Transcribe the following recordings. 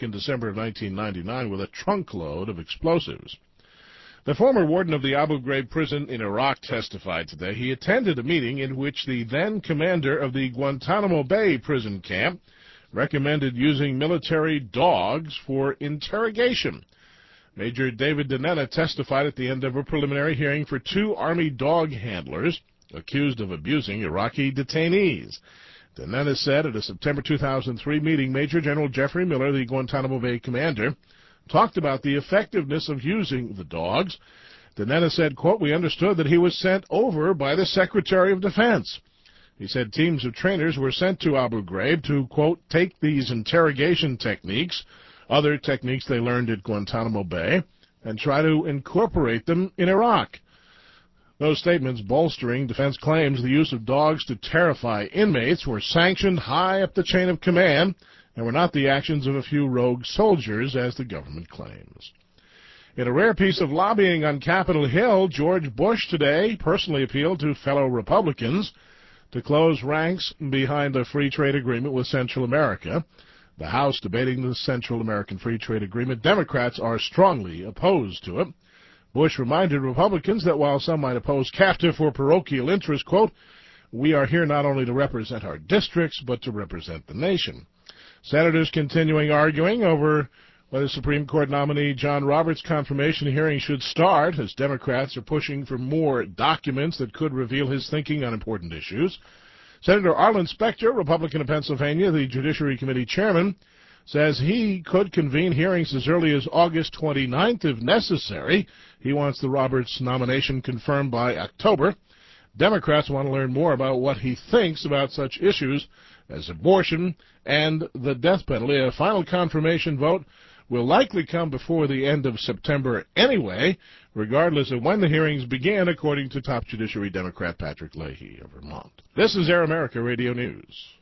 in December of 1999 with a trunkload of explosives. The former warden of the Abu Ghraib prison in Iraq testified today. He attended a meeting in which the then commander of the Guantanamo Bay prison camp recommended using military dogs for interrogation. Major David Danetta testified at the end of a preliminary hearing for 2 Army dog handlers accused of abusing Iraqi detainees. Danetta said at a September 2003 meeting, Major General Jeffrey Miller, the Guantanamo Bay commander, talked about the effectiveness of using the dogs. Danetta said, quote, "We understood that he was sent over by the Secretary of Defense." He said teams of trainers were sent to Abu Ghraib to, quote, "take these interrogation techniques, other techniques they learned at Guantanamo Bay, and try to incorporate them in Iraq." Those statements bolstering defense claims the use of dogs to terrify inmates were sanctioned high up the chain of command and were not the actions of a few rogue soldiers, as the government claims. In a rare piece of lobbying on Capitol Hill, George Bush today personally appealed to fellow Republicans to close ranks behind a free trade agreement with Central America. The House debating the Central American Free Trade Agreement. Democrats are strongly opposed to it. Bush reminded Republicans that while some might oppose captive for parochial interest, quote, "we are here not only to represent our districts, but to represent the nation." Senators continuing arguing over whether Supreme Court nominee John Roberts' confirmation hearing should start, as Democrats are pushing for more documents that could reveal his thinking on important issues. Senator Arlen Specter, Republican of Pennsylvania, the Judiciary Committee chairman, says he could convene hearings as early as August 29th if necessary. He wants the Roberts nomination confirmed by October. Democrats want to learn more about what he thinks about such issues as abortion and the death penalty. A final confirmation vote will likely come before the end of September anyway, regardless of when the hearings begin, according to top Judiciary Democrat Patrick Leahy of Vermont. This is Air America Radio News.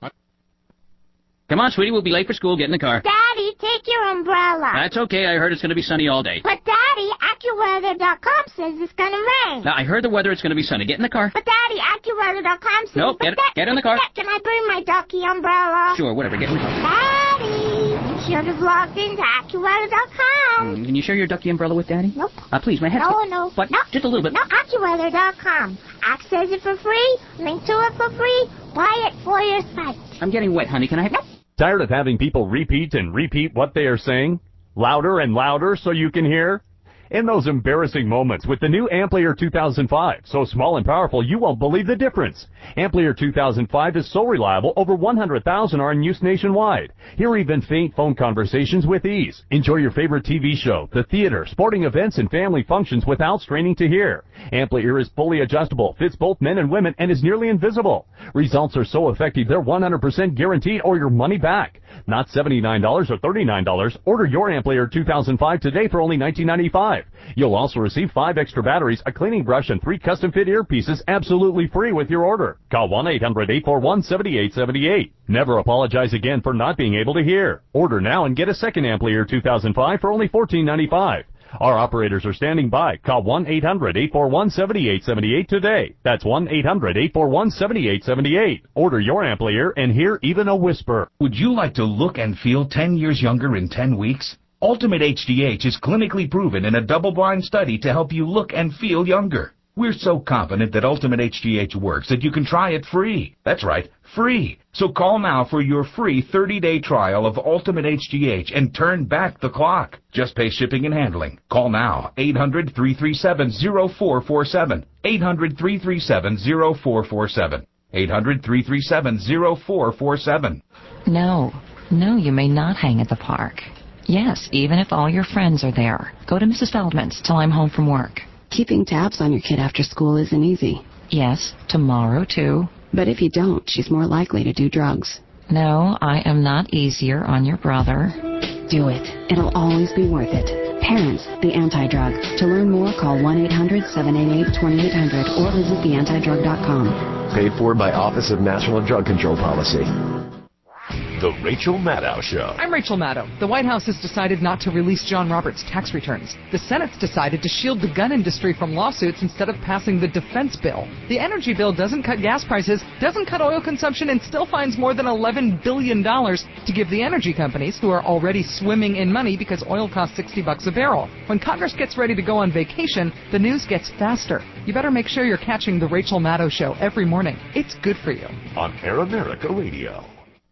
Come on, sweetie, we'll be late for school. Get in the car. Daddy, take your umbrella. That's okay. I heard it's going to be sunny all day. But, Daddy, AccuWeather.com says it's going to rain. Now, I heard the weather. It's going to be sunny. Get in the car. But, Daddy, AccuWeather.com says... Nope, get in the car. Can I bring my ducky umbrella? Sure, whatever. Get in the car. Daddy, you should have logged into AccuWeather.com. Can you share your ducky umbrella with Daddy? Nope. Please, my head's... No. What? No. Just a little bit. No, AccuWeather.com. Access it for free. Link to it for free. Buy it for your site. I'm getting wet, honey. Can I have... Nope. Tired of having people repeat and repeat what they are saying? Louder and louder so you can hear? In those embarrassing moments with the new Amplier 2005, so small and powerful you won't believe the difference. Amplier 2005 is so reliable, over 100,000 are in use nationwide. Hear even faint phone conversations with ease. Enjoy your favorite TV show, the theater, sporting events, and family functions without straining to hear. Amplier is fully adjustable, fits both men and women, and is nearly invisible. Results are so effective they're 100% guaranteed or your money back. Not $79 or $39. Order your Amplier 2005 today for only $19.95. You'll also receive 5 extra batteries, a cleaning brush, and 3 custom-fit earpieces absolutely free with your order. Call 1-800-841-7878. Never apologize again for not being able to hear. Order now and get a second Amplier 2005 for only $14.95. Our operators are standing by. Call 1-800-841-7878 today. That's 1-800-841-7878. Order your Amplier and hear even a whisper. Would you like to look and feel 10 years younger in 10 weeks? Ultimate HGH is clinically proven in a double-blind study to help you look and feel younger. We're so confident that Ultimate HGH works that you can try it free. That's right, free. So call now for your free 30-day trial of Ultimate HGH and turn back the clock. Just pay shipping and handling. Call now, 800-337-0447. 800-337-0447. 800-337-0447. No, you may not hang at the park. Yes, even if all your friends are there. Go to Mrs. Feldman's till I'm home from work. Keeping tabs on your kid after school isn't easy. Yes, tomorrow too. But if you don't, she's more likely to do drugs. No, I am not easier on your brother. Do it. It'll always be worth it. Parents, the Anti-Drug. To learn more, call 1-800-788-2800 or visit theantidrug.com. Paid for by Office of National Drug Control Policy. The Rachel Maddow Show. I'm Rachel Maddow. The White House has decided not to release John Roberts' tax returns. The Senate's decided to shield the gun industry from lawsuits instead of passing the defense bill. The energy bill doesn't cut gas prices, doesn't cut oil consumption, and still finds more than $11 billion to give the energy companies who are already swimming in money because oil costs $60 a barrel. When Congress gets ready to go on vacation, the news gets faster. You better make sure you're catching The Rachel Maddow Show every morning. It's good for you. On Air America Radio.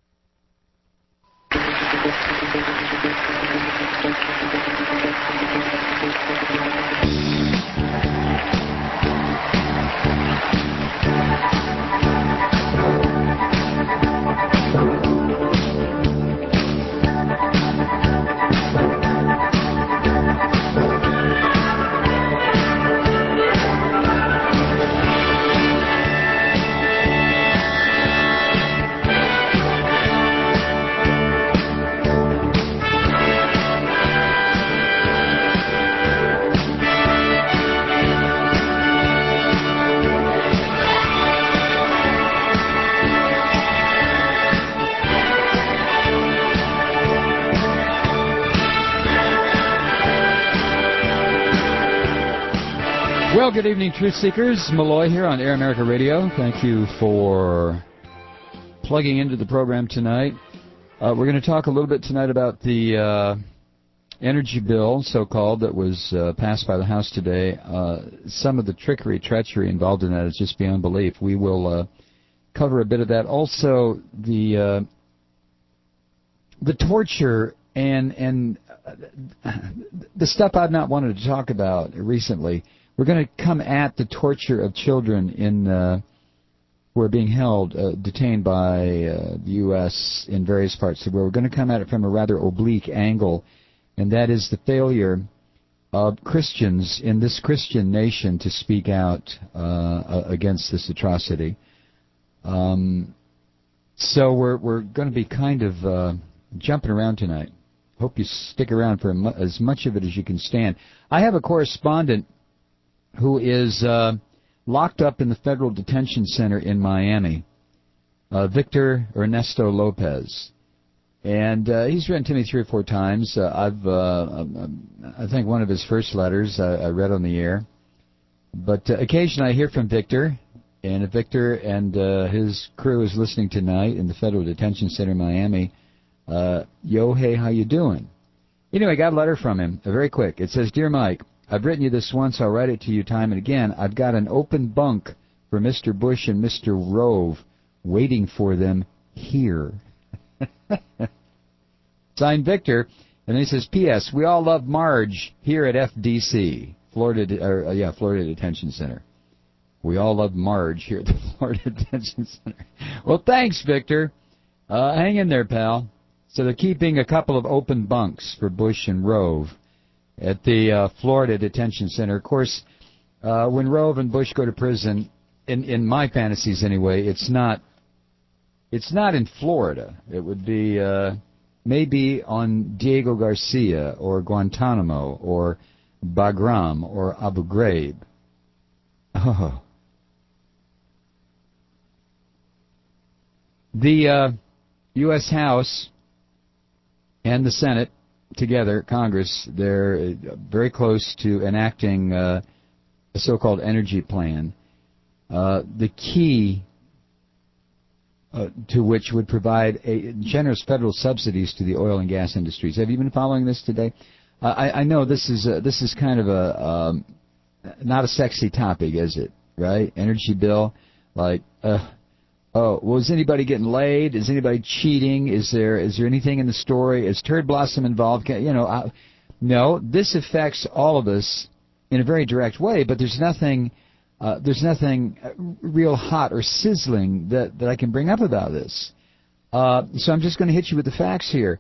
Well, good evening, Truth Seekers. Malloy here on Air America Radio. Thank you for plugging into the program tonight. We're going to talk a little bit tonight about the energy bill, so-called, that was passed by the House today. Some of the treachery involved in that is just beyond belief. We will cover a bit of that. Also, the torture and the stuff I've not wanted to talk about recently. We're going to come at the torture of children who are being held, detained by the U.S. in various parts of the world. We're going to come at it from a rather oblique angle, and that is the failure of Christians in this Christian nation to speak out against this atrocity. So we're going to be kind of jumping around tonight. Hope you stick around for as much of it as you can stand. I have a correspondent who is locked up in the Federal Detention Center in Miami, Victor Ernesto Lopez. And he's written to me 3 or 4 times. I think one of his first letters I read on the air. But occasionally I hear from Victor, and if Victor and his crew is listening tonight in the Federal Detention Center in Miami, yo, hey, how you doing? Anyway, I got a letter from him, very quick. It says, Dear Mike, I've written you this once. I'll write it to you time and again. I've got an open bunk for Mr. Bush and Mr. Rove waiting for them here. Signed, Victor. And then he says, P.S. We all love Marge here at FDC, Florida Detention Center. We all love Marge here at the Florida Detention Center. Well, thanks, Victor. Hang in there, pal. So they're keeping a couple of open bunks for Bush and Rove at the Florida Detention Center. Of course, when Rove and Bush go to prison, in my fantasies anyway, it's not in Florida. It would be maybe on Diego Garcia or Guantanamo or Bagram or Abu Ghraib. Oh. The U.S. House and the Senate together, Congress, they're very close to enacting a so-called energy plan, the key to which would provide generous federal subsidies to the oil and gas industries. Have you been following this today? I know this is kind of a not a sexy topic, is it? Right? Energy bill, like. Was anybody getting laid? Is anybody cheating? Is there anything in the story? Is Turd Blossom involved? No. This affects all of us in a very direct way. But there's nothing real hot or sizzling that I can bring up about this. So I'm just going to hit you with the facts here.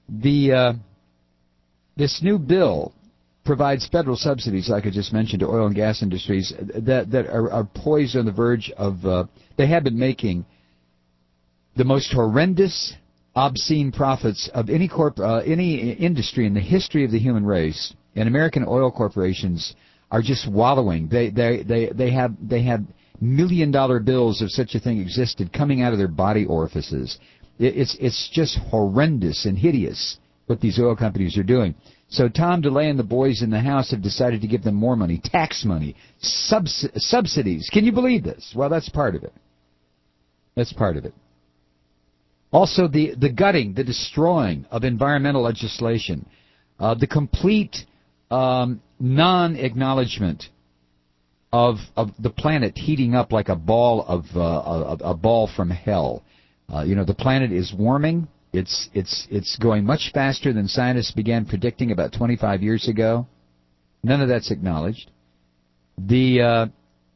This new bill provides federal subsidies, like I just mentioned, to oil and gas industries that are poised on the verge of. They have been making the most horrendous, obscene profits of any industry in the history of the human race. And American oil corporations are just wallowing. They have $1 million bills, if such a thing existed, coming out of their body orifices. It's just horrendous and hideous what these oil companies are doing. So Tom DeLay and the boys in the House have decided to give them more money, tax money, subsidies. Can you believe this? Well, that's part of it. That's part of it. Also, the gutting, the destroying of environmental legislation, the complete non-acknowledgement of the planet heating up like a ball from hell. The planet is warming. It's going much faster than scientists began predicting about 25 years ago. None of that's acknowledged. The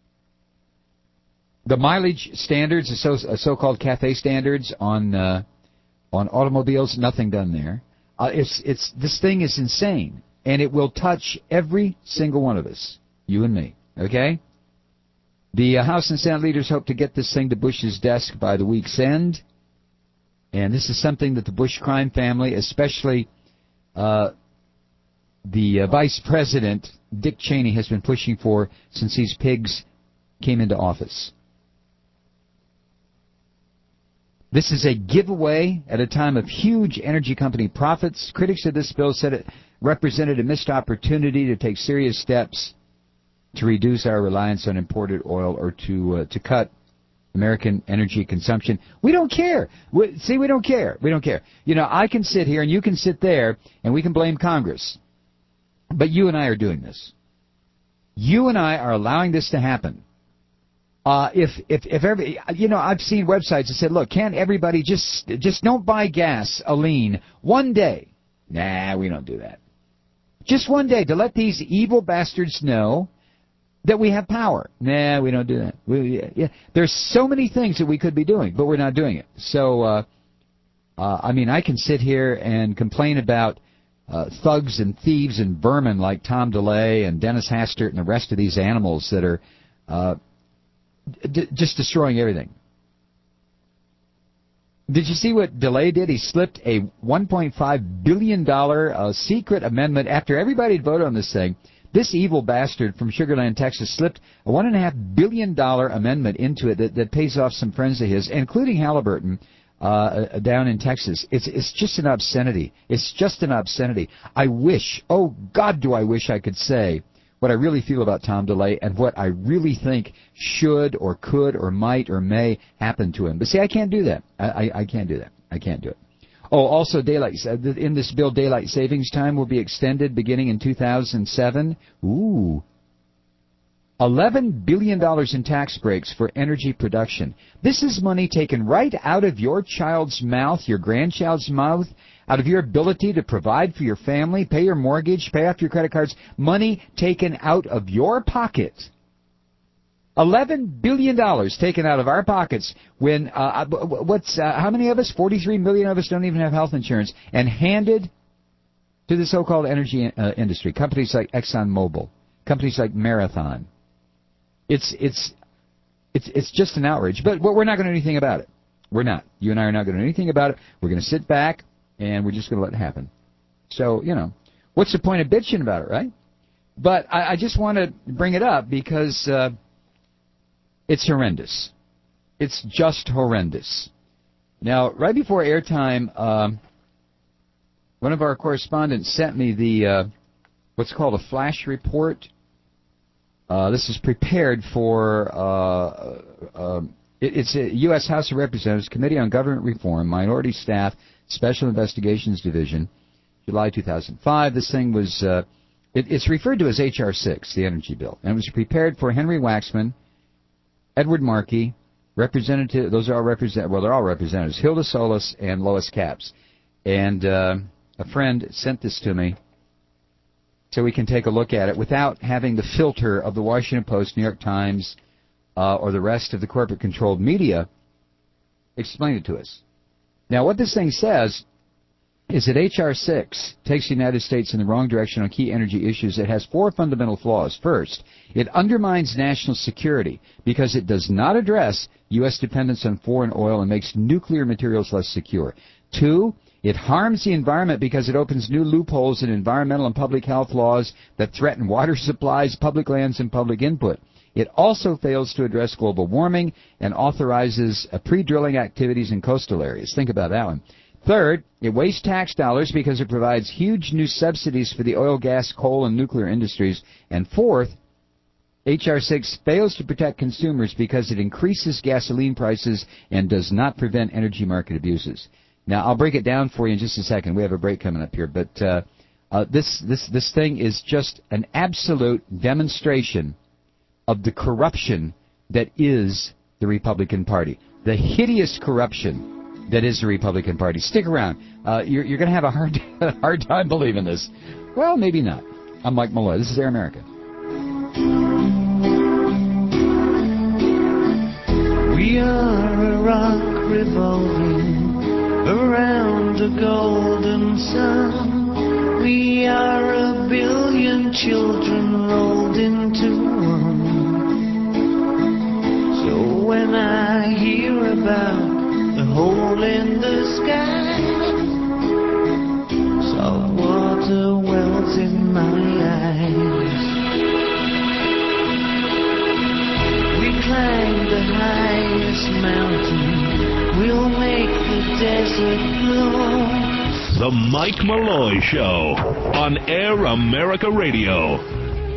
mileage standards, the so-called CAFE standards on automobiles, nothing done there. This thing is insane, and it will touch every single one of us, you and me. Okay? The House and Senate leaders hope to get this thing to Bush's desk by the week's end. And this is something that the Bush crime family, especially the Vice President, Dick Cheney, has been pushing for since these pigs came into office. This is a giveaway at a time of huge energy company profits. Critics of this bill said it represented a missed opportunity to take serious steps to reduce our reliance on imported oil or to cut American energy consumption. We don't care. We don't care. We don't care. I can sit here and you can sit there and we can blame Congress. But you and I are doing this. You and I are allowing this to happen. If I've seen websites that said, look, can't everybody just don't buy gasoline one day? Nah, we don't do that. Just one day to let these evil bastards know that we have power. Nah, we don't do that. There's so many things that we could be doing, but we're not doing it. So, I can sit here and complain about thugs and thieves and vermin like Tom DeLay and Dennis Hastert and the rest of these animals that are just destroying everything. Did you see what DeLay did? He slipped a $1.5 billion secret amendment after everybody had voted on this thing. This evil bastard from Sugar Land, Texas, slipped a $1.5 billion amendment into it that pays off some friends of his, including Halliburton, down in Texas. It's just an obscenity. It's just an obscenity. I wish, oh God, do I wish I could say what I really feel about Tom DeLay and what I really think should or could or might or may happen to him. But see, I can't do that. I can't do that. I can't do it. Oh, also, in this bill, daylight savings time will be extended beginning in 2007. Ooh. $11 billion in tax breaks for energy production. This is money taken right out of your child's mouth, your grandchild's mouth, out of your ability to provide for your family, pay your mortgage, pay off your credit cards. Money taken out of your pocket. $11 billion taken out of our pockets when, how many of us? 43 million of us don't even have health insurance, and handed to the so-called energy industry. Companies like ExxonMobil, companies like Marathon. It's just an outrage, but we're not going to do anything about it. We're not. You and I are not going to do anything about it. We're going to sit back, and we're just going to let it happen. So, what's the point of bitching about it, right? But I just want to bring it up because it's horrendous. It's just horrendous. Now, right before airtime, one of our correspondents sent me the what's called a flash report. This is prepared for it's a U.S. House of Representatives Committee on Government Reform, Minority Staff, Special Investigations Division, July 2005. This thing was it's referred to as H.R. 6, the energy bill, and it was prepared for Henry Waxman, Edward Markey, Representative. Those are all they're all representatives. Hilda Solis and Lois Capps. And a friend sent this to me so we can take a look at it without having the filter of the Washington Post, New York Times, or the rest of the corporate-controlled media explain it to us. Now, what this thing says is that H.R. 6 takes the United States in the wrong direction on key energy issues. It has 4 fundamental flaws. First, it undermines national security because it does not address U.S. dependence on foreign oil and makes nuclear materials less secure. 2, it harms the environment because it opens new loopholes in environmental and public health laws that threaten water supplies, public lands, and public input. It also fails to address global warming and authorizes pre-drilling activities in coastal areas. Think about that one. Third, it wastes tax dollars because it provides huge new subsidies for the oil, gas, coal, and nuclear industries. And fourth, H.R. 6 fails to protect consumers because it increases gasoline prices and does not prevent energy market abuses. Now, I'll break it down for you in just a second. We have a break coming up here. But this thing is just an absolute demonstration of the corruption that is the Republican Party. The hideous corruption that is the Republican Party. Stick around. You're going to have a hard time believing this. Well, maybe not. I'm Mike Malloy. This is Air America. We are a rock revolving around a golden sun. We are a billion children rolled into one. So when I hear about the hole in the sky, salt water wells in my eyes. We climb the highest mountain, we'll make the desert glow. The Mike Malloy Show on Air America Radio.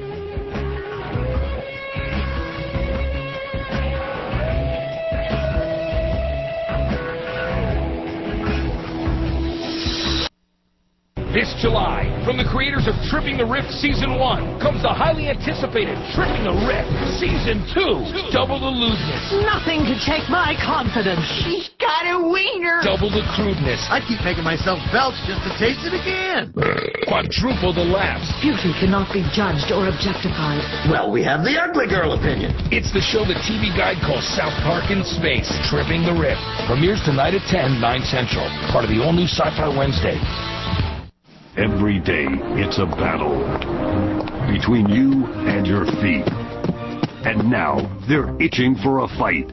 This July, from the creators of Tripping the Rift Season 1, comes the highly anticipated Tripping the Rift Season 2, Double the Lewdness. Nothing to take my confidence. She's got a wiener. Double the Crudeness. I keep making myself belch just to taste it again. Quadruple the Laughs. Beauty cannot be judged or objectified. Well, we have the ugly girl opinion. It's the show the TV Guide calls South Park in Space, Tripping the Rift. Premieres tonight at 10, 9 Central. Part of the all-new Sci-Fi Wednesday. Every day, it's a battle between you and your feet. And now, they're itching for a fight.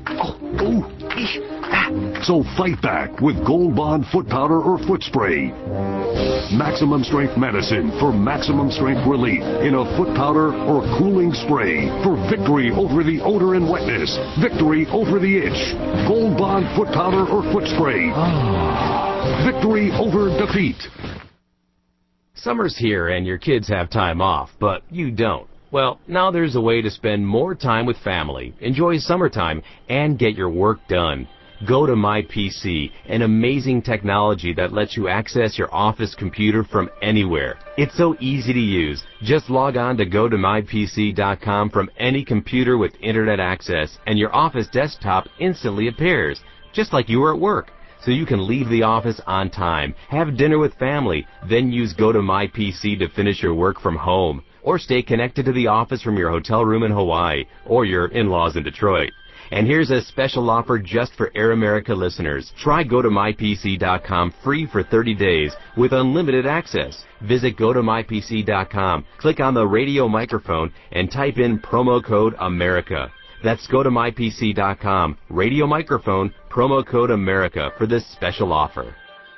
So fight back with Gold Bond foot powder or foot spray. Maximum strength medicine for maximum strength relief in a foot powder or cooling spray for victory over the odor and wetness. Victory over the itch. Gold Bond foot powder or foot spray. Victory over defeat. Summer's here and your kids have time off, but you don't. Well, now there's a way to spend more time with family, enjoy summertime, and get your work done. Go to MyPC, an amazing technology that lets you access your office computer from anywhere. It's so easy to use. Just log on to gotomypc.com from any computer with internet access, and your office desktop instantly appears, just like you were at work. So you can leave the office on time, have dinner with family, then use GoToMyPC to finish your work from home, or stay connected to the office from your hotel room in Hawaii, or your in-laws in Detroit. And here's a special offer just for Air America listeners. Try GoToMyPC.com free for 30 days with unlimited access. Visit GoToMyPC.com, click on the radio microphone, and type in promo code AMERICA. That's GoToMyPC.com, radio microphone, promo code AMERICA for this special offer.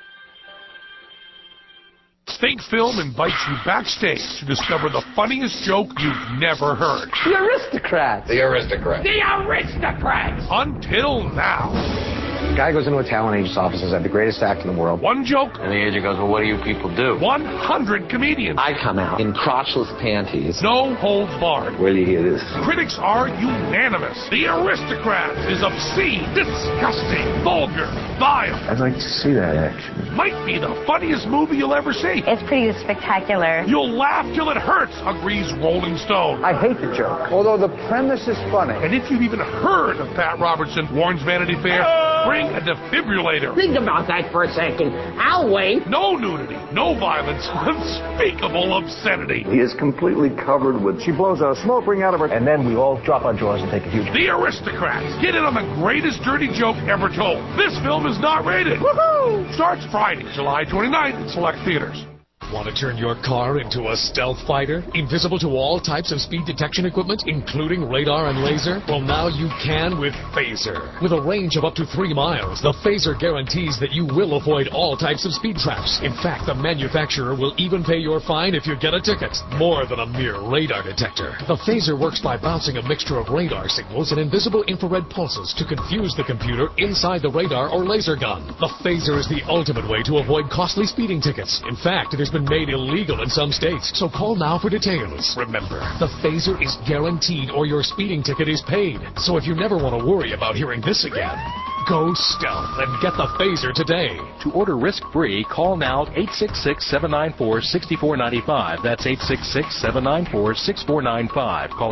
Think Film invites you backstage to discover the funniest joke you've never heard. The Aristocrats. The Aristocrats. The Aristocrats. Until now. The guy goes into a talent agent's office and says, the greatest act in the world. One joke. And the agent goes, well, what do you people do? 100 comedians. I come out in crotchless panties. No holds barred. Where do you hear this? Critics are unanimous. The Aristocrats is obscene, disgusting, vulgar, vile. I'd like to see that action. Might be the funniest movie you'll ever see. It's pretty spectacular. You'll laugh till it hurts, agrees Rolling Stone. I hate the joke, although the premise is funny. And if you've even heard of Pat Robertson, Warren's Vanity Fair, bring a defibrillator. Think about that for a second. I'll wait. No nudity, no violence, unspeakable obscenity. He is completely covered with... She blows a smoke ring out of her, and then we all drop our jaws and take a huge... The Aristocrats. Get in on the greatest dirty joke ever told. This film is not rated. Woohoo! Starts Friday, July 29th in select theaters. Want to turn your car into a stealth fighter? Invisible to all types of speed detection equipment, including radar and laser? Well, now you can with Phaser. With a range of up to 3 miles, the Phaser guarantees that you will avoid all types of speed traps. In fact, the manufacturer will even pay your fine if you get a ticket. More than a mere radar detector. The Phaser works by bouncing a mixture of radar signals and invisible infrared pulses to confuse the computer inside the radar or laser gun. The Phaser is the ultimate way to avoid costly speeding tickets. In fact, it has been made illegal in some states, so call now for details. Remember, the Phaser is guaranteed or your speeding ticket is paid. So if you never want to worry about hearing this again, go stealth and get the Phaser today. To order risk-free, call now 866-794-6495. That's 866-794-6495. Call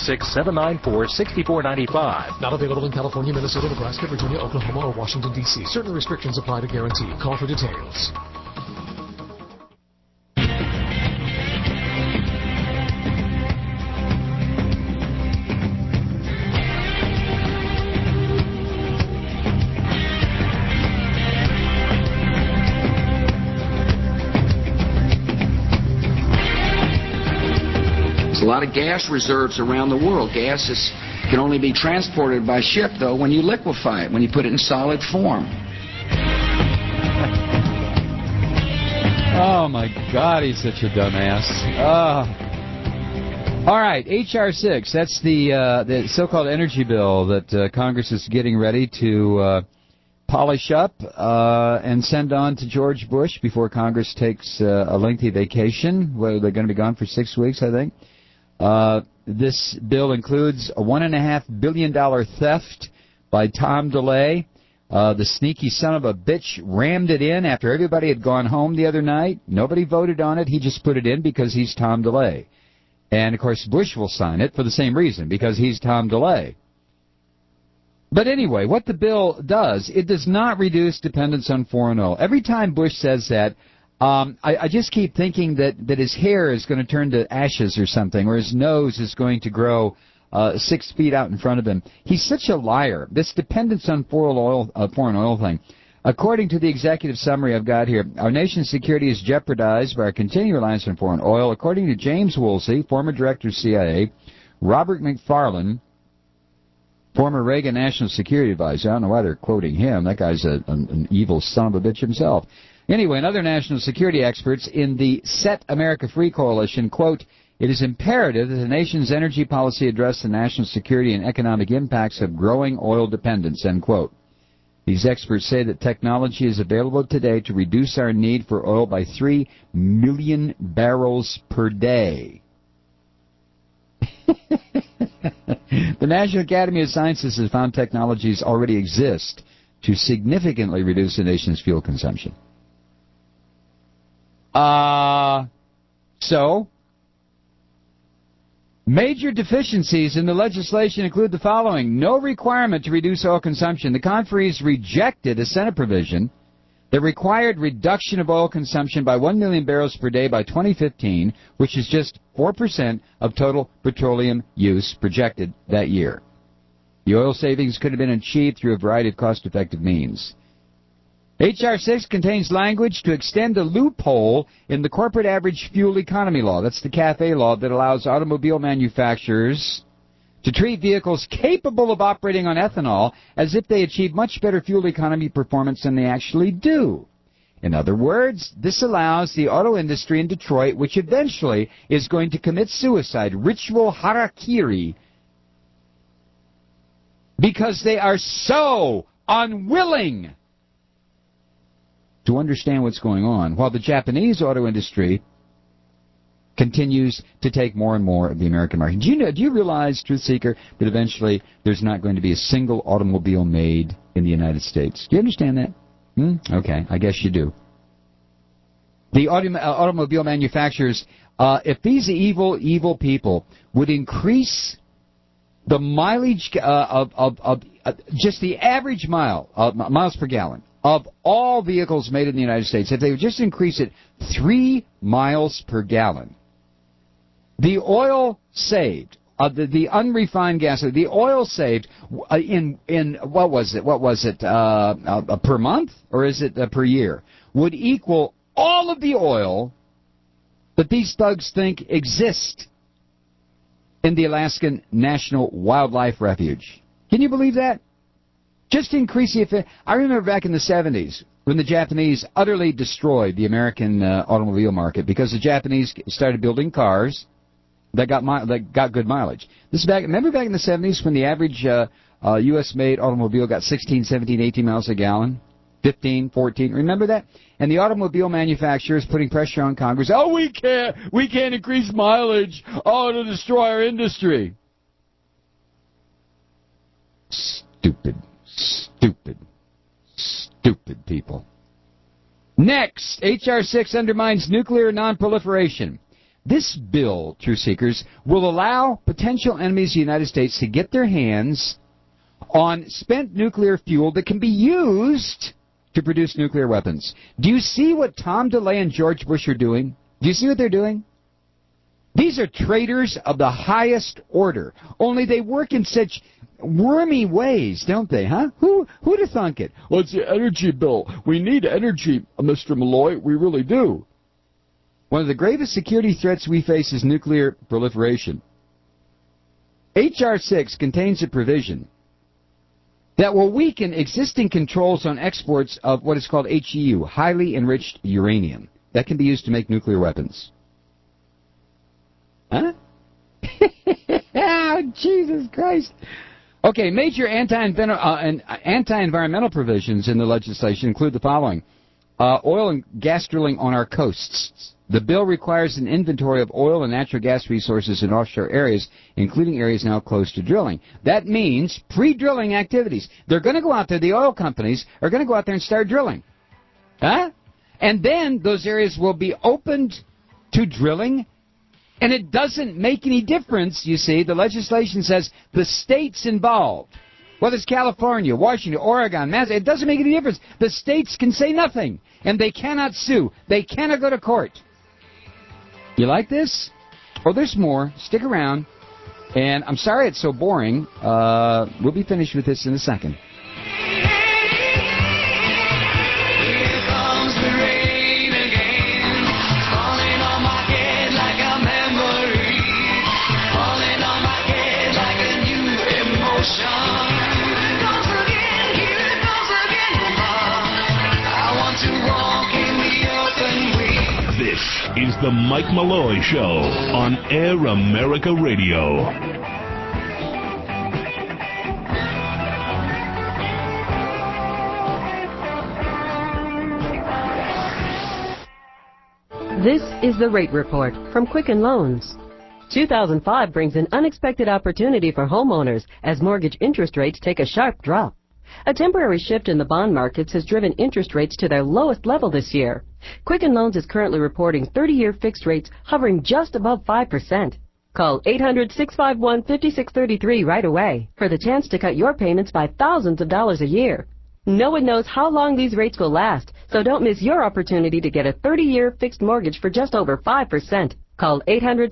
866-794-6495. Not available in California, Minnesota, Nebraska, Virginia, Oklahoma, or Washington, D.C. Certain restrictions apply to guarantee. Call for details. A lot of gas reserves around the world. Gas can only be transported by ship, though, when you liquefy it, when you put it in solid form. Oh, my God, he's such a dumbass. All right, H.R. 6, that's the so-called energy bill that Congress is getting ready to polish up and send on to George Bush before Congress takes a lengthy vacation. Well, they're going to be gone for 6 weeks, I think. This bill includes a $1.5 billion theft by Tom DeLay. The sneaky son of a bitch rammed it in after everybody had gone home the other night. Nobody voted on it. He just put it in because he's Tom DeLay. And, of course, Bush will sign it for the same reason, because he's Tom DeLay. But anyway, what the bill does, it does not reduce dependence on foreign oil. Every time Bush says that, I just keep thinking that his hair is going to turn to ashes or something, or his nose is going to grow 6 feet out in front of him. He's such a liar. This dependence on foreign oil thing. According to the executive summary I've got here, our nation's security is jeopardized by our continued reliance on foreign oil. According to James Woolsey, former director of CIA, Robert McFarlane, former Reagan National Security Advisor. I don't know why they're quoting him. That guy's an evil son of a bitch himself. Anyway, and other national security experts in the Set America Free Coalition, quote, it is imperative that the nation's energy policy address the national security and economic impacts of growing oil dependence, end quote. These experts say that technology is available today to reduce our need for oil by 3 million barrels per day. The National Academy of Sciences has found technologies already exist to significantly reduce the nation's fuel consumption. So, major deficiencies in the legislation include the following. No requirement to reduce oil consumption. The conferees rejected a Senate provision that required reduction of oil consumption by 1 million barrels per day by 2015, which is just 4% of total petroleum use projected that year. The oil savings could have been achieved through a variety of cost-effective means. H.R. 6 contains language to extend a loophole in the corporate average fuel economy law. That's the CAFE law that allows automobile manufacturers to treat vehicles capable of operating on ethanol as if they achieve much better fuel economy performance than they actually do. In other words, this allows the auto industry in Detroit, which eventually is going to commit suicide, ritual harakiri, because they are so unwilling to understand what's going on, while the Japanese auto industry continues to take more and more of the American market. Do you realize, Truth Seeker, that eventually there's not going to be a single automobile made in the United States? Do you understand that? Okay, I guess you do. The automobile manufacturers, if these evil people would increase the mileage of just the average miles per gallon of all vehicles made in the United States, if they would just increase it 3 miles per gallon, the oil saved, the unrefined gasoline, the oil saved in what was it, per month, or is it per year, would equal all of the oil that these thugs think exist in the Alaskan National Wildlife Refuge. Can you believe that? Just to increase the effect. I remember back in the 70s when the Japanese utterly destroyed the American automobile market because the Japanese started building cars that got good mileage. Remember back in the 70s when the average U.S.-made automobile got 16, 17, 18 miles a gallon? 15, 14. Remember that? And the automobile manufacturers putting pressure on Congress. Oh, we can't increase mileage. Oh, it'll destroy our industry. Stupid people. Next, H.R. 6 undermines nuclear non-proliferation. This bill, Truth Seekers, will allow potential enemies of the United States to get their hands on spent nuclear fuel that can be used to produce nuclear weapons. Do you see what Tom DeLay and George Bush are doing? Do you see what they're doing? These are traitors of the highest order, only they work in such wormy ways, don't they, huh? Who'd have thunk it? Well, it's the energy bill. We need energy, Mr. Malloy. We really do. One of the gravest security threats we face is nuclear proliferation. H.R. 6 contains a provision that will weaken existing controls on exports of what is called HEU, highly enriched uranium, that can be used to make nuclear weapons. Huh? Oh, Jesus Christ. Okay, major anti-environmental provisions in the legislation include the following. Oil and gas drilling on our coasts. The bill requires an inventory of oil and natural gas resources in offshore areas, including areas now close to drilling. That means pre-drilling activities. They're going to go out there, the oil companies are going to go out there and start drilling. Huh? And then those areas will be opened to drilling, and it doesn't make any difference, you see. The legislation says the states involved, whether it's California, Washington, Oregon, Mass, it doesn't make any difference. The states can say nothing, and they cannot sue. They cannot go to court. You like this? Oh, there's more. Stick around. And I'm sorry it's so boring. We'll be finished with this in a second. Is the Mike Malloy Show on Air America Radio. This is the Rate Report from Quicken Loans. 2005 brings an unexpected opportunity for homeowners as mortgage interest rates take a sharp drop. A temporary shift in the bond markets has driven interest rates to their lowest level this year. Quicken Loans is currently reporting 30-year fixed rates hovering just above 5%. Call 800-651-5633 right away for the chance to cut your payments by thousands of dollars a year. No one knows how long these rates will last, so don't miss your opportunity to get a 30-year fixed mortgage for just over 5%. Call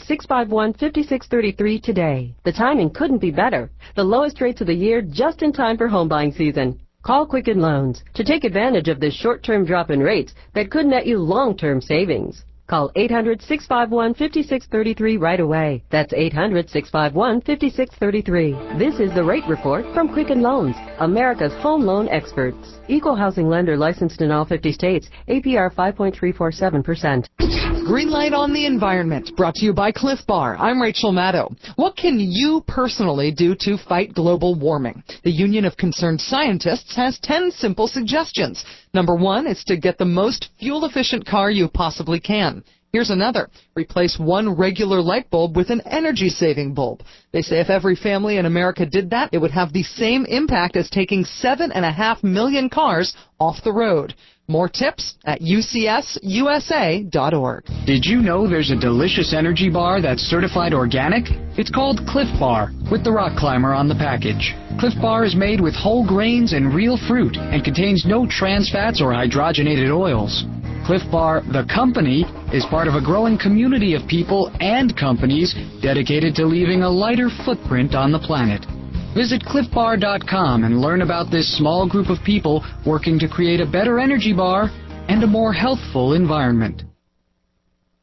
800-651-5633 today. The timing couldn't be better. The lowest rates of the year just in time for home buying season. Call Quicken Loans to take advantage of this short-term drop in rates that could net you long-term savings. Call 800-651-5633 right away. That's 800-651-5633. This is the Rate Report from Quicken Loans, America's home loan experts. Equal housing lender licensed in all 50 states. APR 5.347%. Green Light on the Environment, brought to you by Cliff Bar. I'm Rachel Maddow. What can you personally do to fight global warming? The Union of Concerned Scientists has 10 simple suggestions. Number 1 is to get the most fuel-efficient car you possibly can. Here's another. Replace one regular light bulb with an energy-saving bulb. They say if every family in America did that, it would have the same impact as taking 7.5 million cars off the road. More tips at ucsusa.org. Did you know there's a delicious energy bar that's certified organic? It's called Cliff Bar, with the rock climber on the package. Cliff Bar is made with whole grains and real fruit and contains no trans fats or hydrogenated oils. Cliff Bar, the company, is part of a growing community of people and companies dedicated to leaving a lighter footprint on the planet. Visit cliffbar.com and learn about this small group of people working to create a better energy bar and a more healthful environment. If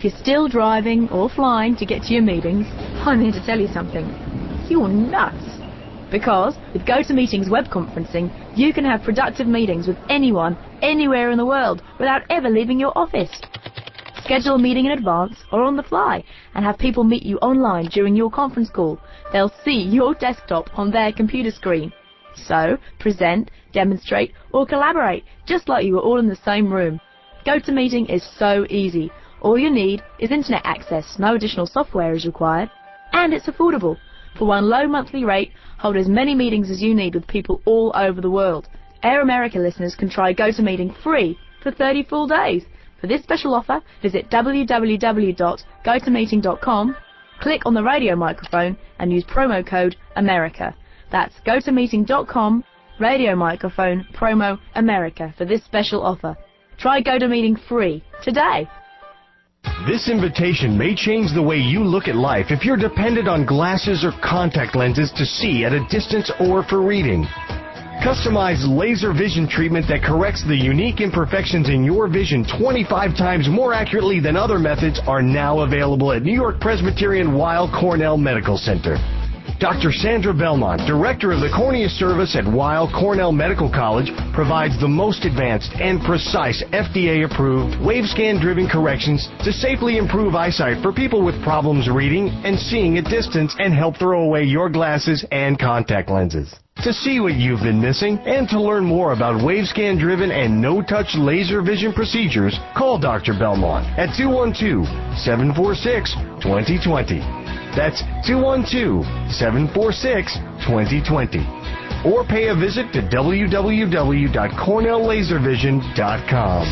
if you're still driving or flying to get to your meetings, I'm here to tell you something. You're nuts. Because with GoToMeetings web conferencing, you can have productive meetings with anyone, anywhere in the world, without ever leaving your office. Schedule a meeting in advance or on the fly and have people meet you online during your conference call. They'll see your desktop on their computer screen. So, present, demonstrate, or collaborate, just like you were all in the same room. GoToMeeting is so easy. All you need is internet access, no additional software is required, and it's affordable. For one low monthly rate, hold as many meetings as you need with people all over the world. Air America listeners can try GoToMeeting free for 30 full days. For this special offer, visit www.gotomeeting.com, click on the radio microphone, and use promo code AMERICA. That's gotomeeting.com, radio microphone, promo AMERICA for this special offer. Try GoToMeeting free today. This invitation may change the way you look at life if you're dependent on glasses or contact lenses to see at a distance or for reading. Customized laser vision treatment that corrects the unique imperfections in your vision 25 times more accurately than other methods are now available at New York Presbyterian Weill Cornell Medical Center. Dr. Sandra Belmont, Director of the Cornea Service at Weill Cornell Medical College, provides the most advanced and precise FDA-approved wave-scan-driven corrections to safely improve eyesight for people with problems reading and seeing at distance and help throw away your glasses and contact lenses. To see what you've been missing and to learn more about wave-scan-driven and no-touch laser vision procedures, call Dr. Belmont at 212-746-2020. That's 212-746-2020. Or pay a visit to www.cornelllaservision.com.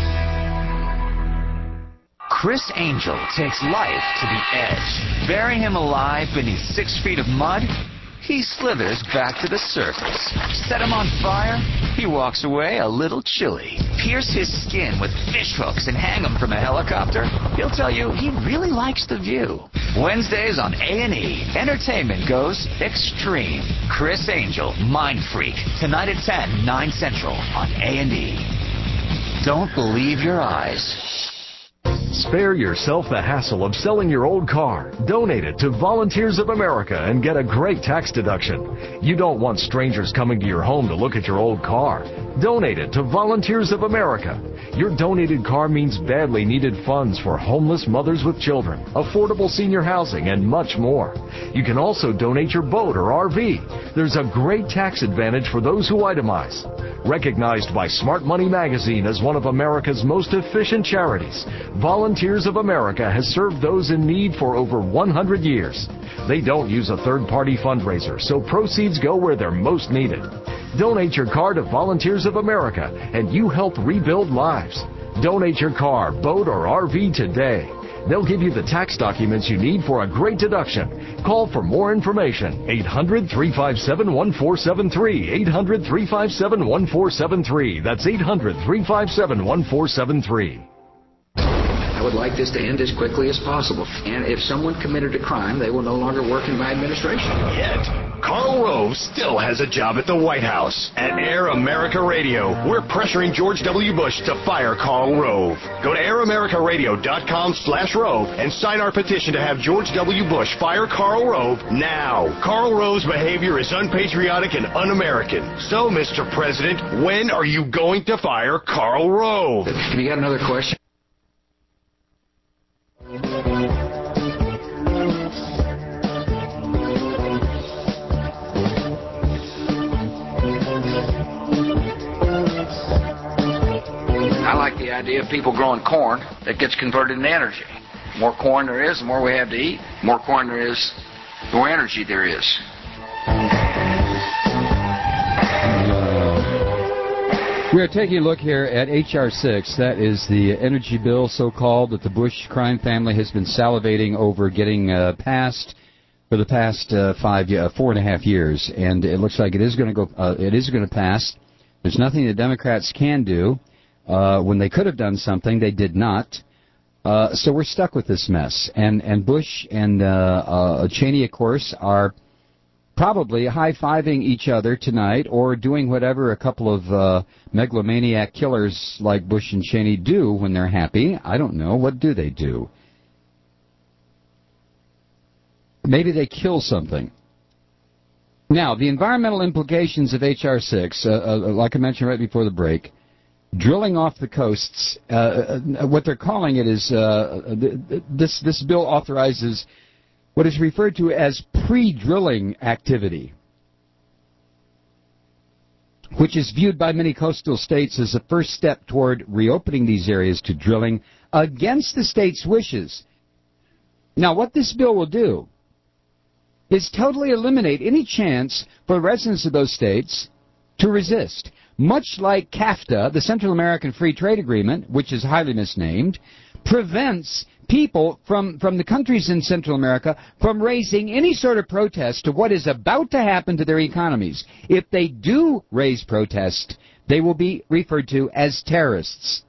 Chris Angel takes life to the edge. Bury him alive beneath 6 feet of mud, he slithers back to the surface. Set him on fire, he walks away a little chilly. Pierce his skin with fish hooks and hang him from a helicopter, he'll tell you he really likes the view. Wednesdays on A&E, entertainment goes extreme. Chris Angel, Mind Freak, tonight at 10, 9 Central on A&E. Don't believe your eyes. Spare yourself the hassle of selling your old car. Donate it to Volunteers of America and get a great tax deduction. You don't want strangers coming to your home to look at your old car. Donate it to Volunteers of America. Your donated car means badly needed funds for homeless mothers with children, affordable senior housing, and much more. You can also donate your boat or RV. There's a great tax advantage for those who itemize. Recognized by Smart Money Magazine as one of America's most efficient charities, Volunteers of America has served those in need for over 100 years. They don't use a third-party fundraiser, so proceeds go where they're most needed. Donate your car to Volunteers of America, and you help rebuild lives. Donate your car, boat, or RV today. They'll give you the tax documents you need for a great deduction. Call for more information. 800-357-1473. 800-357-1473. That's 800-357-1473. I would like this to end as quickly as possible. And if someone committed a crime, they will no longer work in my administration. Yet, Karl Rove still has a job at the White House. At Air America Radio, we're pressuring George W. Bush to fire Karl Rove. Go to AirAmericaRadio.com/Rove and sign our petition to have George W. Bush fire Karl Rove now. Karl Rove's behavior is unpatriotic and un-American. So, Mr. President, when are you going to fire Karl Rove? Have you got another question? I like the idea of people growing corn that gets converted into energy. The more corn there is, the more we have to eat. The more corn there is, the more energy there is. We are taking a look here at H.R. 6. That is the energy bill, so-called, that the Bush crime family has been salivating over getting passed for the past 4.5 years, and it looks like it is going to go. It is going to pass. There's nothing the Democrats can do. When they could have done something, they did not. So we're stuck with this mess. And Bush and Cheney, of course, are probably high-fiving each other tonight or doing whatever a couple of megalomaniac killers like Bush and Cheney do when they're happy. I don't know. What do they do? maybe they kill something. Now, the environmental implications of H.R. 6, like I mentioned right before the break, drilling off the coasts, what they're calling it is, this bill authorizes what is referred to as pre-drilling activity, which is viewed by many coastal states as a first step toward reopening these areas to drilling against the state's wishes. Now, what this bill will do is totally eliminate any chance for residents of those states to resist. Much like CAFTA, the Central American Free Trade Agreement, which is highly misnamed, prevents people from the countries in Central America from raising any sort of protest to what is about to happen to their economies. If they do raise protest, they will be referred to as terrorists.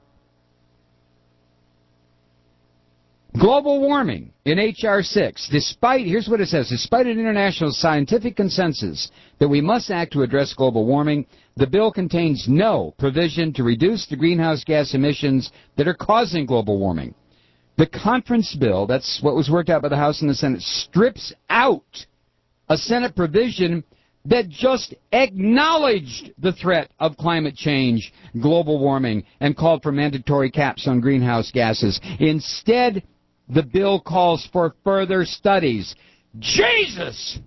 Global warming in H.R. 6, here's what it says, despite an international scientific consensus that we must act to address global warming, the bill contains no provision to reduce the greenhouse gas emissions that are causing global warming. The conference bill, that's what was worked out by the House and the Senate, strips out a Senate provision that just acknowledged the threat of climate change, global warming, and called for mandatory caps on greenhouse gases. Instead, the bill calls for further studies. Jesus!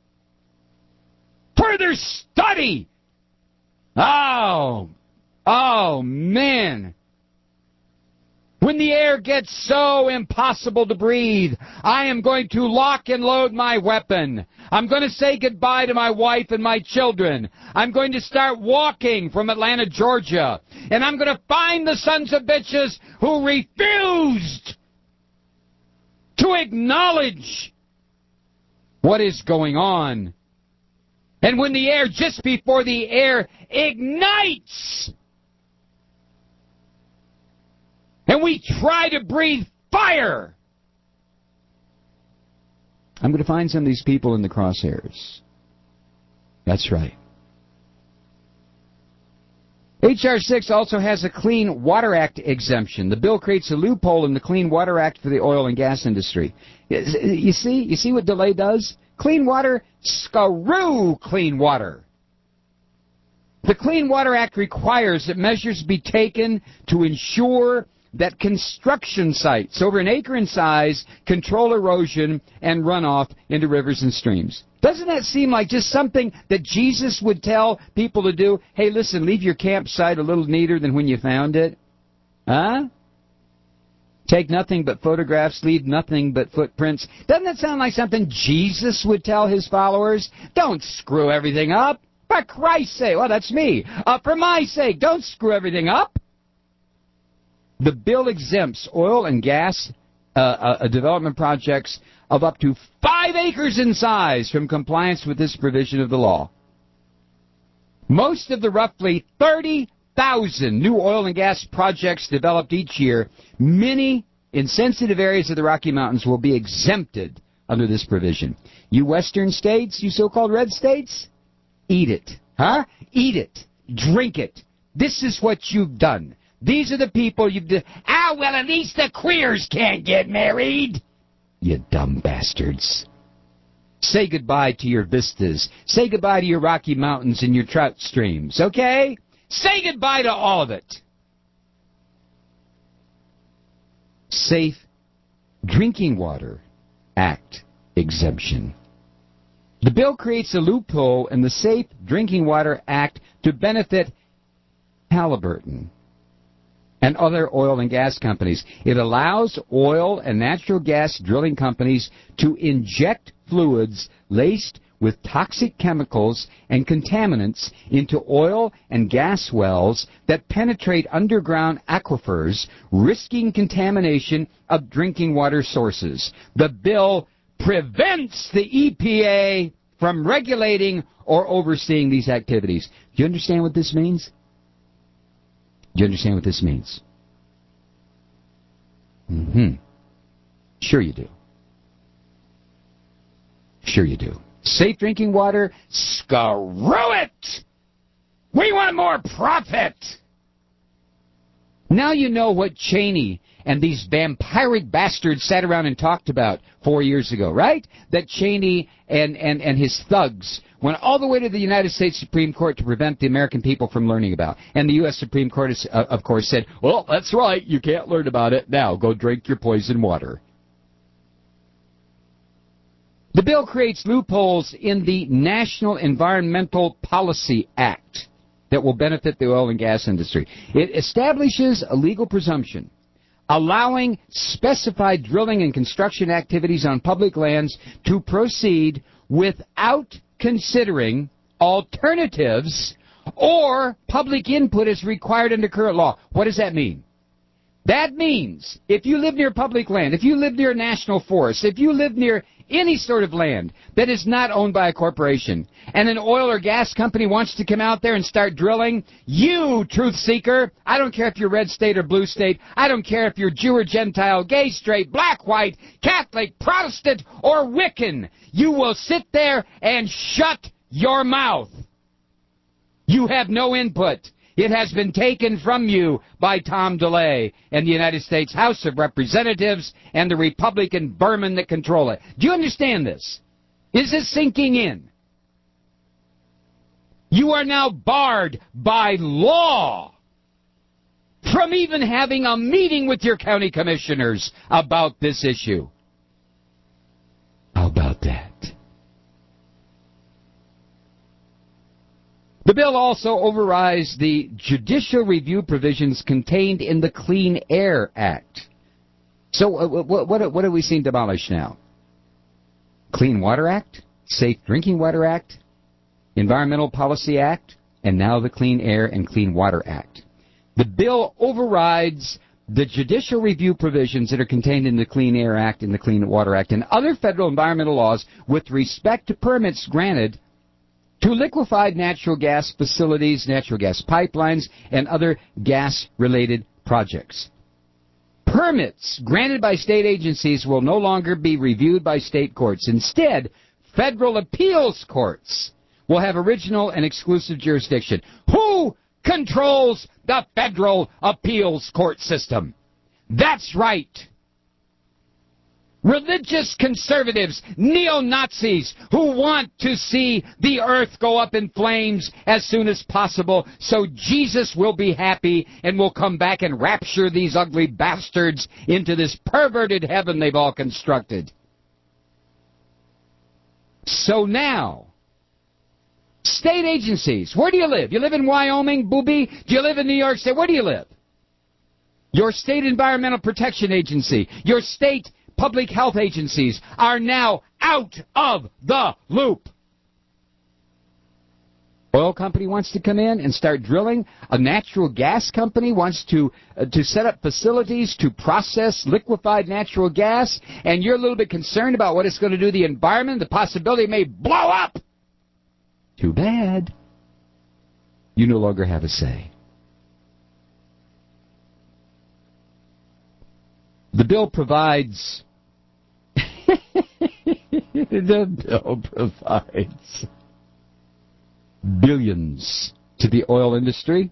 Further study! Oh, man. When the air gets so impossible to breathe, I am going to lock and load my weapon. I'm going to say goodbye to my wife and my children. I'm going to start walking from Atlanta, Georgia. And I'm going to find the sons of bitches who refused to acknowledge what is going on. And when the air, just before the air ignites, and we try to breathe fire, I'm going to find some of these people in the crosshairs. That's right. H.R. 6 also has a Clean Water Act exemption. The bill creates a loophole in the Clean Water Act for the oil and gas industry. You see what delay does? Clean water, screw clean water. The Clean Water Act requires that measures be taken to ensure that construction sites over an acre in size control erosion and runoff into rivers and streams. Doesn't that seem like just something that Jesus would tell people to do? Hey, listen, leave your campsite a little neater than when you found it. Huh? Take nothing but photographs, leave nothing but footprints. Doesn't that sound like something Jesus would tell his followers? Don't screw everything up. For Christ's sake. Well, that's me. For my sake, don't screw everything up. The bill exempts oil and gas development projects of up to 5 acres in size from compliance with this provision of the law. Most of the roughly 30,000 new oil and gas projects developed each year, many in sensitive areas of the Rocky Mountains, will be exempted under this provision. You western states, you so-called red states, eat it. Huh? Eat it. Drink it. This is what you've done. These are the people you've done. Well, at least the queers can't get married. You dumb bastards. Say goodbye to your vistas. Say goodbye to your Rocky Mountains and your trout streams, okay? Say goodbye to all of it. Safe Drinking Water Act exemption. The bill creates a loophole in the Safe Drinking Water Act to benefit Halliburton and other oil and gas companies. It allows oil and natural gas drilling companies to inject fluids laced with toxic chemicals and contaminants into oil and gas wells that penetrate underground aquifers, risking contamination of drinking water sources. The bill prevents the EPA from regulating or overseeing these activities. Do you understand what this means? Do you understand what this means? Sure you do. Sure you do. Safe drinking water? Screw it! We want more profit! Now you know what Cheney and these vampiric bastards sat around and talked about 4 years ago, right? That Cheney and his thugs went all the way to the United States Supreme Court to prevent the American people from learning about. And the U.S. Supreme Court, of course, said, well, that's right, you can't learn about it. Now go drink your poison water. The bill creates loopholes in the National Environmental Policy Act that will benefit the oil and gas industry. It establishes a legal presumption allowing specified drilling and construction activities on public lands to proceed without considering alternatives or public input as required under current law. What does that mean? That means if you live near public land, if you live near a national forest, if you live near any sort of land that is not owned by a corporation, and an oil or gas company wants to come out there and start drilling, you, truth seeker, I don't care if you're red state or blue state, I don't care if you're Jew or Gentile, gay, straight, black, white, Catholic, Protestant, or Wiccan, you will sit there and shut your mouth. You have no input. It has been taken from you by Tom DeLay and the United States House of Representatives and the Republican vermin that control it. Do you understand this? Is this sinking in? You are now barred by law from even having a meeting with your county commissioners about this issue. How about that? The bill also overrides the judicial review provisions contained in the Clean Air Act. So what have we seen demolished now? Clean Water Act, Safe Drinking Water Act, Environmental Policy Act, and now the Clean Air and Clean Water Act. The bill overrides the judicial review provisions that are contained in the Clean Air Act and the Clean Water Act and other federal environmental laws with respect to permits granted to liquefied natural gas facilities, natural gas pipelines, and other gas-related projects. Permits granted by state agencies will no longer be reviewed by state courts. Instead, federal appeals courts will have original and exclusive jurisdiction. Who controls the federal appeals court system? That's right. Religious conservatives, neo-Nazis who want to see the earth go up in flames as soon as possible so Jesus will be happy and will come back and rapture these ugly bastards into this perverted heaven they've all constructed. So now, state agencies, where do you live? You live in Wyoming, booby? Do you live in New York State? Where do you live? Your state environmental protection agency, your state public health agencies are now out of the loop. Oil company wants to come in and start drilling. A natural gas company wants to set up facilities to process liquefied natural gas, and you're a little bit concerned about what it's going to do to the environment, the possibility it may blow up. Too bad. You no longer have a say. The bill provides billions to the oil industry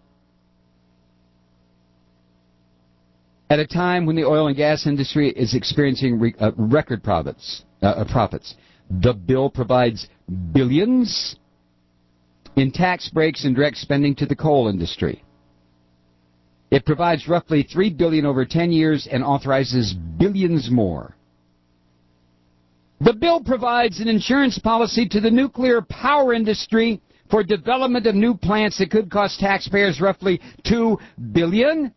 at a time when the oil and gas industry is experiencing record profits. The bill provides billions in tax breaks and direct spending to the coal industry. It provides roughly $3 billion over 10 years and authorizes billions more. The bill provides an insurance policy to the nuclear power industry for development of new plants that could cost taxpayers roughly $2 billion.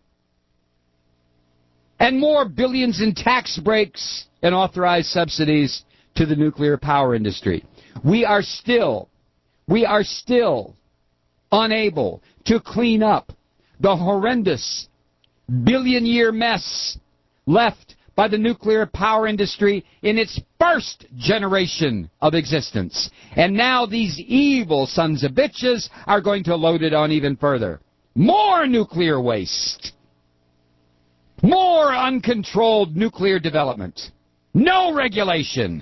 And more billions in tax breaks and authorized subsidies to the nuclear power industry. We are still unable to clean up the horrendous billion-year mess left by the nuclear power industry in its first generation of existence. And now these evil sons of bitches are going to load it on even further. More nuclear waste. More uncontrolled nuclear development. No regulation.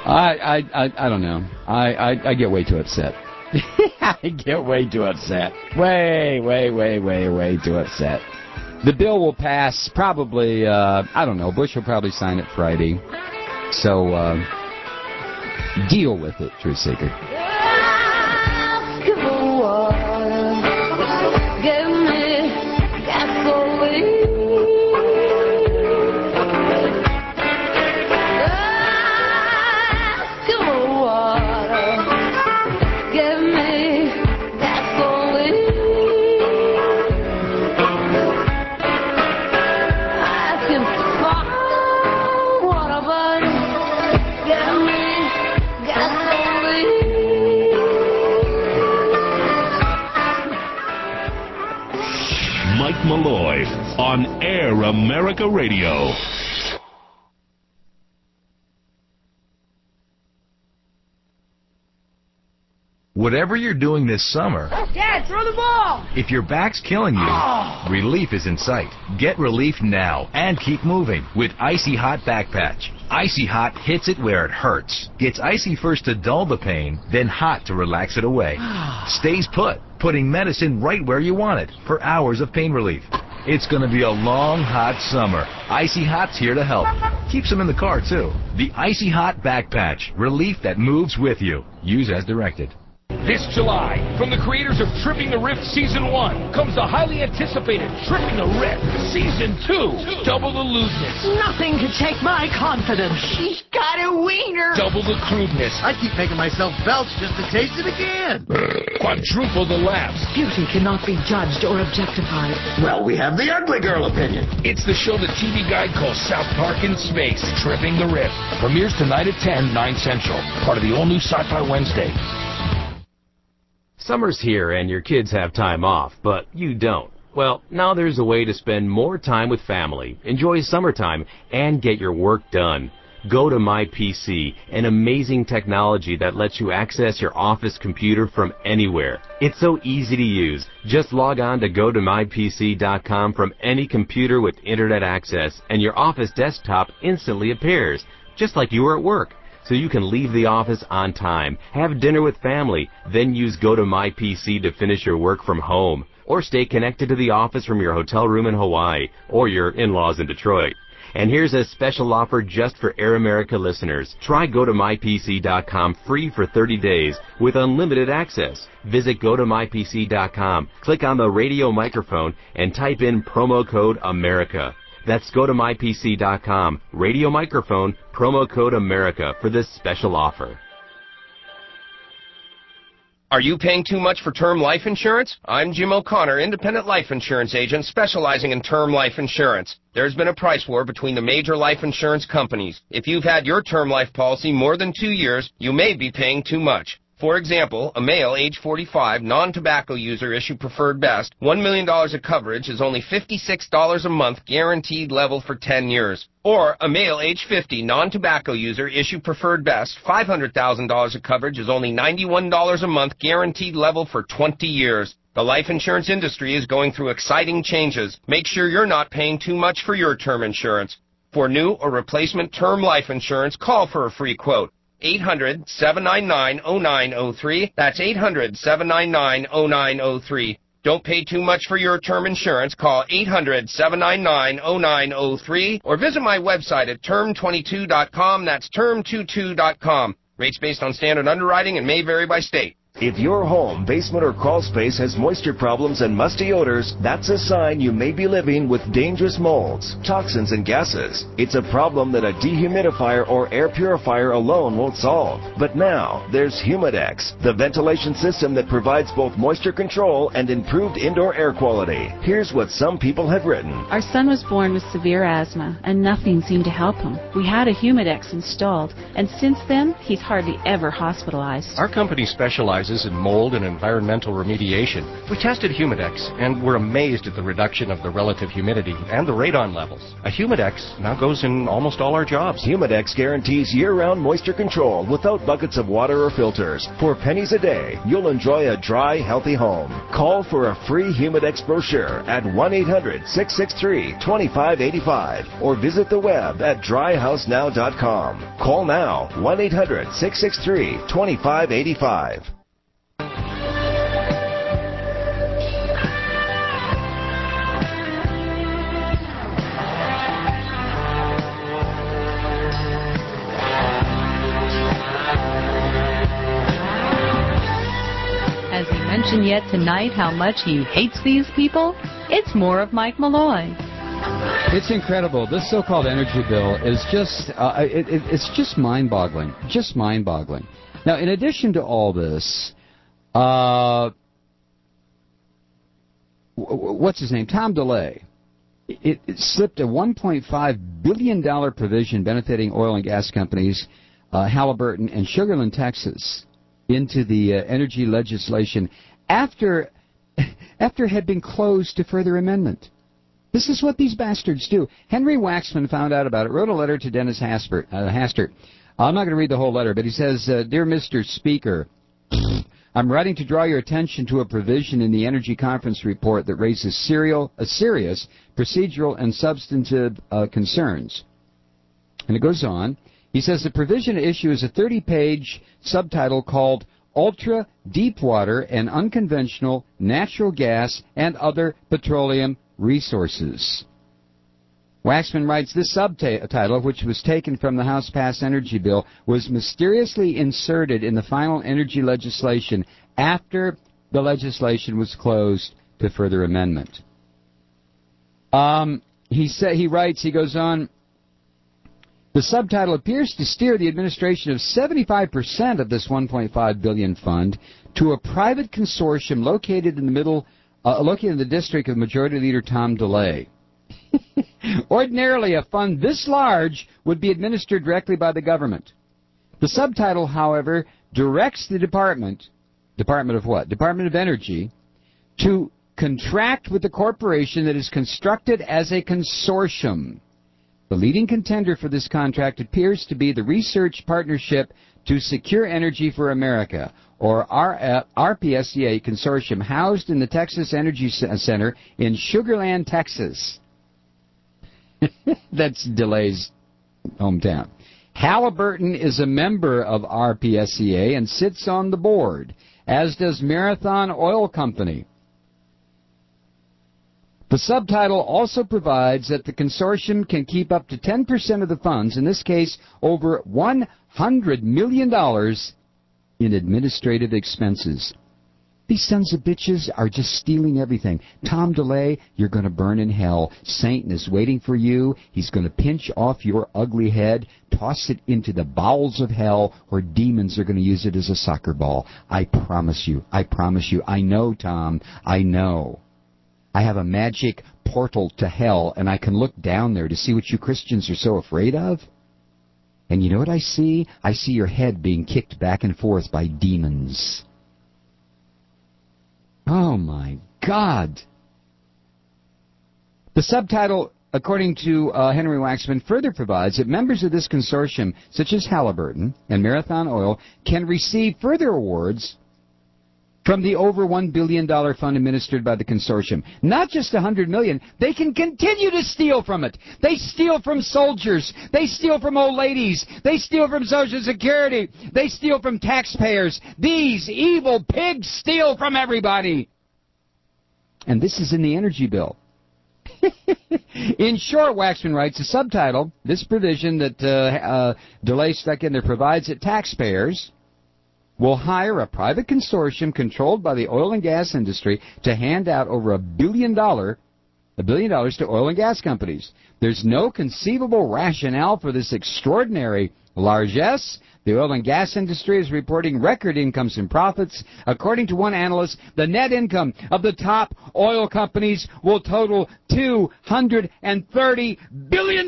I don't know. I get way too upset. I get way too upset. Way too upset. The bill will pass probably, I don't know, Bush will probably sign it Friday. So, deal with it, Truth Seeker. Mike Malloy on Air America Radio. Whatever you're doing this summer, Dad, throw the ball! if your back's killing you, relief is in sight. Get relief now and keep moving with Icy Hot Back Patch. Icy Hot hits it where it hurts. Gets icy first to dull the pain, then hot to relax it away. Stays put, putting medicine right where you want it for hours of pain relief. It's going to be a long, hot summer. Icy Hot's here to help. Keeps them in the car, too. The Icy Hot Back Patch. Relief that moves with you. Use as directed. This July, from the creators of Tripping the Rift Season 1, comes the highly anticipated Tripping the Rift Season 2. Double the lewdness. Nothing could take my confidence. She's got a wiener. Double the crudeness. I keep making myself belch just to taste it again. Quadruple the laughs. Beauty cannot be judged or objectified. Well, we have the ugly girl opinion. It's the show the TV Guide calls South Park in Space. Tripping the Rift. Premieres tonight at 10, 9 Central. Part of the all-new Sci-Fi Wednesday. Summer's here and your kids have time off, but you don't. Well, now there's a way to spend more time with family, enjoy summertime, and get your work done. Go to MyPC, an amazing technology that lets you access your office computer from anywhere. It's so easy to use. Just log on to gotomypc.com from any computer with internet access, and your office desktop instantly appears, just like you were at work. So you can leave the office on time, have dinner with family, then use GoToMyPC to finish your work from home, or stay connected to the office from your hotel room in Hawaii, or your in-laws in Detroit. And here's a special offer just for Air America listeners. Try GoToMyPC.com free for 30 days with unlimited access. Visit GoToMyPC.com, click on the radio microphone, and type in promo code AMERICA. That's GoToMyPC.com, radio microphone, promo code AMERICA for this special offer. Are you paying too much for term life insurance? I'm Jim O'Connor, independent life insurance agent specializing in term life insurance. There's been a price war between the major life insurance companies. If you've had your term life policy more than 2 years, you may be paying too much. For example, a male age 45, non-tobacco user issue preferred best, $1 million of coverage is only $56 a month guaranteed level for 10 years. Or a male age 50, non-tobacco user issue preferred best, $500,000 of coverage is only $91 a month guaranteed level for 20 years. The life insurance industry is going through exciting changes. Make sure you're not paying too much for your term insurance. For new or replacement term life insurance, call for a free quote. 800-799-0903. That's 800-799-0903. Don't pay too much for your term insurance. Call 800-799-0903 or visit my website at term22.com. That's term22.com. Rates based on standard underwriting and may vary by state. If your home, basement, or crawl space has moisture problems and musty odors, that's a sign you may be living with dangerous molds, toxins, and gases. It's a problem that a dehumidifier or air purifier alone won't solve. But now, there's Humidex, the ventilation system that provides both moisture control and improved indoor air quality. Here's what some people have written. Our son was born with severe asthma, and nothing seemed to help him. We had a Humidex installed, and since then, he's hardly ever hospitalized. Our company specializes enterprises in mold and environmental remediation. We tested Humidex and were amazed at the reduction of the relative humidity and the radon levels. A Humidex now goes in almost all our jobs. Humidex guarantees year-round moisture control without buckets of water or filters. For pennies a day, you'll enjoy a dry, healthy home. Call for a free Humidex brochure at 1-800-663-2585 or visit the web at dryhousenow.com. Call now, 1-800-663-2585. Has he mentioned yet tonight how much he hates these people? It's more of Mike Malloy. It's incredible. This so-called energy bill is just, it's just mind-boggling. Just mind-boggling. Now, in addition to all this, what's his name? Tom DeLay. It slipped a $1.5 billion provision benefiting oil and gas companies, Halliburton and Sugar Land, Texas, into the energy legislation after it had been closed to further amendment. This is what these bastards do. Henry Waxman found out about it, wrote a letter to Dennis Hastert. I'm not going to read the whole letter, but he says, Dear Mr. Speaker, I'm writing to draw your attention to a provision in the Energy Conference report that raises serious procedural and substantive concerns. And it goes on. He says the provision at issue is a 30-page subtitle called Ultra Deepwater and Unconventional Natural Gas and Other Petroleum Resources. Waxman writes, this subtitle, which was taken from the House-passed energy bill, was mysteriously inserted in the final energy legislation after the legislation was closed to further amendment. He goes on, the subtitle appears to steer the administration of 75% of this $1.5 billion fund to a private consortium located in the district of Majority Leader Tom DeLay. Ordinarily, a fund this large would be administered directly by the government. The subtitle, however, directs the Department of what? Department of Energy, to contract with the corporation that is constructed as a consortium. The leading contender for this contract appears to be the Research Partnership to Secure Energy for America, or RPSCA consortium, housed in the Texas Energy Center in Sugar Land, Texas. That's DeLay's hometown. Halliburton is a member of RPSCA and sits on the board, as does Marathon Oil Company. The subtitle also provides that the consortium can keep up to 10% of the funds, in this case over $100 million in administrative expenses. These sons of bitches are just stealing everything. Tom DeLay, you're going to burn in hell. Satan is waiting for you. He's going to pinch off your ugly head, toss it into the bowels of hell, where demons are going to use it as a soccer ball. I promise you. I promise you. I know, Tom. I know. I have a magic portal to hell, and I can look down there to see what you Christians are so afraid of. And you know what I see? I see your head being kicked back and forth by demons. Oh, my God. The subtitle, according to Henry Waxman, further provides that members of this consortium, such as Halliburton and Marathon Oil, can receive further awards from the over $1 billion fund administered by the consortium. Not just $100 million. They can continue to steal from it. They steal from soldiers. They steal from old ladies. They steal from Social Security. They steal from taxpayers. These evil pigs steal from everybody. And this is in the energy bill. In short, Waxman writes, the subtitle, this provision that DeLay stuck in there provides that taxpayers will hire a private consortium controlled by the oil and gas industry to hand out over $1 billion to oil and gas companies. There's no conceivable rationale for this extraordinary largesse. The oil and gas industry is reporting record incomes and profits. According to one analyst, the net income of the top oil companies will total $230 billion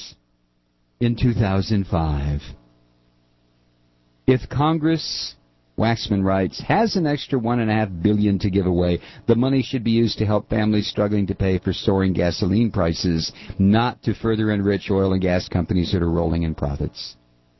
in 2005. If Congress Waxman writes, has an extra $1.5 billion to give away. The money should be used to help families struggling to pay for soaring gasoline prices, not to further enrich oil and gas companies that are rolling in profits.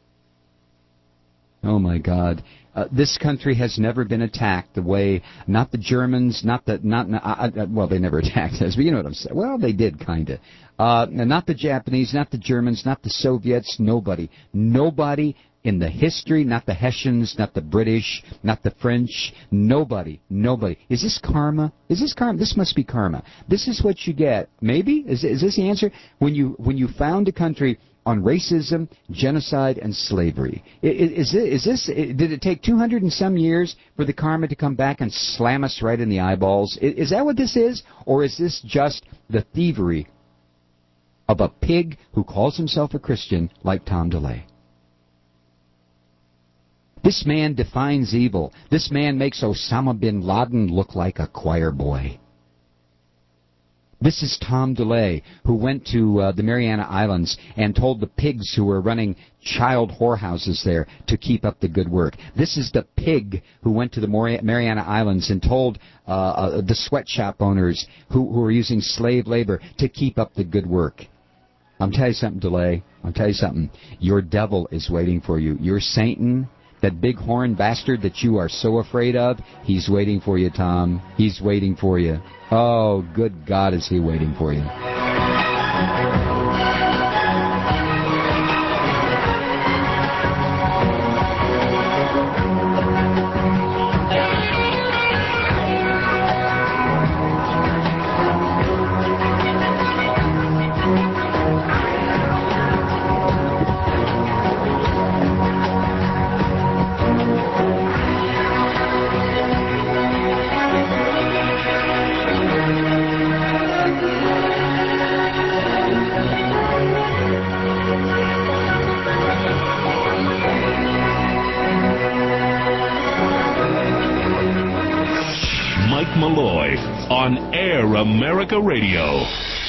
Oh, my God. This country has never been attacked the way, not the Germans, well, they never attacked us, but you know what I'm saying. Well, they did, kind of. Not the Japanese, not the Germans, not the Soviets, nobody. Nobody in the history, not the Hessians, not the British, not the French, nobody. Is this karma? This must be karma. This is what you get. Maybe? Is this the answer? When you found a country on racism, genocide, and slavery. Did it take 200 and some years for the karma to come back and slam us right in the eyeballs? Is that what this is? Or is this just the thievery of a pig who calls himself a Christian like Tom DeLay? This man defines evil. This man makes Osama bin Laden look like a choir boy. This is Tom DeLay, who went to the Mariana Islands and told the pigs who were running child whorehouses there to keep up the good work. This is the pig who went to the Mariana Islands and told the sweatshop owners who were using slave labor to keep up the good work. I'll tell you something, DeLay. I'll tell you something. Your devil is waiting for you. Your Satan, that big horn bastard that you are so afraid of, he's waiting for you, Tom. He's waiting for you. Oh, good God, is he waiting for you. Malloy on Air America Radio.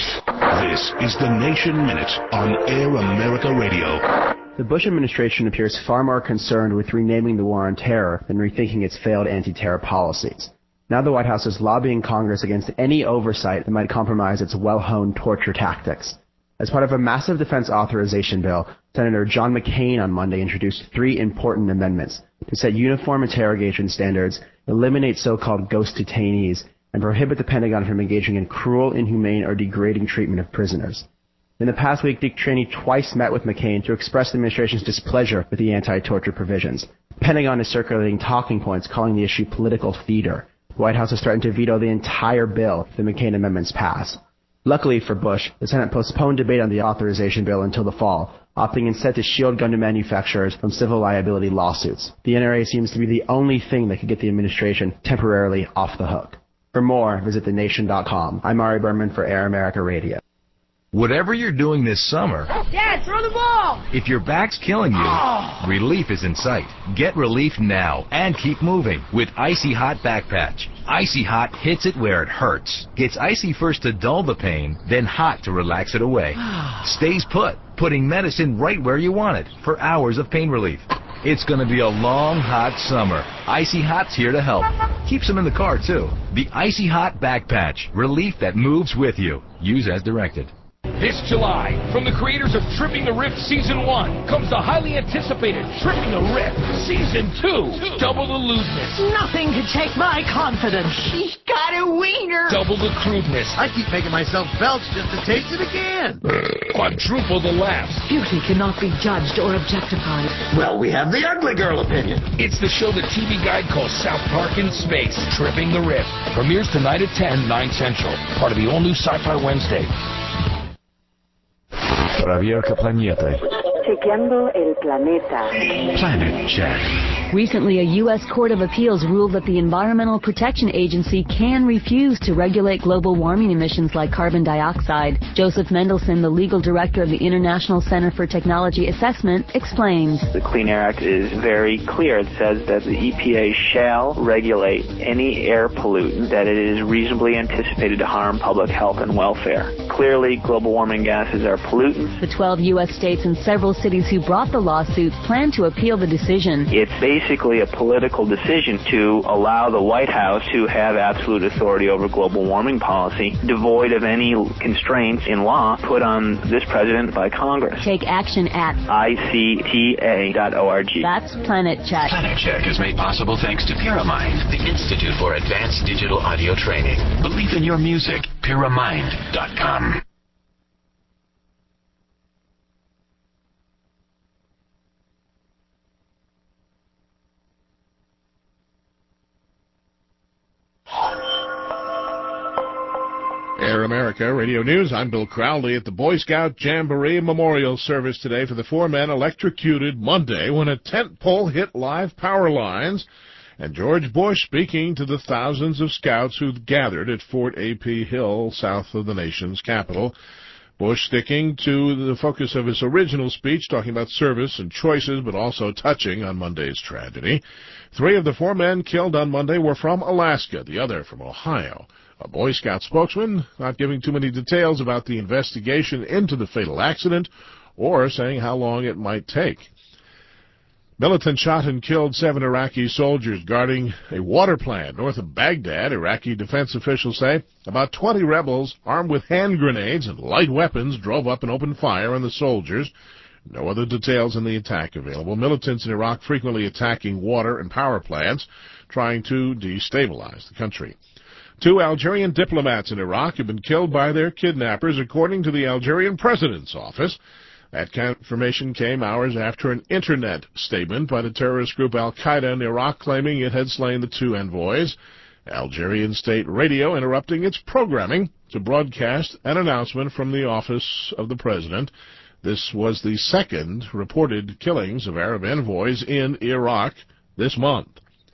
This is the Nation Minute on Air America Radio. The Bush administration appears far more concerned with renaming the war on terror than rethinking its failed anti-terror policies. Now the White House is lobbying Congress against any oversight that might compromise its well-honed torture tactics. As part of a massive defense authorization bill, Senator John McCain on Monday introduced 3 important amendments to set uniform interrogation standards, eliminate so-called ghost detainees, and prohibit the Pentagon from engaging in cruel, inhumane, or degrading treatment of prisoners. In the past week, Dick Cheney twice met with McCain to express the administration's displeasure with the anti-torture provisions. The Pentagon is circulating talking points calling the issue political theater. The White House is threatened to veto the entire bill if the McCain amendments pass. Luckily for Bush, the Senate postponed debate on the authorization bill until the fall, opting instead to shield gun manufacturers from civil liability lawsuits. The NRA seems to be the only thing that could get the administration temporarily off the hook. For more, visit thenation.com. I'm Ari Berman for Air America Radio. Whatever you're doing this summer, Dad, throw the ball! if your back's killing you, relief is in sight. Get relief now and keep moving with Icy Hot Back Patch. Icy Hot hits it where it hurts. Gets icy first to dull the pain, then hot to relax it away. Stays put, putting medicine right where you want it for hours of pain relief. It's going to be a long, hot summer. Icy Hot's here to help. Keeps them in the car, too. The Icy Hot Back Patch. Relief that moves with you. Use as directed. This July, from the creators of Tripping the Rift Season 1, comes the highly anticipated Tripping the Rift Season 2, Double the Lewdness. Nothing could take my confidence. She's got a wiener. Double the Crudeness. I keep making myself belch just to taste it again. Quadruple the Laughs. Beauty cannot be judged or objectified. Well, we have the ugly girl opinion. It's the show the TV Guide calls South Park in Space, Tripping the Rift. Premieres tonight at 10, 9 Central. Part of the all-new Sci-Fi Wednesday. Проверка планеты. Chequeando el planeta. Planet Check. Recently, a U.S. Court of Appeals ruled that the Environmental Protection Agency can refuse to regulate global warming emissions like carbon dioxide. Joseph Mendelson, the legal director of the International Center for Technology Assessment, explains. The Clean Air Act is very clear. It says that the EPA shall regulate any air pollutant that it is reasonably anticipated to harm public health and welfare. Clearly, global warming gases are pollutants. The 12 U.S. states and several several cities who brought the lawsuit plan to appeal the decision. It's basically a political decision to allow the White House to have absolute authority over global warming policy, devoid of any constraints in law put on this president by Congress. Take action at ICTA.org. That's Planet Check. Planet Check is made possible thanks to Pyramind, the Institute for Advanced Digital Audio Training. Believe in your music. Pyramind.com. Air America Radio News. I'm Bill Crowley at the Boy Scout Jamboree Memorial Service today for the 4 men electrocuted Monday when a tent pole hit live power lines, and George Bush speaking to the thousands of scouts who gathered at Fort A.P. Hill south of the nation's capital. Bush sticking to the focus of his original speech, talking about service and choices, but also touching on Monday's tragedy. 3 of the 4 men killed on Monday were from Alaska, the other from Ohio. A Boy Scout spokesman not giving too many details about the investigation into the fatal accident or saying how long it might take. Militants shot and killed 7 Iraqi soldiers guarding a water plant north of Baghdad. Iraqi defense officials say about 20 rebels armed with hand grenades and light weapons drove up and opened fire on the soldiers. No other details in the attack available. Militants in Iraq frequently attacking water and power plants, trying to destabilize the country. 2 Algerian diplomats in Iraq have been killed by their kidnappers, according to the Algerian president's office. That confirmation came hours after an internet statement by the terrorist group Al-Qaeda in Iraq claiming it had slain the 2 envoys. Algerian state radio interrupting its programming to broadcast an announcement from the office of the president. This was the 2nd reported killings of Arab envoys in Iraq this month.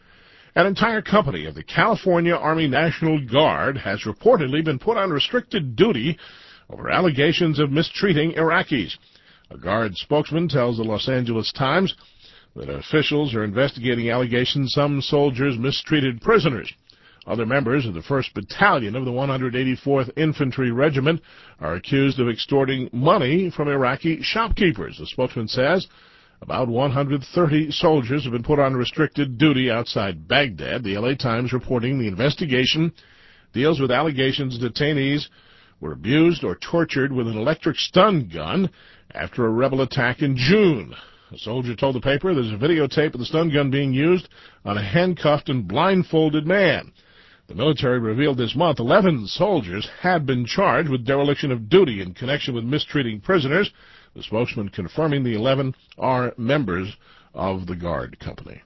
An entire company of the California Army National Guard has reportedly been put on restricted duty over allegations of mistreating Iraqis. A Guard spokesman tells the Los Angeles Times that officials are investigating allegations some soldiers mistreated prisoners. Other members of the 1st Battalion of the 184th Infantry Regiment are accused of extorting money from Iraqi shopkeepers. The spokesman says about 130 soldiers have been put on restricted duty outside Baghdad. The LA Times reporting the investigation deals with allegations detainees were abused or tortured with an electric stun gun after a rebel attack in June. A soldier told the paper there's a videotape of the stun gun being used on a handcuffed and blindfolded man. The military revealed this month 11 soldiers had been charged with dereliction of duty in connection with mistreating prisoners. The spokesman confirming the 11 are members of the Guard company.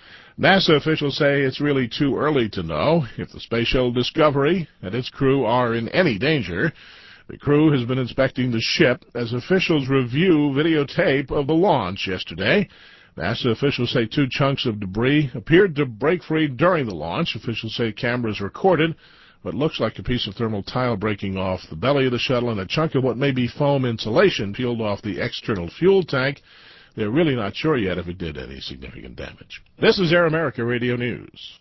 NASA officials say it's really too early to know if the Space Shuttle Discovery and its crew are in any danger. The crew has been inspecting the ship as officials review videotape of the launch yesterday. NASA officials say 2 chunks of debris appeared to break free during the launch. Officials say cameras recorded what looks like a piece of thermal tile breaking off the belly of the shuttle and a chunk of what may be foam insulation peeled off the external fuel tank. They're really not sure yet if it did any significant damage. This is Air America Radio News.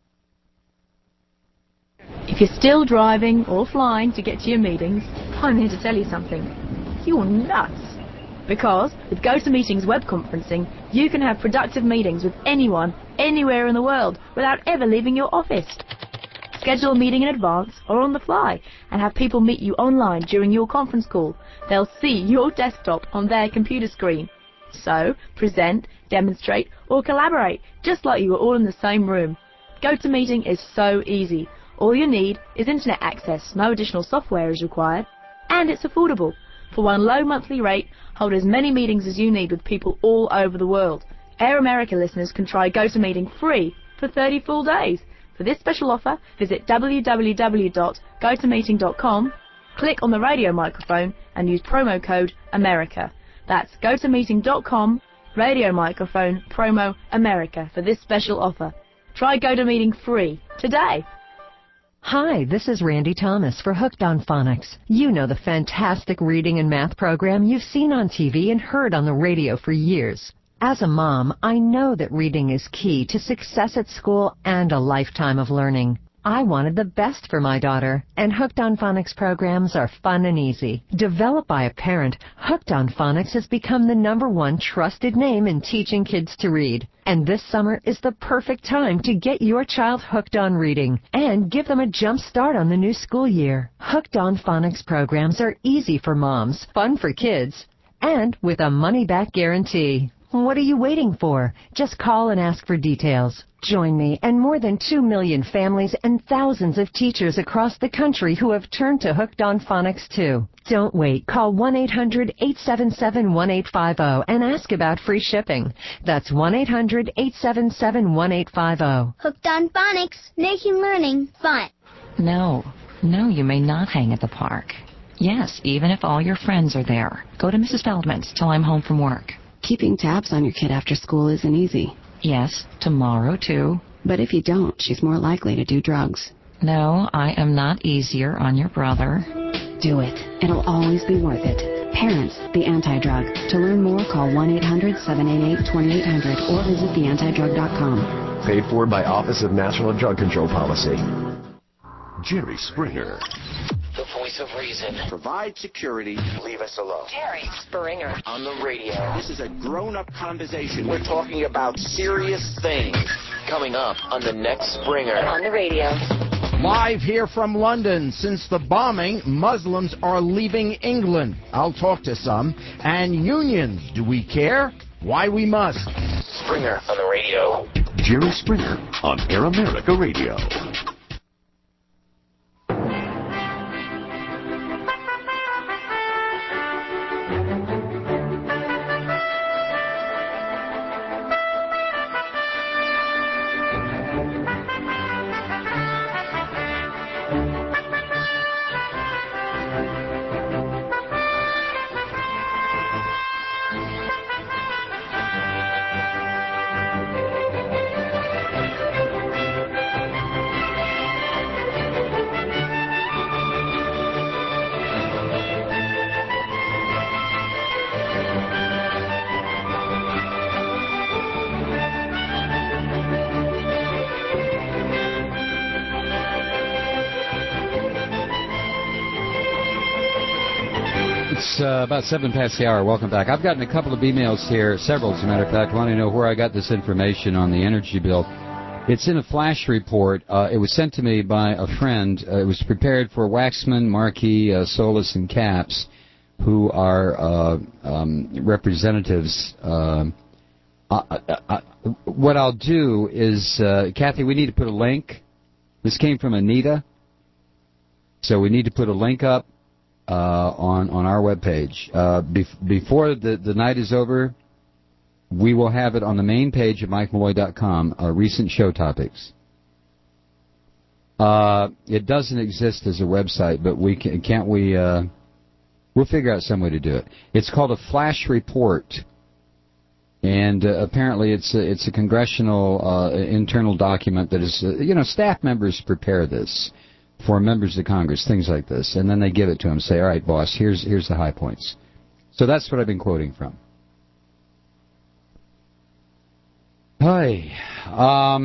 If you're still driving or flying to get to your meetings, I'm here to tell you something. You're nuts. Because with GoToMeetings web conferencing, you can have productive meetings with anyone, anywhere in the world, without ever leaving your office. Schedule a meeting in advance or on the fly and have people meet you online during your conference call. They'll see your desktop on their computer screen. So, present, demonstrate, or collaborate, just like you were all in the same room. GoToMeeting is so easy. All you need is internet access, no additional software is required, and it's affordable. For one low monthly rate, hold as many meetings as you need with people all over the world. Air America listeners can try GoToMeeting free for 30 full days. For this special offer, visit www.gotomeeting.com, click on the radio microphone, and use promo code AMERICA. That's gotomeeting.com, radio microphone, promo AMERICA for this special offer. Try GoToMeeting free today. Hi, this is Randy Thomas for Hooked on Phonics. You know the fantastic reading and math program you've seen on TV and heard on the radio for years. As a mom, I know that reading is key to success at school and a lifetime of learning. I wanted the best for my daughter, and Hooked on Phonics programs are fun and easy. Developed by a parent, Hooked on Phonics has become the #1 trusted name in teaching kids to read. And this summer is the perfect time to get your child hooked on reading and give them a jump start on the new school year. Hooked on Phonics programs are easy for moms, fun for kids, and with a money-back guarantee. What are you waiting for? Just call and ask for details. Join me and more than 2 million families and thousands of teachers across the country who have turned to Hooked on Phonics too. Don't wait. Call 1-800-877-1850 and ask about free shipping. That's 1-800-877-1850. Hooked on Phonics, making learning fun. No, you may not hang at the park. Yes, even if all your friends are there. Go to Mrs. Feldman's till I'm home from work. Keeping tabs on your kid after school isn't easy. Yes, tomorrow too. But if you don't, she's more likely to do drugs. No, I am not easier on your brother. Do it. It'll always be worth it. Parents, the Anti-Drug. To learn more, call 1-800-788-2800 or visit theantidrug.com. Paid for by Office of National Drug Control Policy. Jerry Springer. The voice of reason. Provide security. Leave us alone. Jerry Springer. On the radio. This is a grown-up conversation. We're talking about serious things. Coming up on the next Springer. On the radio. Live here from London. Since the bombing, Muslims are leaving England. I'll talk to some. And unions. Do we care? Why we must. Springer on the radio. Jerry Springer on Air America Radio. It's about 7 past the hour. Welcome back. I've gotten a couple of emails here, several as a matter of fact, wanting to know where I got this information on the energy bill. It's in a flash report. It was sent to me by a friend. It was prepared for Waxman, Markey, Solis, and Capps, who are representatives. What I'll do is, Kathy, we need to put a link. This came from Anita. So we need to put a link up on our webpage. Before the night is over, we will have it on the main page of MikeMalloy.com, recent show topics. It doesn't exist as a website, but we'll figure out some way to do it. It's called a flash report, and apparently it's a congressional internal document that is, staff members prepare this for members of Congress, things like this, and then they give it to them, say, all right, boss, here's the high points. So that's what I've been quoting from. Hi. All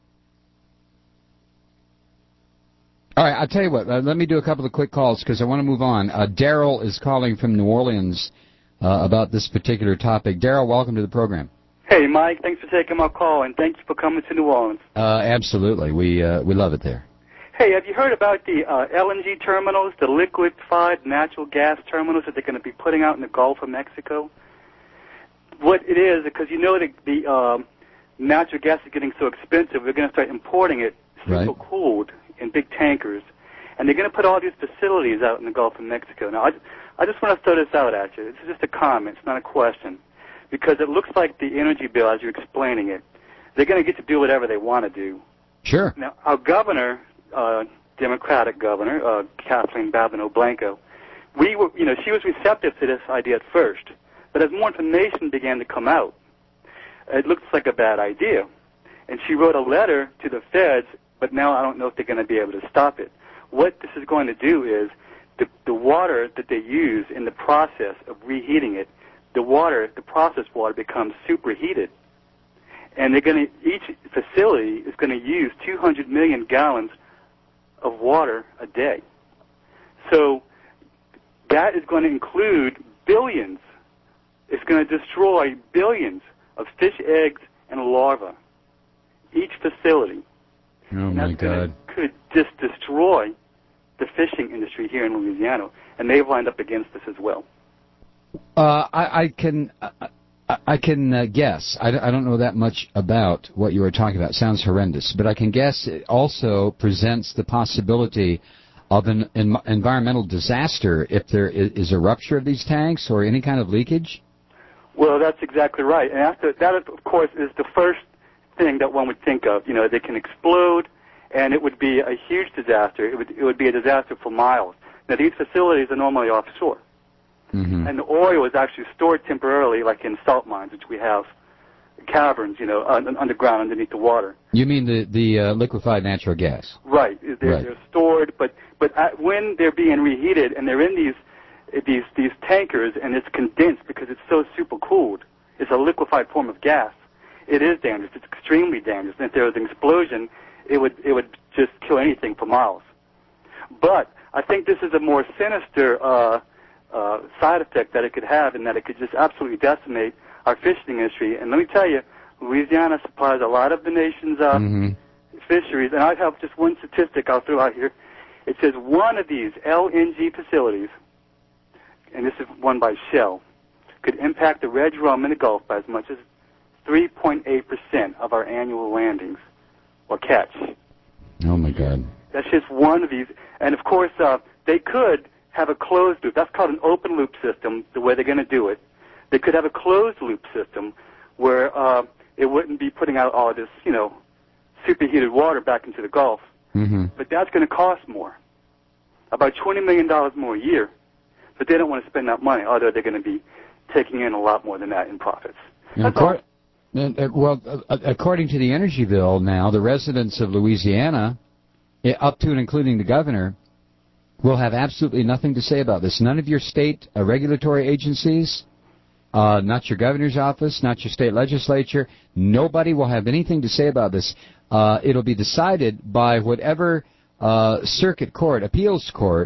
right, I'll tell you what, let me do a couple of quick calls because I want to move on. Daryl is calling from New Orleans about this particular topic. Daryl, welcome to the program. Hey, Mike, thanks for taking my call, and thanks for coming to New Orleans. Absolutely. We love it there. Hey, have you heard about the LNG terminals, the liquefied natural gas terminals that they're going to be putting out in the Gulf of Mexico? What it is, because the natural gas is getting so expensive, we're going to start importing it super cooled in big tankers. And they're going to put all these facilities out in the Gulf of Mexico. Now, I just want to throw this out at you. This is just a comment. It's not a question. Because it looks like the energy bill, as you're explaining it, they're going to get to do whatever they want to do. Sure. Now, our governor, Democratic governor, Kathleen Babino Blanco, she was receptive to this idea at first. But as more information began to come out, it looks like a bad idea. And she wrote a letter to the feds, but now I don't know if they're going to be able to stop it. What this is going to do is the water that they use in the process of reheating it, the processed water becomes superheated. And each facility is going to use 200 million gallons of water a day. So that is going to include billions. It's going to destroy billions of fish eggs and larvae, each facility. Oh, my God. Could just destroy the fishing industry here in Louisiana, and they've lined up against this as well. I can guess. I don't know that much about what you were talking about. It sounds horrendous, but I can guess it also presents the possibility of an environmental disaster if there is a rupture of these tanks or any kind of leakage. Well, that's exactly right. And that, of course, is the first thing that one would think of. You know, they can explode, and it would be a huge disaster. It would be a disaster for miles. Now, these facilities are normally offshore. Mm-hmm. And the oil is actually stored temporarily, like in salt mines, which we have caverns, you know, underground underneath the water. You mean the liquefied natural gas? Right. They're stored, but when they're being reheated and they're in these tankers and it's condensed because it's so super cooled, it's a liquefied form of gas. It is dangerous. It's extremely dangerous. And if there was an explosion, it would just kill anything for miles. But I think this is a more sinister side effect that it could have, in that it could just absolutely decimate our fishing industry. And let me tell you, Louisiana supplies a lot of the nation's fisheries. And I have just one statistic I'll throw out here. It says one of these LNG facilities, and this is one by Shell, could impact the red drum in the Gulf by as much as 3.8% of our annual landings or catch. Oh, my God. That's just one of these. And, of course, they could have a closed loop. That's called an open loop system, the way they're going to do it. They could have a closed loop system where it wouldn't be putting out all this, you know, superheated water back into the Gulf. Mm-hmm. But that's going to cost more, about $20 million more a year. But they don't want to spend that money, although they're going to be taking in a lot more than that in profits. According to the energy bill now, the residents of Louisiana, up to and including the governor, will have absolutely nothing to say about this. None of your state regulatory agencies, not your governor's office, not your state legislature, nobody will have anything to say about this. It'll be decided by whatever circuit court, appeals court,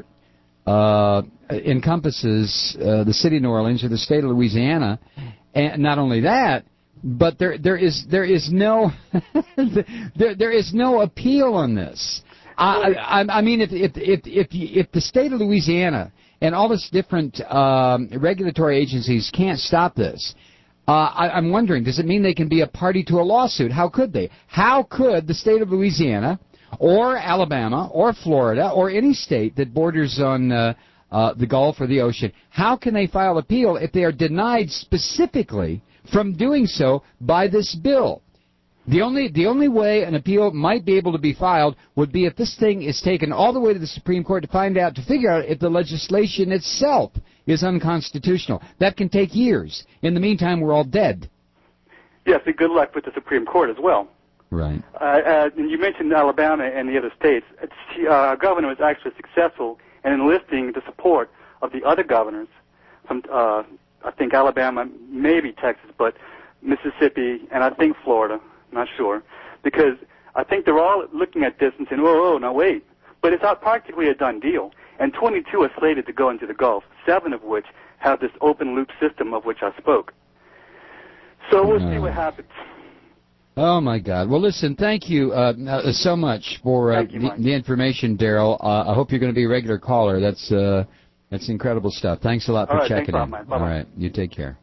encompasses the city of New Orleans or the state of Louisiana. And not only that, but there is no there is no appeal on this. I mean, if the state of Louisiana and all its different regulatory agencies can't stop this, I'm wondering, does it mean they can be a party to a lawsuit? How could they? How could the state of Louisiana or Alabama or Florida or any state that borders on the Gulf or the ocean, how can they file appeal if they are denied specifically from doing so by this bill? The only way an appeal might be able to be filed would be if this thing is taken all the way to the Supreme Court to figure out if the legislation itself is unconstitutional. That can take years. In the meantime, we're all dead. Yes, and good luck with the Supreme Court as well. Right. And you mentioned Alabama and the other states. Our governor was actually successful in enlisting the support of the other governors from, I think, Alabama, maybe Texas, but Mississippi, and I think Florida. Not sure, because I think they're all looking at this and saying, oh, no, wait. But it's not practically a done deal. And 22 are slated to go into the Gulf, 7 of which have this open-loop system of which I spoke. So we'll see what happens. Oh, my God. Well, listen, thank you so much for the information, Daryl. I hope you're going to be a regular caller. That's incredible stuff. Thanks a lot for checking in. All right, you take care.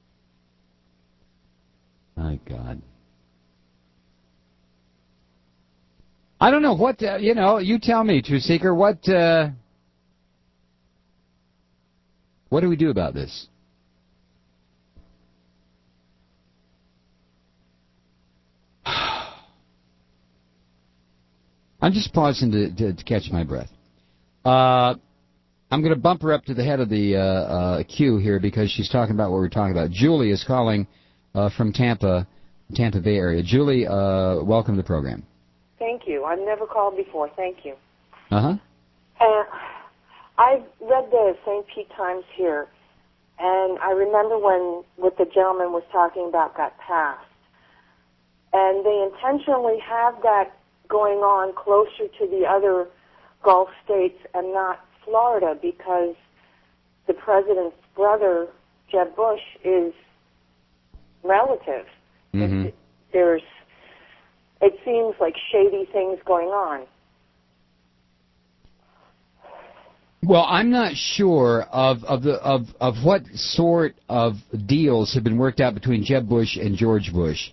My God. I don't know what, you tell me, True Seeker, what do we do about this? I'm just pausing to catch my breath. I'm going to bump her up to the head of the queue here because she's talking about what we're talking about. Julie is calling from Tampa Bay area. Julie, welcome to the program. Thank you. I've never called before. Thank you. Uh-huh. I've read the St. Pete Times here, and I remember when what the gentleman was talking about got passed. And they intentionally have that going on closer to the other Gulf states and not Florida because the president's brother, Jeb Bush, is relative. Mm-hmm. It seems like shady things going on. Well, I'm not sure of what sort of deals have been worked out between Jeb Bush and George Bush.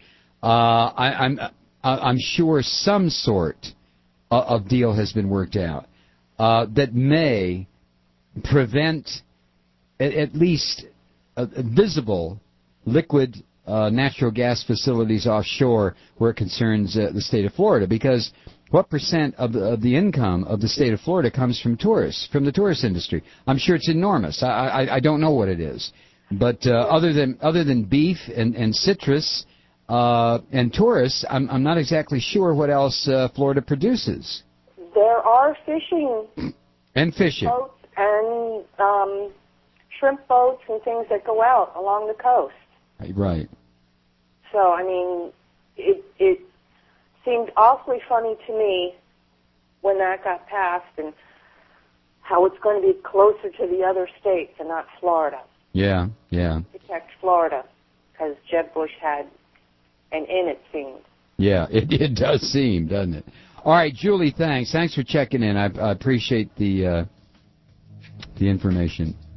I'm sure some sort of deal has been worked out that may prevent at least visible liquid natural gas facilities offshore where it concerns the state of Florida, because what percent of the income of the state of Florida comes from tourists, from the tourist industry? I'm sure it's enormous. I don't know what it is, but other than beef and citrus and tourists, I'm not exactly sure what else Florida produces. There are fishing boats and shrimp boats and things that go out along the coast. Right. So, I mean, it seemed awfully funny to me when that got passed and how it's going to be closer to the other states and not Florida. Yeah. Protect Florida, because Jeb Bush had an in, it seemed. Yeah, it does seem, doesn't it? All right, Julie, thanks. Thanks for checking in. I appreciate the information.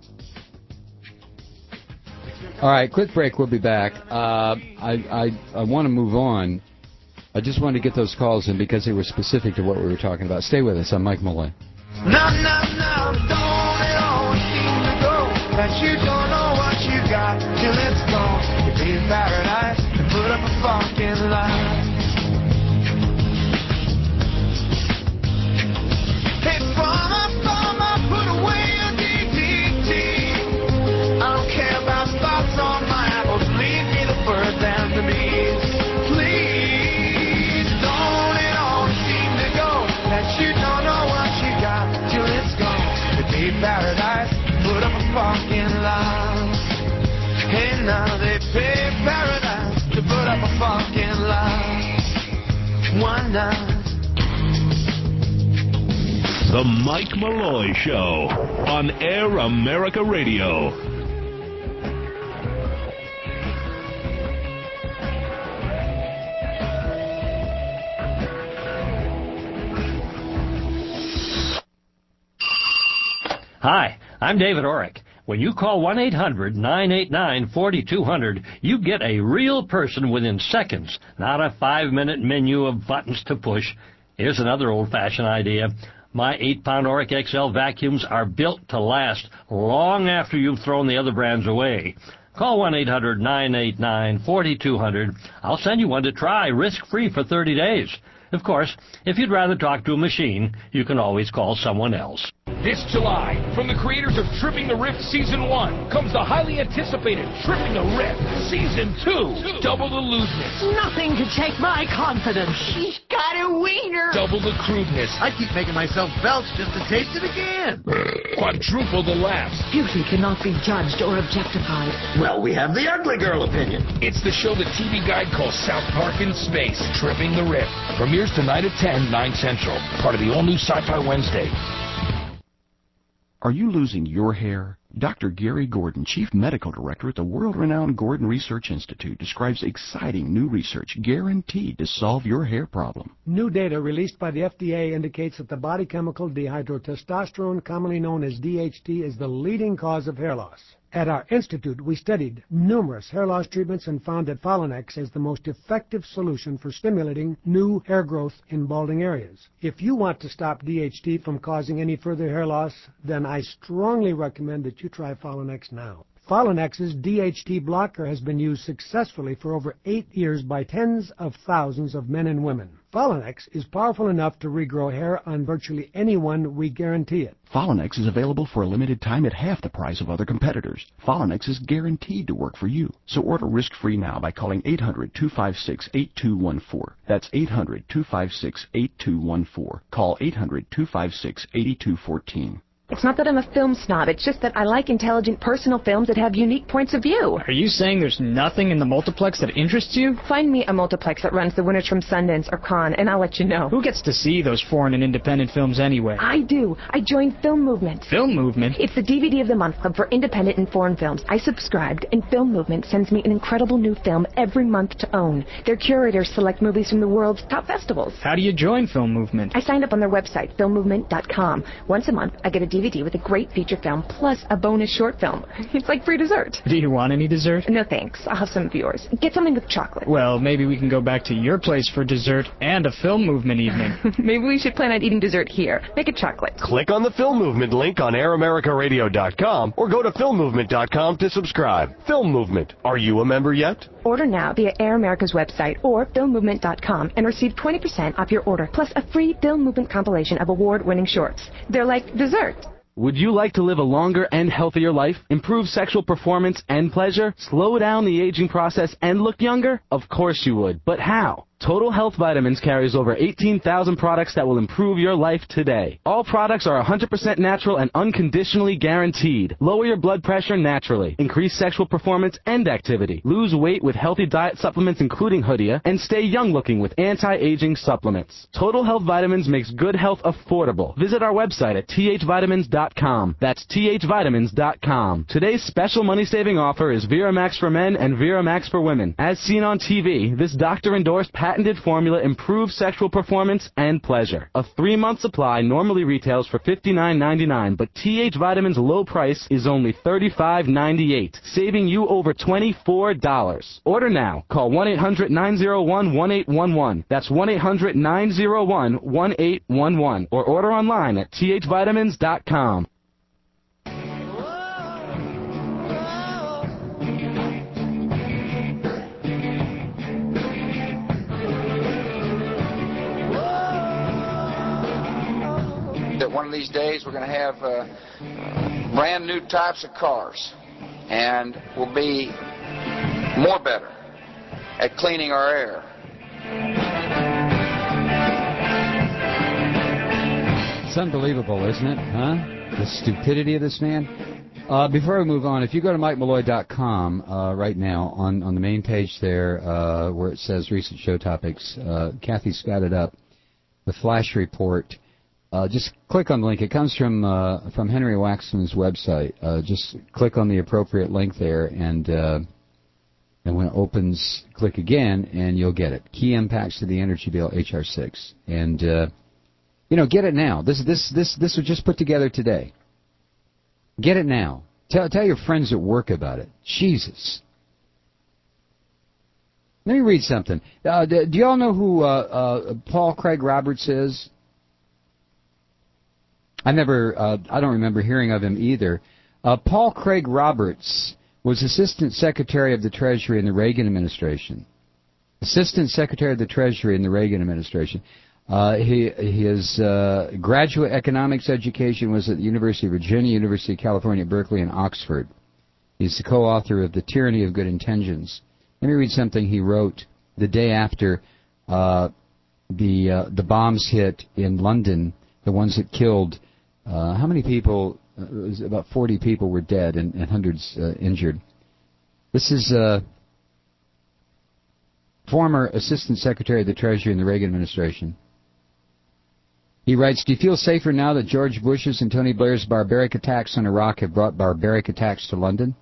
All right, quick break. We'll be back. I want to move on. I just wanted to get those calls in because they were specific to what we were talking about. Stay with us. I'm Mike Malloy. No, don't it always seem to go that you don't know what you got till it's gone. You leave paradise and put up a fucking lie. Hey, farmer, put away your DDT. I don't care about spots on my apples. Leave me the birds and the bees. Please, don't it always seem to go that you don't know what you got till it's gone. You leave paradise, put up a fucking lie. Hey, now they pay paradise to put up a fucking lie. Why not? The Mike Malloy Show on Air America Radio. Hi, I'm David Orrick. When you call 1-800-989-4200, you get a real person within seconds, not a 5-minute menu of buttons to push. Here's another old-fashioned idea. My 8-pound Orrick XL vacuums are built to last long after you've thrown the other brands away. Call 1-800-989-4200. I'll send you one to try, risk-free for 30 days. Of course, if you'd rather talk to a machine, you can always call someone else. This July, from the creators of Tripping the Rift Season 1, comes the highly anticipated Tripping the Rift Season 2. Double the lewdness. Nothing could take my confidence. She's got a wiener. Double the crudeness. I keep making myself belch just to taste it again. Quadruple the laughs. Beauty cannot be judged or objectified. Well, we have the ugly girl opinion. It's the show the TV Guide calls South Park in Space. Tripping the Rift. Premieres tonight at 10, 9 Central. Part of the all-new Sci-Fi Wednesday. Are you losing your hair? Dr. Gary Gordon, Chief Medical Director at the world-renowned Gordon Research Institute, describes exciting new research guaranteed to solve your hair problem. New data released by the FDA indicates that the body chemical dihydrotestosterone, commonly known as DHT, is the leading cause of hair loss. At our institute, we studied numerous hair loss treatments and found that Folinex is the most effective solution for stimulating new hair growth in balding areas. If you want to stop DHT from causing any further hair loss, then I strongly recommend that you try Folinex now. Folinex's DHT blocker has been used successfully for over 8 years by tens of thousands of men and women. Folinex is powerful enough to regrow hair on virtually anyone, we guarantee it. Folinex is available for a limited time at half the price of other competitors. Folinex is guaranteed to work for you. So order risk-free now by calling 800-256-8214. That's 800-256-8214. Call 800-256-8214. It's not that I'm a film snob, it's just that I like intelligent personal films that have unique points of view. Are you saying there's nothing in the multiplex that interests you? Find me a multiplex that runs the winners from Sundance or Cannes, and I'll let you know. Who gets to see those foreign and independent films anyway? I do. I joined Film Movement. Film Movement? It's the DVD of the month club for independent and foreign films. I subscribed, and Film Movement sends me an incredible new film every month to own. Their curators select movies from the world's top festivals. How do you join Film Movement? I signed up on their website, filmmovement.com. Once a month, I get a DVD with a great feature film plus a bonus short film. It's like free dessert. Do you want any dessert? No thanks. I'll have some of yours. Get something with chocolate. Well, maybe we can go back to your place for dessert and a Film Movement evening. Maybe we should plan on eating dessert here. Make it chocolate. Click on the Film Movement link on AirAmericaRadio.com or go to FilmMovement.com to subscribe. Film Movement. Are you a member yet? Order now via Air America's website or FilmMovement.com and receive 20% off your order plus a free Film Movement compilation of award-winning shorts. They're like dessert. Would you like to live a longer and healthier life, improve sexual performance and pleasure, slow down the aging process, and look younger? Of course you would. But how? Total Health Vitamins carries over 18,000 products that will improve your life today. All products are 100% natural and unconditionally guaranteed. Lower your blood pressure naturally. Increase sexual performance and activity. Lose weight with healthy diet supplements including Hoodia. And stay young looking with anti-aging supplements. Total Health Vitamins makes good health affordable. Visit our website at thvitamins.com. That's thvitamins.com. Today's special money-saving offer is ViraMax for men and ViraMax for women. As seen on TV, this doctor-endorsed patented formula improves sexual performance and pleasure. A 3-month supply normally retails for $59.99, but TH Vitamins' low price is only $35.98, saving you over $24. Order now. Call 1-800-901-1811. That's 1-800-901-1811. Or order online at thvitamins.com. That one of these days we're going to have brand new types of cars, and we'll be more better at cleaning our air. It's unbelievable, isn't it? Huh? The stupidity of this man. Before we move on, if you go to MikeMalloy.com right now, on the main page there where it says recent show topics, Kathy's got it up, the flash report. Just click on the link. It comes from Henry Waxman's website. Just click on the appropriate link there, and when it opens, click again, and you'll get it. Key impacts to the energy bill, H.R. 6. And, get it now. This was just put together today. Get it now. Tell your friends at work about it. Jesus. Let me read something. Do you all know who Paul Craig Roberts is? I don't remember hearing of him either. Paul Craig Roberts was Assistant Secretary of the Treasury in the Reagan administration. Assistant Secretary of the Treasury in the Reagan administration. His graduate economics education was at the University of Virginia, University of California, Berkeley, and Oxford. He's the co-author of The Tyranny of Good Intentions. Let me read something he wrote the day after the bombs hit in London, the ones that killed. How many people? It was about 40 people were dead and hundreds injured. This is former Assistant Secretary of the Treasury in the Reagan administration. He writes, do you feel safer now that George Bush's and Tony Blair's barbaric attacks on Iraq have brought barbaric attacks to London?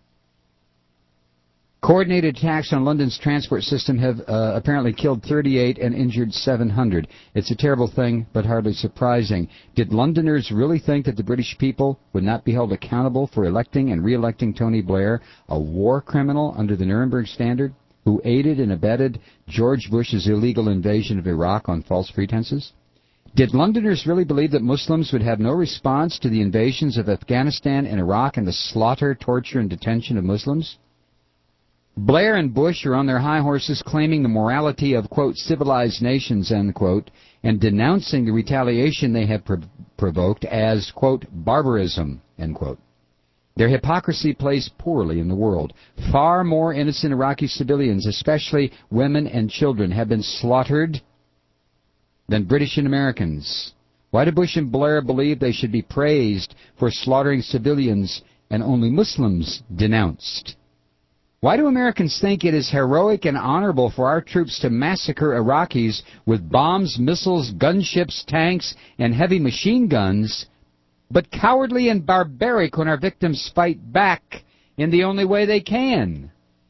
Coordinated attacks on London's transport system have apparently killed 38 and injured 700. It's a terrible thing, but hardly surprising. Did Londoners really think that the British people would not be held accountable for electing and re-electing Tony Blair, a war criminal under the Nuremberg Standard, who aided and abetted George Bush's illegal invasion of Iraq on false pretenses? Did Londoners really believe that Muslims would have no response to the invasions of Afghanistan and Iraq and the slaughter, torture, and detention of Muslims? Blair and Bush are on their high horses claiming the morality of, quote, civilized nations, end quote, and denouncing the retaliation they have provoked as, quote, barbarism, end quote. Their hypocrisy plays poorly in the world. Far more innocent Iraqi civilians, especially women and children, have been slaughtered than British and Americans Why do Bush and Blair believe they should be praised for slaughtering civilians and only Muslims denounced? Why do Americans think it is heroic and honorable for our troops to massacre Iraqis with bombs, missiles, gunships, tanks, and heavy machine guns, but cowardly and barbaric when our victims fight back in the only way they can?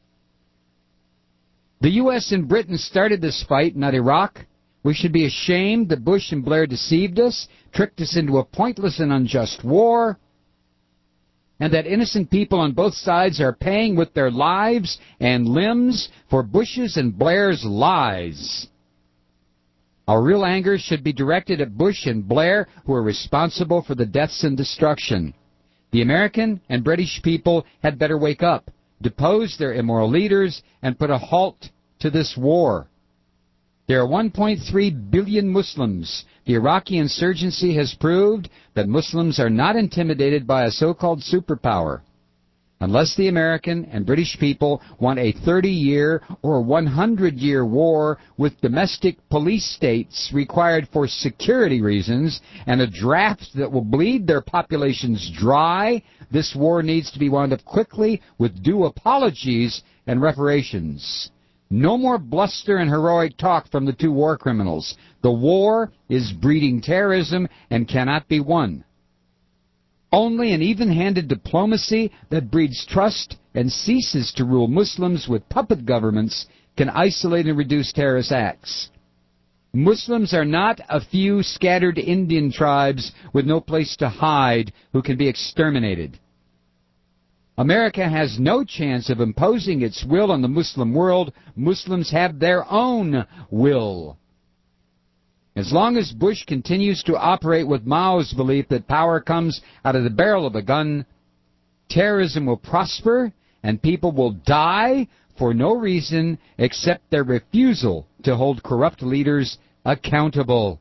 The U.S. and Britain started this fight, not Iraq. We should be ashamed that Bush and Blair deceived us, tricked us into a pointless and unjust war, and that innocent people on both sides are paying with their lives and limbs for Bush's and Blair's lies. Our real anger should be directed at Bush and Blair, who are responsible for the deaths and destruction. The American and British people had better wake up, depose their immoral leaders, and put a halt to this war. There are 1.3 billion Muslims. The Iraqi insurgency has proved that Muslims are not intimidated by a so-called superpower. Unless the American and British people want a 30-year or 100-year war with domestic police states required for security reasons and a draft that will bleed their populations dry, this war needs to be wound up quickly with due apologies and reparations. No more bluster and heroic talk from the two war criminals. The war is breeding terrorism and cannot be won. Only an even-handed diplomacy that breeds trust and ceases to rule Muslims with puppet governments can isolate and reduce terrorist acts. Muslims are not a few scattered Indian tribes with no place to hide who can be exterminated. America has no chance of imposing its will on the Muslim world. Muslims have their own will. As long as Bush continues to operate with Mao's belief that power comes out of the barrel of a gun, terrorism will prosper and people will die for no reason except their refusal to hold corrupt leaders accountable.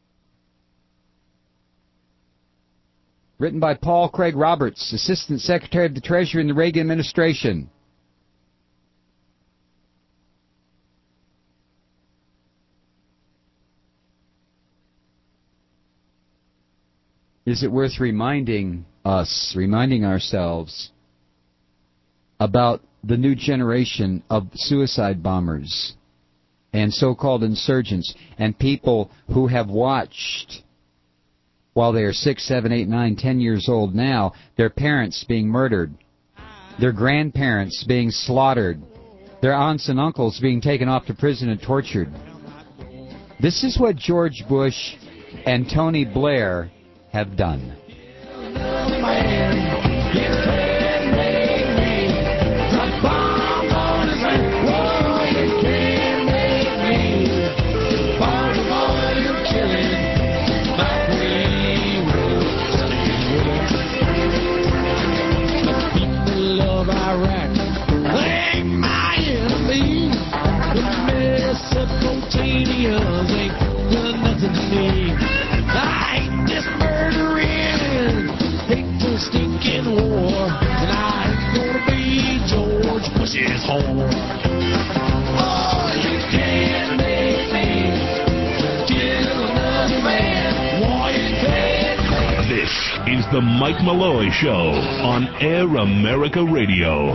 Written by Paul Craig Roberts, Assistant Secretary of the Treasury in the Reagan administration. Is it worth reminding ourselves about the new generation of suicide bombers and so-called insurgents and people who have watched, while they are 6, 7, 8, 9, 10 years old now, their parents being murdered, their grandparents being slaughtered, their aunts and uncles being taken off to prison and tortured? This is what George Bush and Tony Blair have done. This is the Mike Malloy Show on Air America Radio.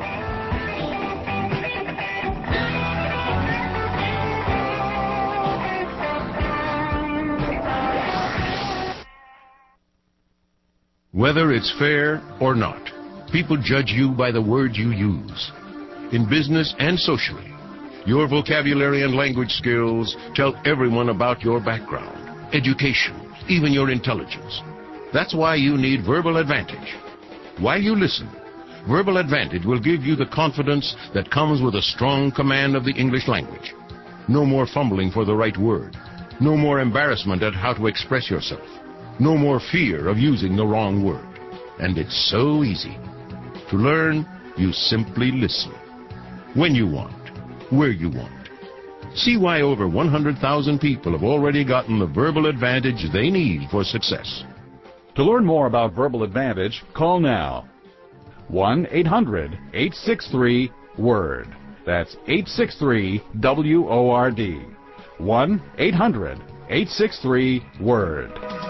Whether it's fair or not, people judge you by the words you use. In business and socially, your vocabulary and language skills tell everyone about your background, education, even your intelligence. That's why you need Verbal Advantage. While you listen, Verbal Advantage will give you the confidence that comes with a strong command of the English language. No more fumbling for the right word. No more embarrassment at how to express yourself. No more fear of using the wrong word. And it's so easy. To learn, you simply listen. When you want, where you want. See why over 100,000 people have already gotten the Verbal Advantage they need for success. To learn more about Verbal Advantage, call now. 1-800-863-WORD. That's 863-WORD. 1-800 863-WORD.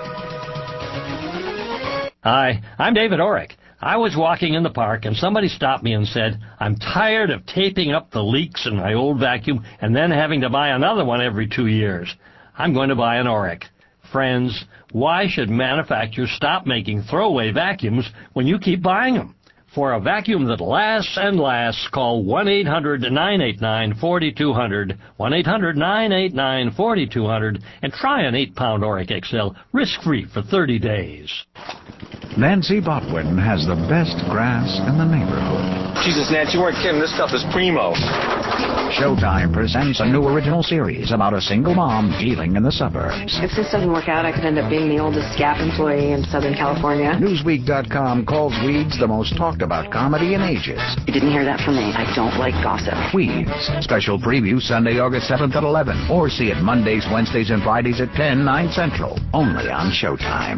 Hi, I'm David Orrick. I was walking in the park and somebody stopped me and said, I'm tired of taping up the leaks in my old vacuum and then having to buy another one every 2 years. I'm going to buy an Orrick. Friends, why should manufacturers stop making throwaway vacuums when you keep buying them? For a vacuum that lasts and lasts, call 1-800-989-4200, 1-800-989-4200, and try an 8-pound Orrick XL risk-free for 30 days. Nancy Botwin has the best grass in the neighborhood. Jesus, Nancy, you weren't kidding. This stuff is primo. Showtime presents a new original series about a single mom dealing in the suburbs. If this doesn't work out, I could end up being the oldest SCAP employee in Southern California. Newsweek.com calls Weeds the most talked about comedy in ages. You didn't hear that from me. I don't like gossip. Weeds. Special preview Sunday, August 7th at 11. Or see it Mondays, Wednesdays, and Fridays at 10, 9 Central. Only on Showtime.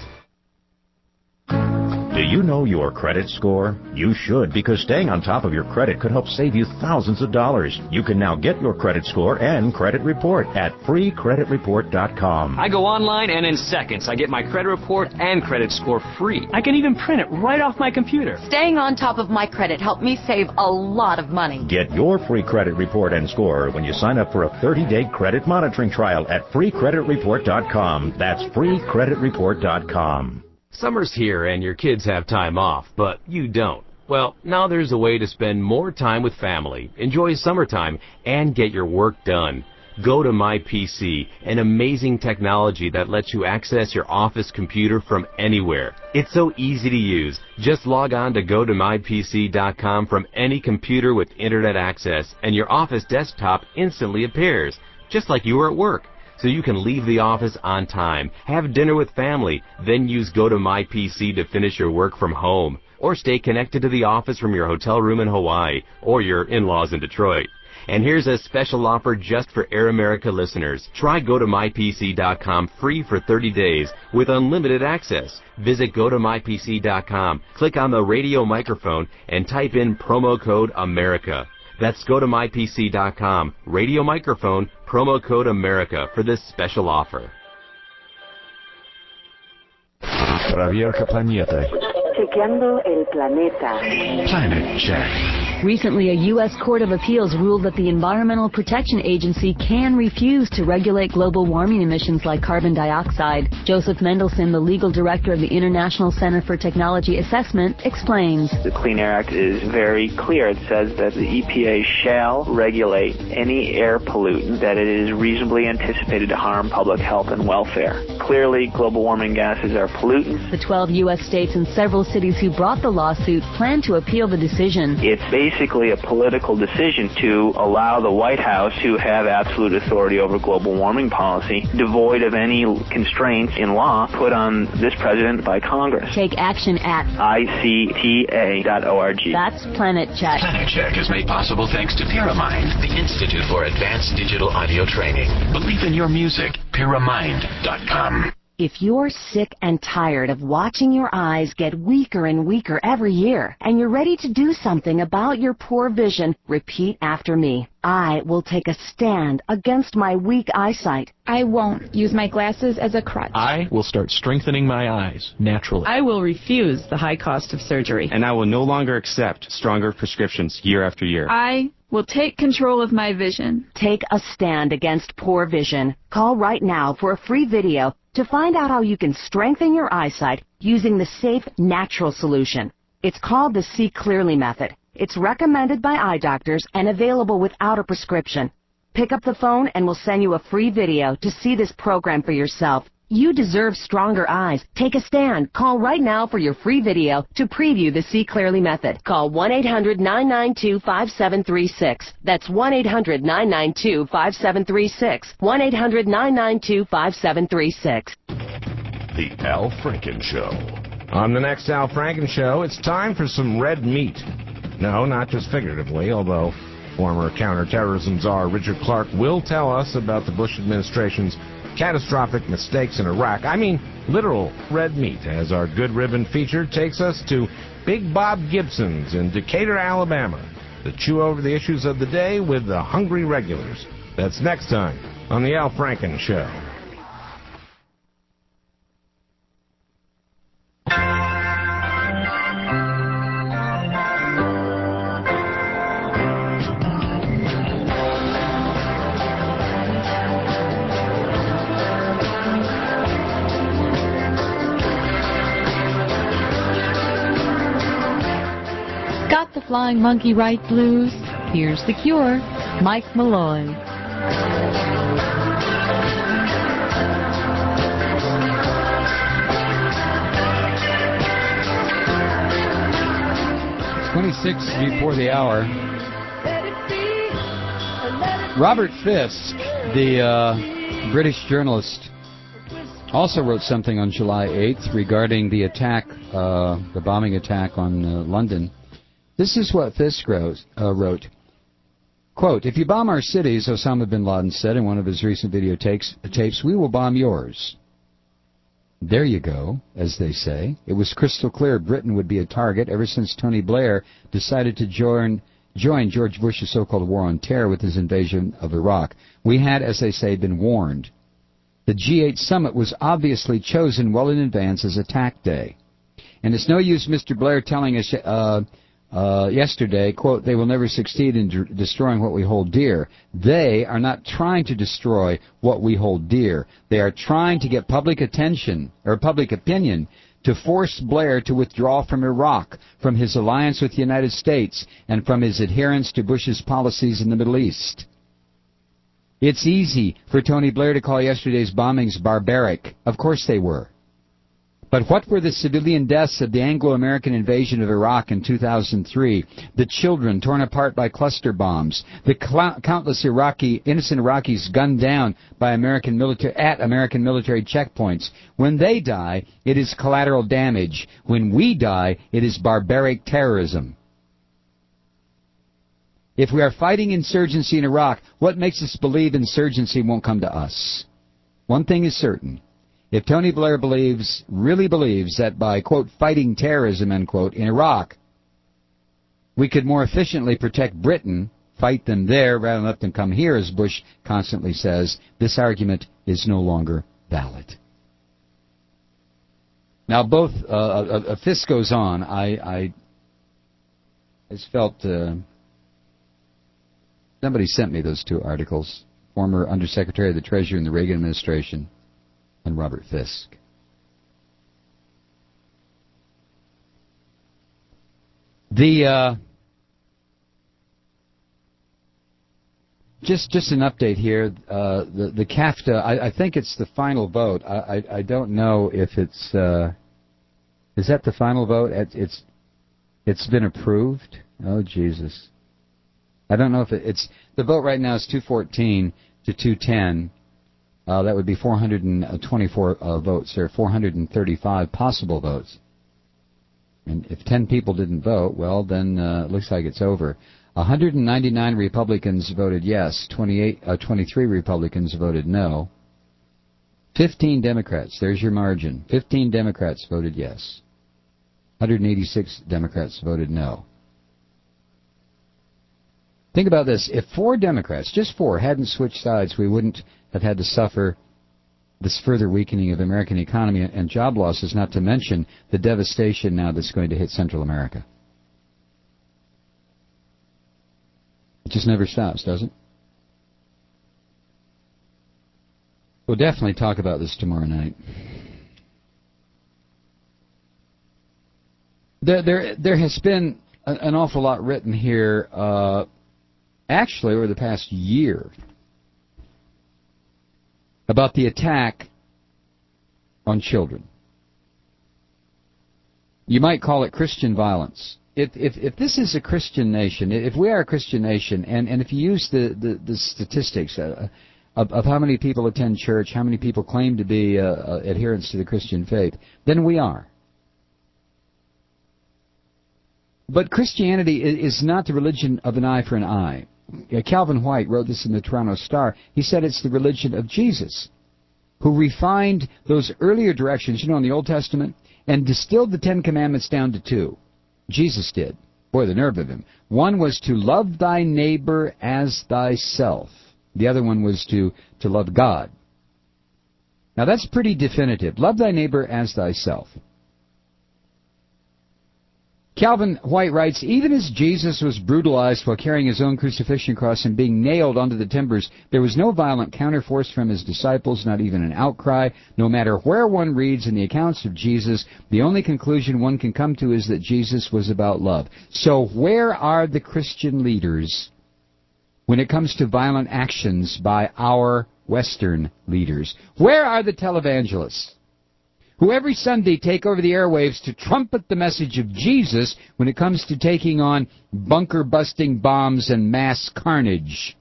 Do you know your credit score? You should, because staying on top of your credit could help save you thousands of dollars. You can now get your credit score and credit report at freecreditreport.com. I go online and in seconds I get my credit report and credit score free. I can even print it right off my computer. Staying on top of my credit helped me save a lot of money. Get your free credit report and score when you sign up for a 30-day credit monitoring trial at freecreditreport.com. That's freecreditreport.com. Summer's here and your kids have time off, but you don't. Well, now there's a way to spend more time with family, enjoy summertime, and get your work done. Go to MyPC, an amazing technology that lets you access your office computer from anywhere. It's so easy to use. Just log on to gotomypc.com from any computer with internet access, and your office desktop instantly appears, just like you were at work. So you can leave the office on time, have dinner with family, then use GoToMyPC to finish your work from home, or stay connected to the office from your hotel room in Hawaii, or your in-laws in Detroit. And here's a special offer just for Air America listeners. Try GoToMyPC.com free for 30 days with unlimited access. Visit GoToMyPC.com, click on the radio microphone, and type in promo code AMERICA. That's GoToMyPC.com, radio microphone, promo code AMERICA for this special offer. Проверка планеты. Chequeando el planeta. Planet check. Recently, a U.S. Court of Appeals ruled that the Environmental Protection Agency can refuse to regulate global warming emissions like carbon dioxide. Joseph Mendelson, the legal director of the International Center for Technology Assessment, explains. The Clean Air Act is very clear. It says that the EPA shall regulate any air pollutant that it is reasonably anticipated to harm public health and welfare. Clearly, global warming gases are pollutants. The 12 U.S. states and several cities who brought the lawsuit plan to appeal the decision. It's basically a political decision to allow the White House to have absolute authority over global warming policy, devoid of any constraints in law put on this president by Congress. Take action at ICTA.org. That's Planet Check. Planet Check is made possible thanks to Paramind, the Institute for Advanced Digital Audio Training. Believe in your music. Paramind.com. If you're sick and tired of watching your eyes get weaker and weaker every year, and you're ready to do something about your poor vision, repeat after me. I will take a stand against my weak eyesight. I won't use my glasses as a crutch. I will start strengthening my eyes naturally. I will refuse the high cost of surgery. And I will no longer accept stronger prescriptions year after year. I will take control of my vision. Take a stand against poor vision. Call right now for a free video to find out how you can strengthen your eyesight using the safe, natural solution. It's called the See Clearly method. It's recommended by eye doctors and available without a prescription. Pick up the phone and we'll send you a free video to see this program for yourself. You deserve stronger eyes. Take a stand. Call right now for your free video to preview the See Clearly method. Call 1-800-992-5736. That's 1-800-992-5736. 1-800-992-5736. The Al Franken Show. On the next Al Franken Show, it's time for some red meat. No, not just figuratively, although former counterterrorism czar Richard Clarke will tell us about the Bush administration's catastrophic mistakes in Iraq. I mean, literal red meat, as our Good Ribbon feature takes us to Big Bob Gibson's in Decatur, Alabama, to chew over the issues of the day with the hungry regulars. That's next time on the Al Franken Show. the flying monkey right blues? Here's the cure, Mike Malloy. Before the hour. Robert Fisk, the British journalist, also wrote something on July 8th regarding the attack, the bombing attack on London. This is what Fisk wrote. Quote, "If you bomb our cities," Osama bin Laden said in one of his recent videotapes, "we will bomb yours." There you go, as they say. It was crystal clear Britain would be a target ever since Tony Blair decided to join George Bush's so-called war on terror with his invasion of Iraq. We had, as they say, been warned. The G8 summit was obviously chosen well in advance as attack day. And it's no use Mr. Blair telling us yesterday, quote, "They will never succeed in destroying what we hold dear." They are not trying to destroy what we hold dear. They are trying to get public attention, or public opinion, to force Blair to withdraw from Iraq, from his alliance with the United States, and from his adherence to Bush's policies in the Middle East. It's easy for Tony Blair to call yesterday's bombings barbaric. Of course they were. But what were the civilian deaths of the Anglo-American invasion of Iraq in 2003? The children torn apart by cluster bombs. The countless innocent Iraqis gunned down by American military checkpoints. When they die, it is collateral damage. When we die, it is barbaric terrorism. If we are fighting insurgency in Iraq, what makes us believe insurgency won't come to us? One thing is certain. If Tony Blair really believes that by, quote, "fighting terrorism," end quote, in Iraq, we could more efficiently protect Britain, fight them there rather than let them come here, as Bush constantly says, this argument is no longer valid. Now, both, Fisk goes on. I just felt, somebody sent me those two articles, former Undersecretary of the Treasury in the Reagan administration, and Robert Fisk. The just an update here. The CAFTA. I think it's the final vote. I don't know if it's is that the final vote? It's been approved. Oh Jesus! I don't know if it's the vote right now is 214 to 210. That would be 424 votes. There are 435 possible votes. And if 10 people didn't vote, well, then it looks like it's over. 199 Republicans voted yes. 23 Republicans voted no. 15 Democrats. There's your margin. 15 Democrats voted yes. 186 Democrats voted no. Think about this. If 4 Democrats, just 4, hadn't switched sides, we wouldn't have had to suffer this further weakening of the American economy and job losses, not to mention the devastation now that's going to hit Central America. It just never stops, does it? We'll definitely talk about this tomorrow night. There has been an awful lot written here, actually over the past year, about the attack on children. You might call it Christian violence. If this is a Christian nation, if we are a Christian nation, and if you use the statistics of how many people attend church, how many people claim to be adherents to the Christian faith, then we are. But Christianity is not the religion of an eye for an eye. Calvin White wrote this in the Toronto Star. He said it's the religion of Jesus, who refined those earlier directions, in the Old Testament, and distilled the 10 Commandments down to 2. Jesus did. Boy, the nerve of him. One was to love thy neighbor as thyself. The other one was to love God. Now that's pretty definitive. Love thy neighbor as thyself. Calvin White writes, even as Jesus was brutalized while carrying his own crucifixion cross and being nailed onto the timbers, there was no violent counterforce from his disciples, not even an outcry. No matter where one reads in the accounts of Jesus, the only conclusion one can come to is that Jesus was about love. So where are the Christian leaders when it comes to violent actions by our Western leaders? Where are the televangelists who every Sunday take over the airwaves to trumpet the message of Jesus when it comes to taking on bunker-busting bombs and mass carnage?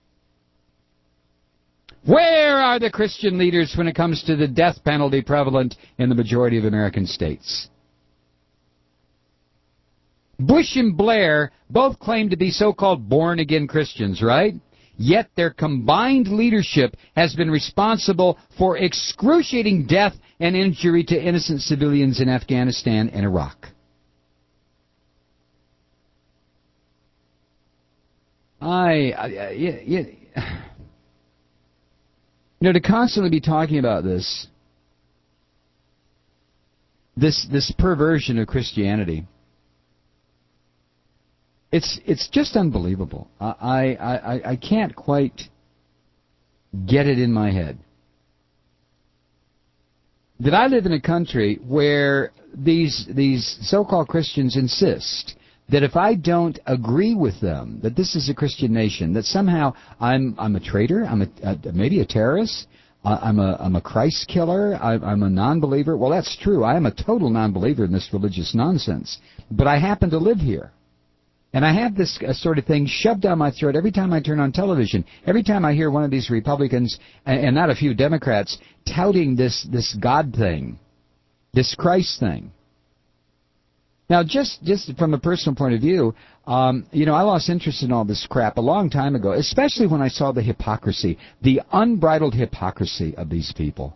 Where are the Christian leaders when it comes to the death penalty prevalent in the majority of American states? Bush and Blair both claim to be so-called born-again Christians, right? Yet their combined leadership has been responsible for excruciating death and injury to innocent civilians in Afghanistan and Iraq. To constantly be talking about this perversion of Christianity, it's just unbelievable. I can't quite get it in my head that I live in a country where these so-called Christians insist that if I don't agree with them, that this is a Christian nation, that somehow I'm a traitor, maybe a terrorist, I'm a Christ killer, I'm a non-believer. Well, that's true. I am a total non-believer in this religious nonsense, but I happen to live here. And I have this sort of thing shoved down my throat every time I turn on television. Every time I hear one of these Republicans, and not a few Democrats, touting this God thing, this Christ thing. Now, just from a personal point of view, I lost interest in all this crap a long time ago, especially when I saw the hypocrisy, the unbridled hypocrisy of these people.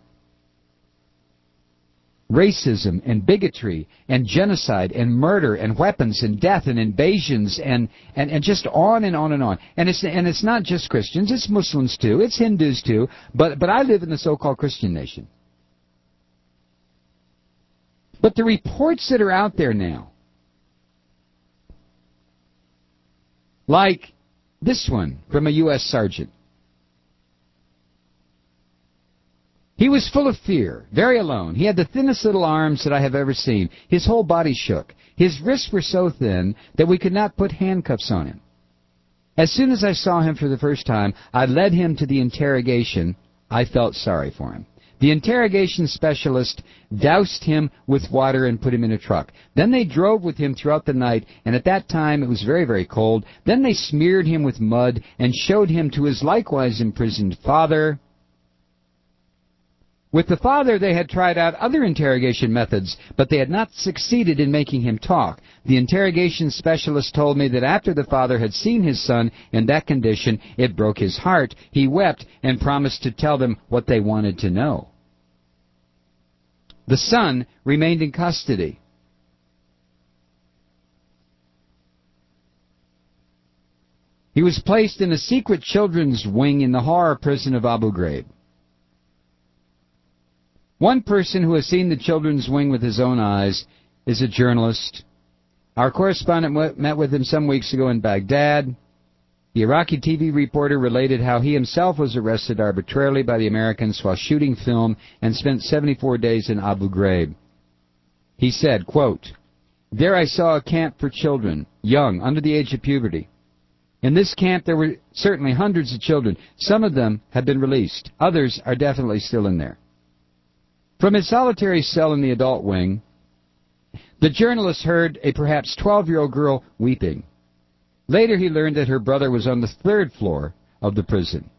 Racism and bigotry and genocide and murder and weapons and death and invasions and just on and on and on. And it's not just Christians, it's Muslims too, it's Hindus too, but I live in the so-called Christian nation. But the reports that are out there now, like this one from a U.S. sergeant, he was full of fear, very alone. He had the thinnest little arms that I have ever seen. His whole body shook. His wrists were so thin that we could not put handcuffs on him. As soon as I saw him for the first time, I led him to the interrogation. I felt sorry for him. The interrogation specialist doused him with water and put him in a truck. Then they drove with him throughout the night, and at that time it was very, very cold. Then they smeared him with mud and showed him to his likewise imprisoned father. With the father, they had tried out other interrogation methods, but they had not succeeded in making him talk. The interrogation specialist told me that after the father had seen his son in that condition, it broke his heart. He wept and promised to tell them what they wanted to know. The son remained in custody. He was placed in a secret children's wing in the horror prison of Abu Ghraib. One person who has seen the children's wing with his own eyes is a journalist. Our correspondent met with him some weeks ago in Baghdad. The Iraqi TV reporter related how he himself was arrested arbitrarily by the Americans while shooting film and spent 74 days in Abu Ghraib. He said, quote, "There I saw a camp for children, young, under the age of puberty. In this camp there were certainly hundreds of children. Some of them have been released. Others are definitely still in there." From his solitary cell in the adult wing, the journalist heard a perhaps 12-year-old girl weeping. Later he learned that her brother was on the 3rd floor of the prison.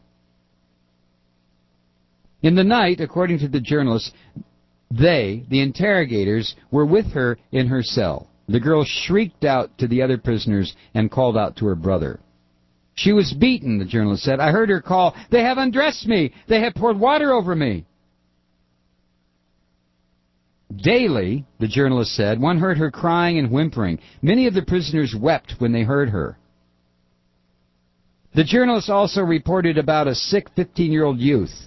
In the night, according to the journalist, the interrogators, were with her in her cell. The girl shrieked out to the other prisoners and called out to her brother. She was beaten, the journalist said. I heard her call, "They have undressed me! They have poured water over me!" Daily, the journalist said, one heard her crying and whimpering. Many of the prisoners wept when they heard her. The journalist also reported about a sick 15-year-old youth.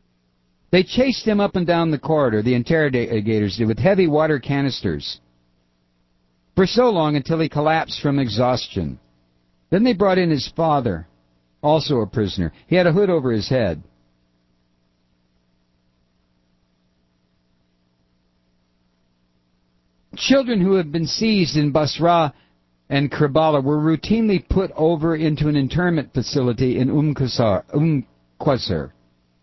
They chased him up and down the corridor, the interrogators did, with heavy water canisters. for so long until he collapsed from exhaustion. Then they brought in his father, also a prisoner. He had a hood over his head. Children who had been seized in Basra and Karbala were routinely put over into an internment facility in Qasr.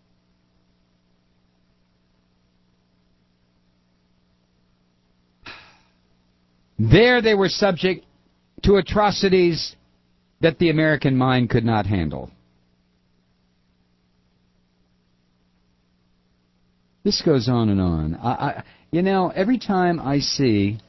There they were subject to atrocities that the American mind could not handle. This goes on and on. You know, every time I see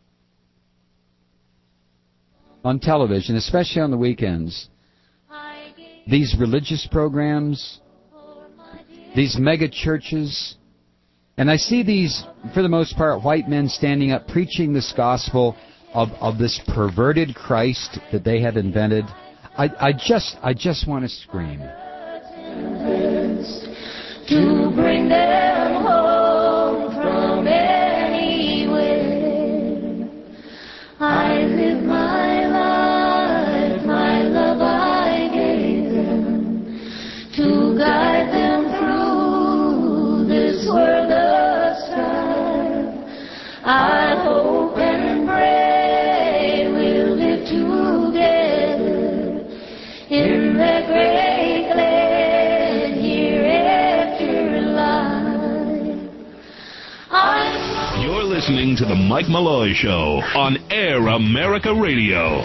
on television, especially on the weekends, these religious programs, these mega churches, and I see these, for the most part, white men standing up preaching this gospel of this perverted Christ that they have invented, I just want to scream. To bring them home from anywhere, I live my life, my love I gave them, to guide them through this world of strife. I hope and pray we'll live together in that great land hereafter life. You're listening to The Mike Malloy Show on Air America Radio.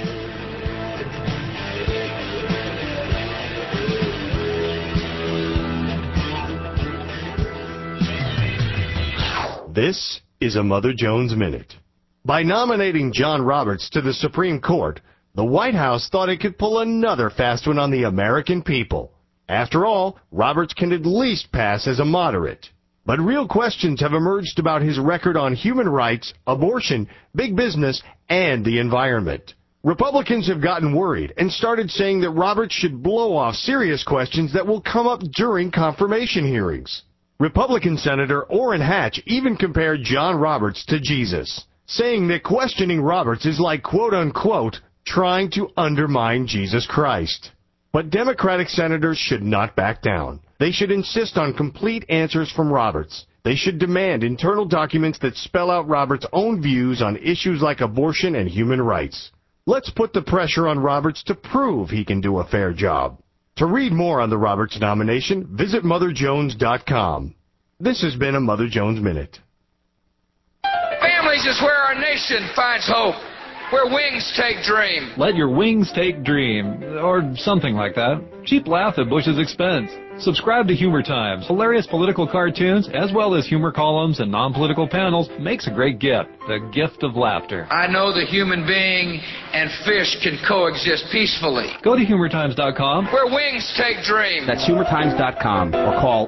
This is a Mother Jones Minute. By nominating John Roberts to the Supreme Court, the White House thought it could pull another fast one on the American people. After all, Roberts can at least pass as a moderate. But real questions have emerged about his record on human rights, abortion, big business, and the environment. Republicans have gotten worried and started saying that Roberts should blow off serious questions that will come up during confirmation hearings. Republican Senator Orrin Hatch even compared John Roberts to Jesus, saying that questioning Roberts is like, quote-unquote, trying to undermine Jesus Christ. But Democratic senators should not back down. They should insist on complete answers from Roberts. They should demand internal documents that spell out Roberts' own views on issues like abortion and human rights. Let's put the pressure on Roberts to prove he can do a fair job. To read more on the Roberts nomination, visit MotherJones.com. This has been a Mother Jones Minute. Families is where our nation finds hope, where wings take dream. Let your wings take dream, or something like that. Cheap laugh at Bush's expense. Subscribe to Humor Times. Hilarious political cartoons, as well as humor columns and non-political panels, makes a great gift. The gift of laughter. I know the human being and fish can coexist peacefully. Go to HumorTimes.com. Where wings take dream. That's HumorTimes.com or call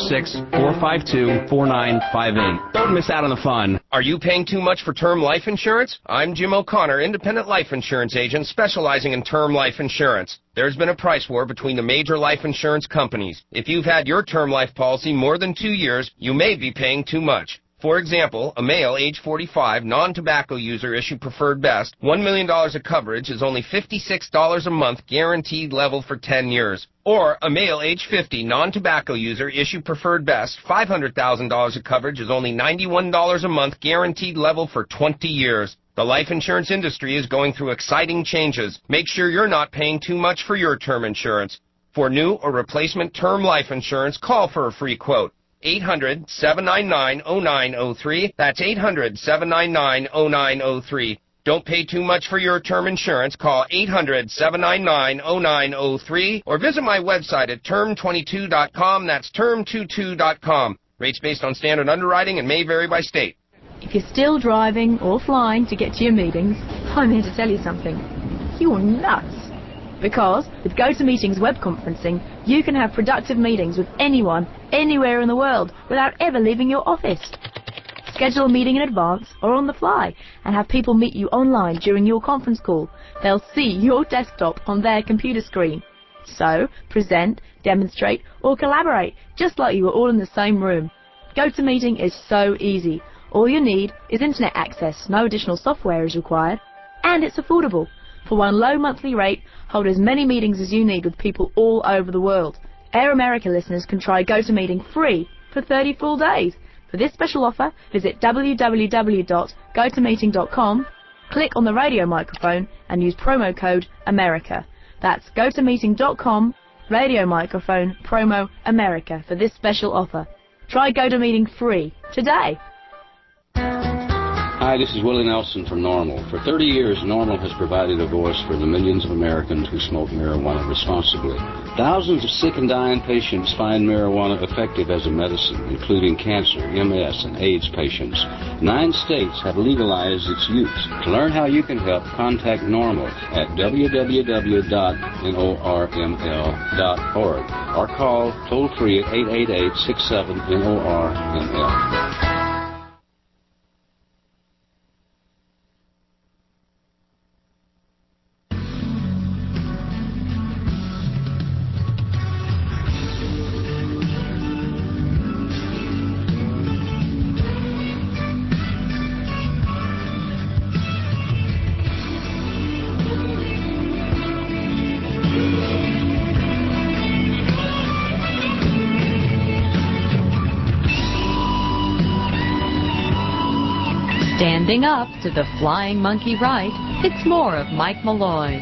866-452-4958. Don't miss out on the fun. Are you paying too much for term life insurance? I'm Jim O'Connor, independent life insurance agent specializing in term life insurance. There's been a price war between the major life insurance companies. If you've had your term life policy more than 2 years, you may be paying too much. For example, a male age 45, non-tobacco user issued Preferred Best, $1 million of coverage is only $56 a month guaranteed level for 10 years. Or a male age 50, non-tobacco user issued Preferred Best, $500,000 of coverage is only $91 a month guaranteed level for 20 years. The life insurance industry is going through exciting changes. Make sure you're not paying too much for your term insurance. For new or replacement term life insurance, call for a free quote. 800-799-0903. That's 800-799-0903. Don't pay too much for your term insurance. Call 800-799-0903 or visit my website at term22.com. That's term22.com. Rates based on standard underwriting and may vary by state. If you're still driving or flying to get to your meetings, I'm here to tell you something. You're nuts. Because with GoToMeetings web conferencing, you can have productive meetings with anyone, anywhere in the world, without ever leaving your office. Schedule a meeting in advance or on the fly and have people meet you online during your conference call. They'll see your desktop on their computer screen. So, present, demonstrate, or collaborate, just like you were all in the same room. GoToMeeting is so easy. All you need is internet access, no additional software is required, and it's affordable. For one low monthly rate, hold as many meetings as you need with people all over the world. Air America listeners can try GoToMeeting free for 30 full days. For this special offer, visit www.gotomeeting.com, click on the radio microphone and use promo code AMERICA. That's gotomeeting.com, radio microphone, promo AMERICA for this special offer. Try GoToMeeting free today. Hi, this is Willie Nelson from NORML. For 30 years, NORML has provided a voice for the millions of Americans who smoke marijuana responsibly. Thousands of sick and dying patients find marijuana effective as a medicine, including cancer, MS, and AIDS patients. 9 states have legalized its use. To learn how you can help, contact NORML at www.norml.org or call toll-free at 888-67-NORML. Standing up to the flying monkey right, it's more of Mike Malloy.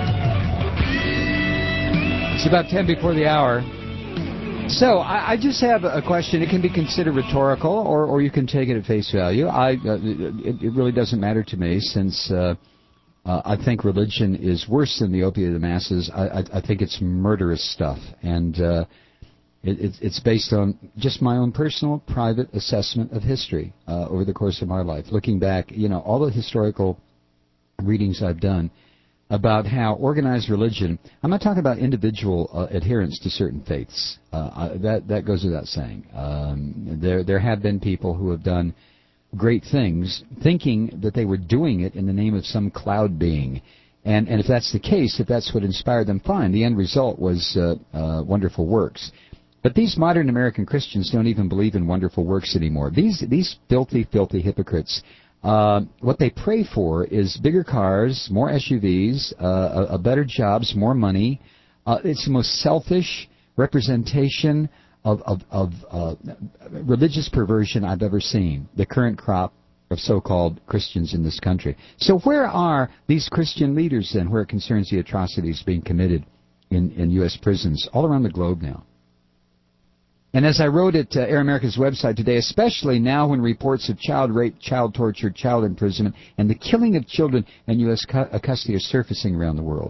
It's about 10 before the hour. So, I just have a question. It can be considered rhetorical, or you can take it at face value. It really doesn't matter to me, since I think religion is worse than the opiate of the masses. I think it's murderous stuff, and it's based on just my own personal, private assessment of history over the course of my life. Looking back, all the historical readings I've done about how organized religion, I'm not talking about individual adherence to certain faiths. That goes without saying. There have been people who have done great things, thinking that they were doing it in the name of some cloud being. And if that's the case, if that's what inspired them, fine. The end result was wonderful works. But these modern American Christians don't even believe in wonderful works anymore. These filthy, filthy hypocrites, what they pray for is bigger cars, more SUVs, better jobs, more money. It's the most selfish representation of religious perversion I've ever seen, the current crop of so-called Christians in this country. So where are these Christian leaders then, where it concerns the atrocities being committed in U.S. prisons all around the globe now? And as I wrote at Air America's website today, especially now when reports of child rape, child torture, child imprisonment, and the killing of children in U.S. custody are surfacing around the world.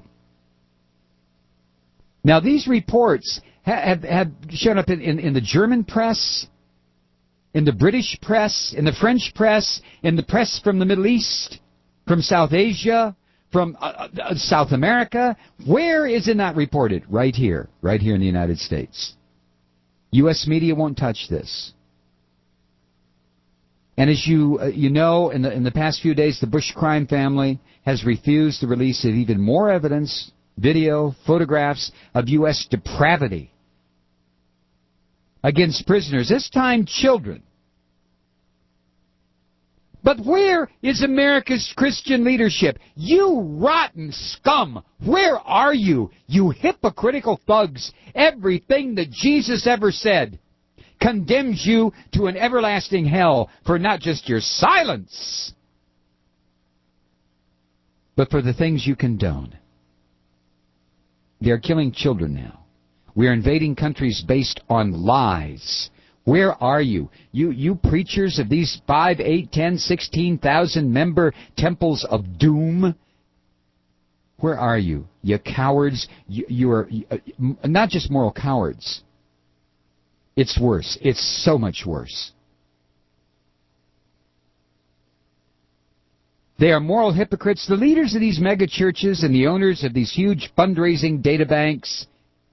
Now, these reports have shown up in the German press, in the British press, in the French press, in the press from the Middle East, from South Asia, from South America. Where is it not reported? Right here in the United States. U.S. media won't touch this. And as you know, in the past few days, the Bush crime family has refused the release of even more evidence, video, photographs of U.S. depravity against prisoners, this time children. But where is America's Christian leadership? You rotten scum! Where are you, you hypocritical thugs? Everything that Jesus ever said condemns you to an everlasting hell for not just your silence, but for the things you condone. They are killing children now. We are invading countries based on lies. Where are you? You preachers of these 5, 8, 10, 16,000 member temples of doom? Where are you? You cowards. You are not just moral cowards. It's worse. It's so much worse. They are moral hypocrites. The leaders of these mega churches and the owners of these huge fundraising data banks,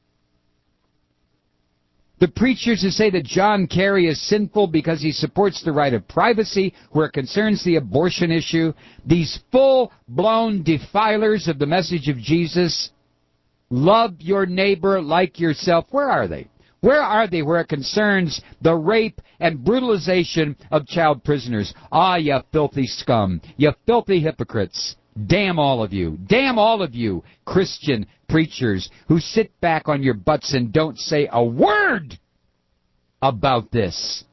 the preachers who say that John Kerry is sinful because he supports the right of privacy where it concerns the abortion issue, these full-blown defilers of the message of Jesus, love your neighbor like yourself, where are they? Where are they where it concerns the rape and brutalization of child prisoners? Ah, you filthy scum. You filthy hypocrites. Damn all of you. Damn all of you Christian preachers who sit back on your butts and don't say a word about this.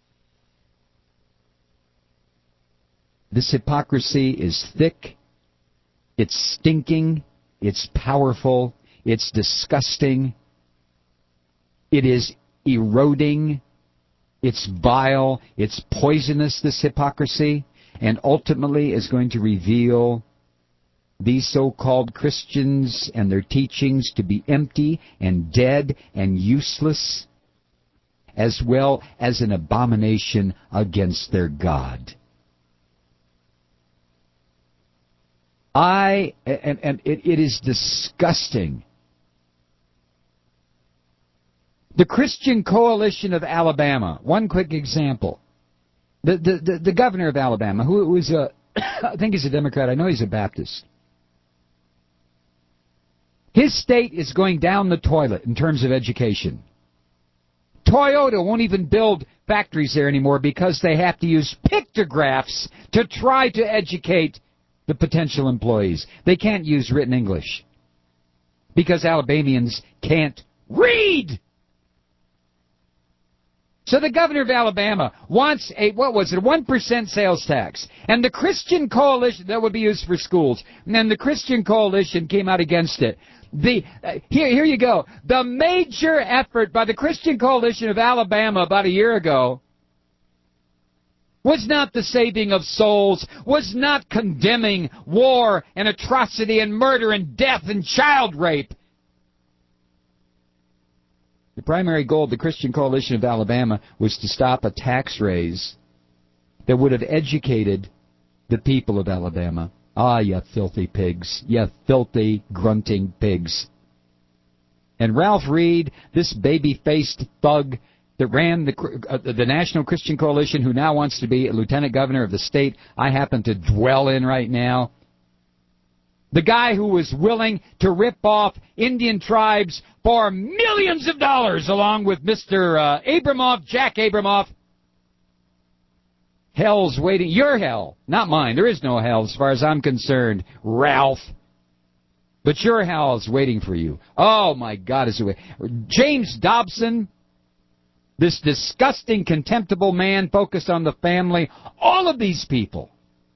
This hypocrisy is thick. It's stinking. It's powerful. It's disgusting. It is eroding. It's vile. It's poisonous, this hypocrisy, and ultimately is going to reveal these so-called Christians and their teachings to be empty and dead and useless, as well as an abomination against their God. It is disgusting. The Christian Coalition of Alabama, one quick example. The governor of Alabama, who is I think he's a Democrat, I know he's a Baptist. His state is going down the toilet in terms of education. Toyota won't even build factories there anymore because they have to use pictographs to try to educate the potential employees. They can't use written English because Alabamians can't read. So the governor of Alabama wants a 1% sales tax. And the Christian Coalition, that would be used for schools, and then the Christian Coalition came out against it. Here you go. The major effort by the Christian Coalition of Alabama about a year ago was not the saving of souls, was not condemning war and atrocity and murder and death and child rape. The primary goal of the Christian Coalition of Alabama was to stop a tax raise that would have educated the people of Alabama. Ah, you filthy pigs. You filthy, grunting pigs. And Ralph Reed, this baby-faced thug that ran the National Christian Coalition, who now wants to be a lieutenant governor of the state I happen to dwell in right now, the guy who was willing to rip off Indian tribes for millions of dollars, along with Mr. Abramoff, Jack Abramoff. Hell's waiting. Your hell, not mine. There is no hell as far as I'm concerned, Ralph. But your hell is waiting for you. Oh, my God, is it waiting. James Dobson, this disgusting, contemptible man focused on the family. All of these people.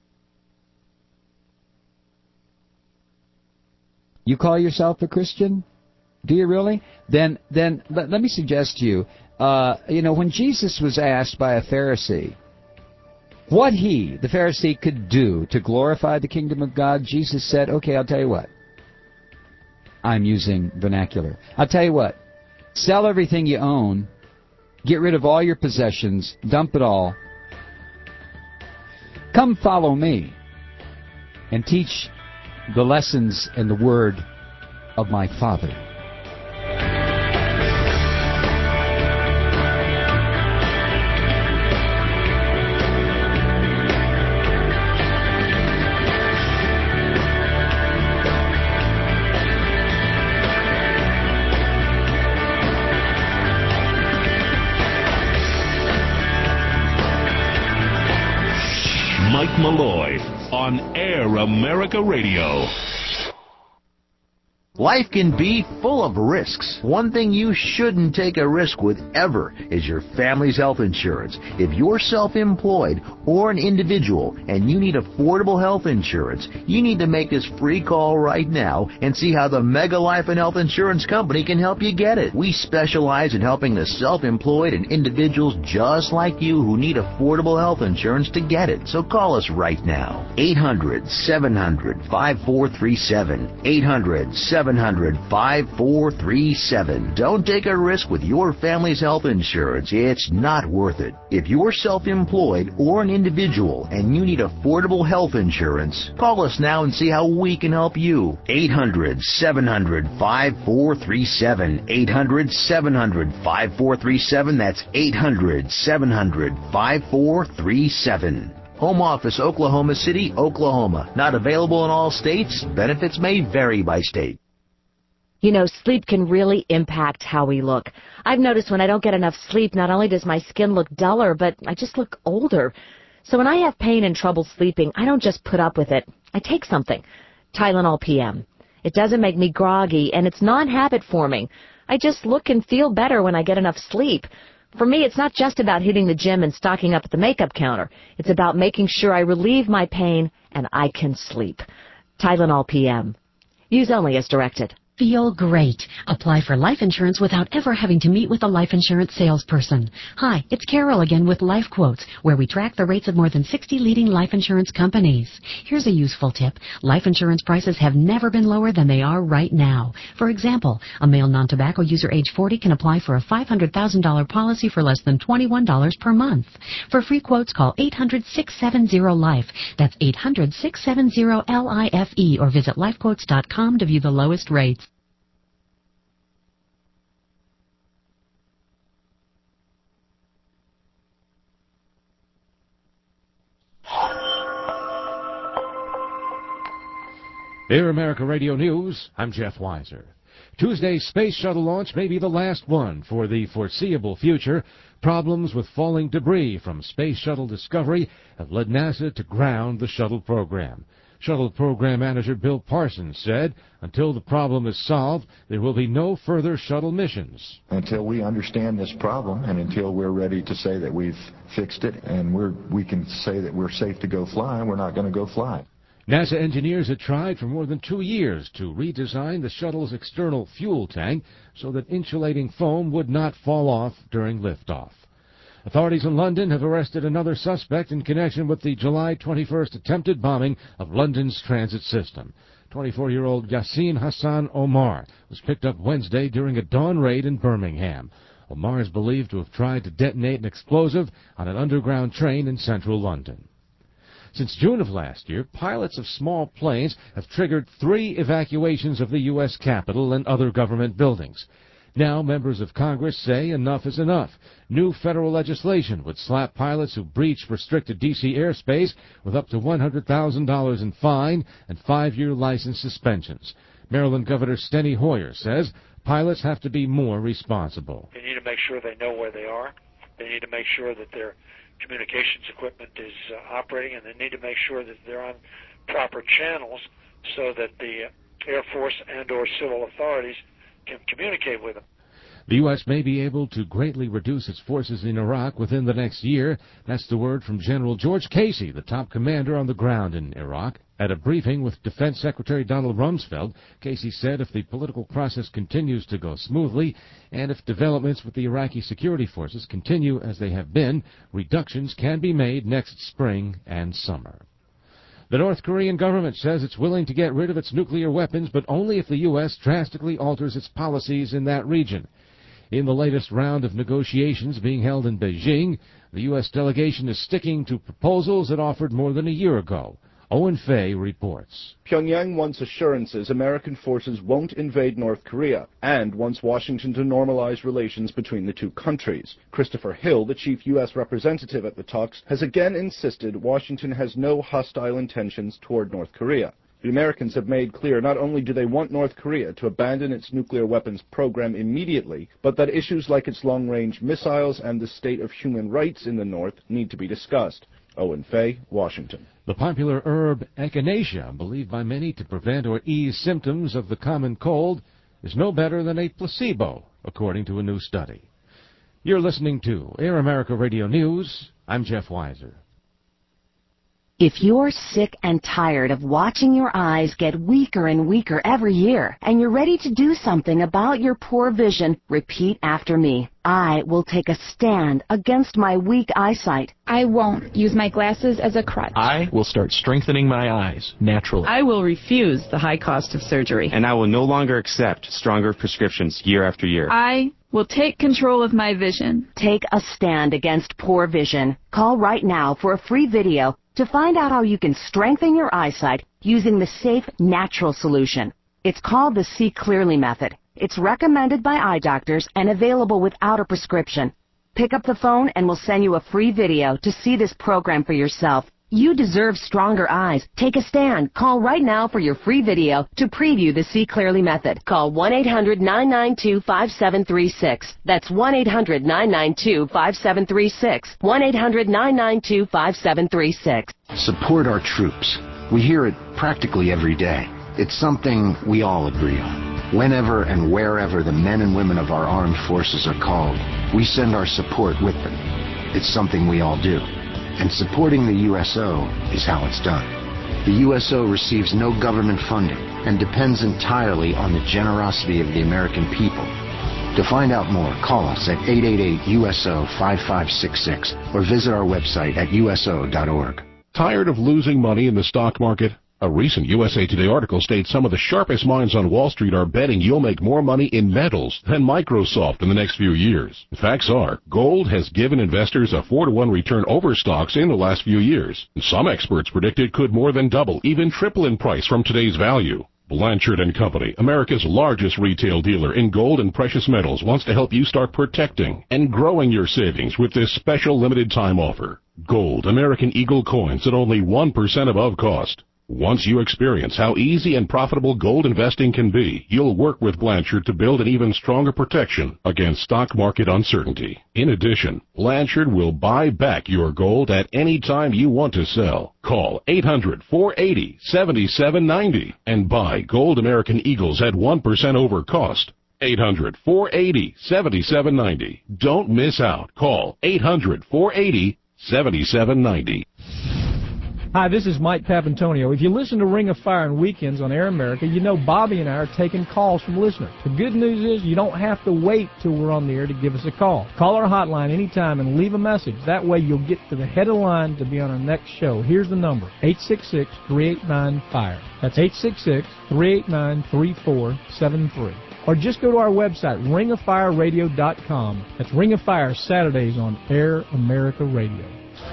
You call yourself a Christian? Do you really? Then let me suggest to you, when Jesus was asked by a Pharisee what he, the Pharisee, could do to glorify the kingdom of God, Jesus said, okay, I'll tell you what. I'm using vernacular. I'll tell you what. Sell everything you own, get rid of all your possessions, dump it all. Come follow me and teach the lessons and the word of my Father. Mike Malloy on Air America Radio. Life can be full of risks. One thing you shouldn't take a risk with ever is your family's health insurance. If you're self-employed or an individual and you need affordable health insurance, you need to make this free call right now and see how the Mega Life and Health Insurance Company can help you get it. We specialize in helping the self-employed and individuals just like you who need affordable health insurance to get it. So call us right now. 800-700-5437. 800-700-5437. Don't take a risk with your family's health insurance. It's not worth it. If you're self-employed or an individual and you need affordable health insurance, call us now and see how we can help you. 800-700-5437. 800-700-5437. That's 800-700-5437. Home office, Oklahoma City, Oklahoma. Not available in all states. Benefits may vary by state. You know, sleep can really impact how we look. I've noticed when I don't get enough sleep, not only does my skin look duller, but I just look older. So when I have pain and trouble sleeping, I don't just put up with it. I take something. Tylenol PM. It doesn't make me groggy, and it's non-habit forming. I just look and feel better when I get enough sleep. For me, it's not just about hitting the gym and stocking up at the makeup counter. It's about making sure I relieve my pain and I can sleep. Tylenol PM. Use only as directed. Feel great. Apply for life insurance without ever having to meet with a life insurance salesperson. Hi, it's Carol again with Life Quotes, where we track the rates of more than 60 leading life insurance companies. Here's a useful tip. Life insurance prices have never been lower than they are right now. For example, a male non-tobacco user age 40 can apply for a $500,000 policy for less than $21 per month. For free quotes, call 800-670-LIFE. That's 800-670-LIFE, or visit lifequotes.com to view the lowest rates. Air America Radio News, I'm Jeff Weiser. Tuesday's space shuttle launch may be the last one for the foreseeable future. Problems with falling debris from Space Shuttle Discovery have led NASA to ground the shuttle program. Shuttle Program Manager Bill Parsons said, until the problem is solved, there will be no further shuttle missions. Until we understand this problem and until we're ready to say that we've fixed it and we can say that we're safe to go fly, we're not going to go fly. NASA engineers had tried for more than 2 years to redesign the shuttle's external fuel tank so that insulating foam would not fall off during liftoff. Authorities in London have arrested another suspect in connection with the July 21st attempted bombing of London's transit system. 24-year-old Yassin Hassan Omar was picked up Wednesday during a dawn raid in Birmingham. Omar is believed to have tried to detonate an explosive on an underground train in central London. Since June of last year, pilots of small planes have triggered 3 evacuations of the U.S. Capitol and other government buildings. Now, members of Congress say enough is enough. New federal legislation would slap pilots who breach restricted D.C. airspace with up to $100,000 in fine and 5-year license suspensions. Maryland Governor Steny Hoyer says pilots have to be more responsible. They need to make sure they know where they are. They need to make sure that their communications equipment is operating, and they need to make sure that they're on proper channels so that the Air Force and or civil authorities can communicate with them. The U.S. may be able to greatly reduce its forces in Iraq within the next year. That's the word from General George Casey, the top commander on the ground in Iraq. At a briefing with Defense Secretary Donald Rumsfeld, Casey said if the political process continues to go smoothly and if developments with the Iraqi security forces continue as they have been, reductions can be made next spring and summer. The North Korean government says it's willing to get rid of its nuclear weapons, but only if the U.S. drastically alters its policies in that region. In the latest round of negotiations being held in Beijing, the U.S. delegation is sticking to proposals it offered more than a year ago. Owen Fay reports. Pyongyang wants assurances American forces won't invade North Korea and wants Washington to normalize relations between the two countries. Christopher Hill, the chief U.S. representative at the talks, has again insisted Washington has no hostile intentions toward North Korea. The Americans have made clear not only do they want North Korea to abandon its nuclear weapons program immediately, but that issues like its long-range missiles and the state of human rights in the North need to be discussed. Owen Fay, Washington. The popular herb echinacea, believed by many to prevent or ease symptoms of the common cold, is no better than a placebo, according to a new study. You're listening to Air America Radio News. I'm Jeff Weiser. If you're sick and tired of watching your eyes get weaker and weaker every year, and you're ready to do something about your poor vision, repeat after me. I will take a stand against my weak eyesight. I won't use my glasses as a crutch. I will start strengthening my eyes naturally. I will refuse the high cost of surgery. And I will no longer accept stronger prescriptions year after year. I will take control of my vision. Take a stand against poor vision. Call right now for a free video to find out how you can strengthen your eyesight using the safe, natural solution. It's called the See Clearly method. It's recommended by eye doctors and available without a prescription. Pick up the phone and we'll send you a free video to see this program for yourself. You deserve stronger eyes. Take a stand. Call right now for your free video to preview the See Clearly method. Call 1-800-992-5736. That's 1-800-992-5736. 1-800-992-5736. Support our troops. We hear it practically every day. It's something we all agree on. Whenever and wherever the men and women of our armed forces are called, we send our support with them. It's something we all do. And supporting the USO is how it's done. The USO receives no government funding and depends entirely on the generosity of the American people. To find out more, call us at 888-USO-5566 or visit our website at uso.org. Tired of losing money in the stock market? A recent USA Today article states some of the sharpest minds on Wall Street are betting you'll make more money in metals than Microsoft in the next few years. The facts are, gold has given investors a 4-to-1 return over stocks in the last few years. Some experts predict it could more than double, even triple in price from today's value. Blanchard & Company, America's largest retail dealer in gold and precious metals, wants to help you start protecting and growing your savings with this special limited time offer. Gold American Eagle coins at only 1% above cost. Once you experience how easy and profitable gold investing can be, you'll work with Blanchard to build an even stronger protection against stock market uncertainty. In addition, Blanchard will buy back your gold at any time you want to sell. Call 800-480-7790 and buy Gold American Eagles at 1% over cost. 800-480-7790. Don't miss out. Call 800-480-7790. Hi, this is Mike Papantonio. If you listen to Ring of Fire on weekends on Air America, you know Bobby and I are taking calls from listeners. The good news is you don't have to wait till we're on the air to give us a call. Call our hotline anytime and leave a message. That way you'll get to the head of the line to be on our next show. Here's the number, 866-389-FIRE. That's 866-389-3473. Or just go to our website, ringoffireradio.com. That's Ring of Fire Saturdays on Air America Radio.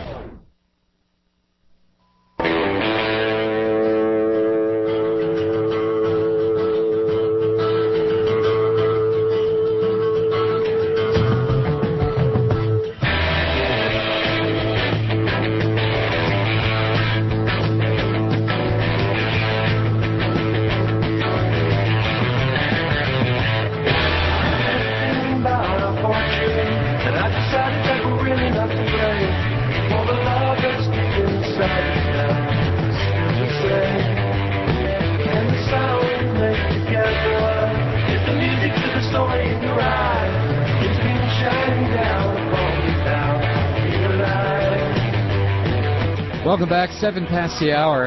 Welcome back, 7 past the hour.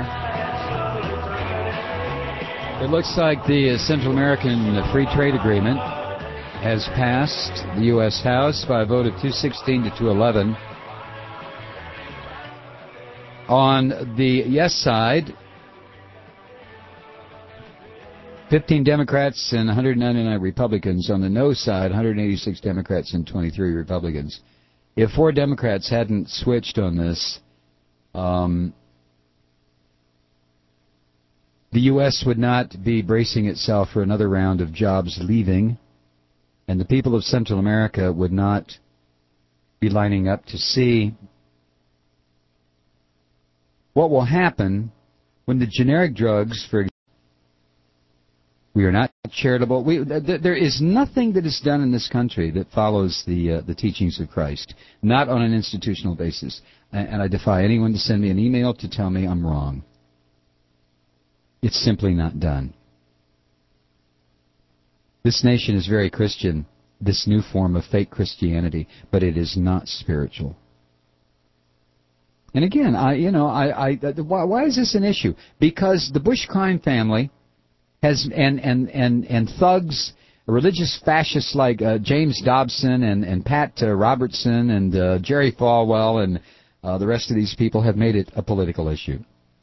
It looks like the Central American Free Trade Agreement has passed the U.S. House by a vote of 216 to 211. On the yes side, 15 Democrats and 199 Republicans. On the no side, 186 Democrats and 23 Republicans. If 4 Democrats hadn't switched on this, the U.S. would not be bracing itself for another round of jobs leaving, and the people of Central America would not be lining up to see what will happen when the generic drugs, for example, we are not charitable. There is nothing that is done in this country that follows the teachings of Christ, not on an institutional basis. And I defy anyone to send me an email to tell me I'm wrong. It's simply not done. This nation is very Christian, this new form of fake Christianity, but it is not spiritual. And again, why is this an issue? Because the Bush crime family has and thugs, religious fascists like James Dobson and Pat Robertson and Jerry Falwell and the rest of these people have made it a political issue.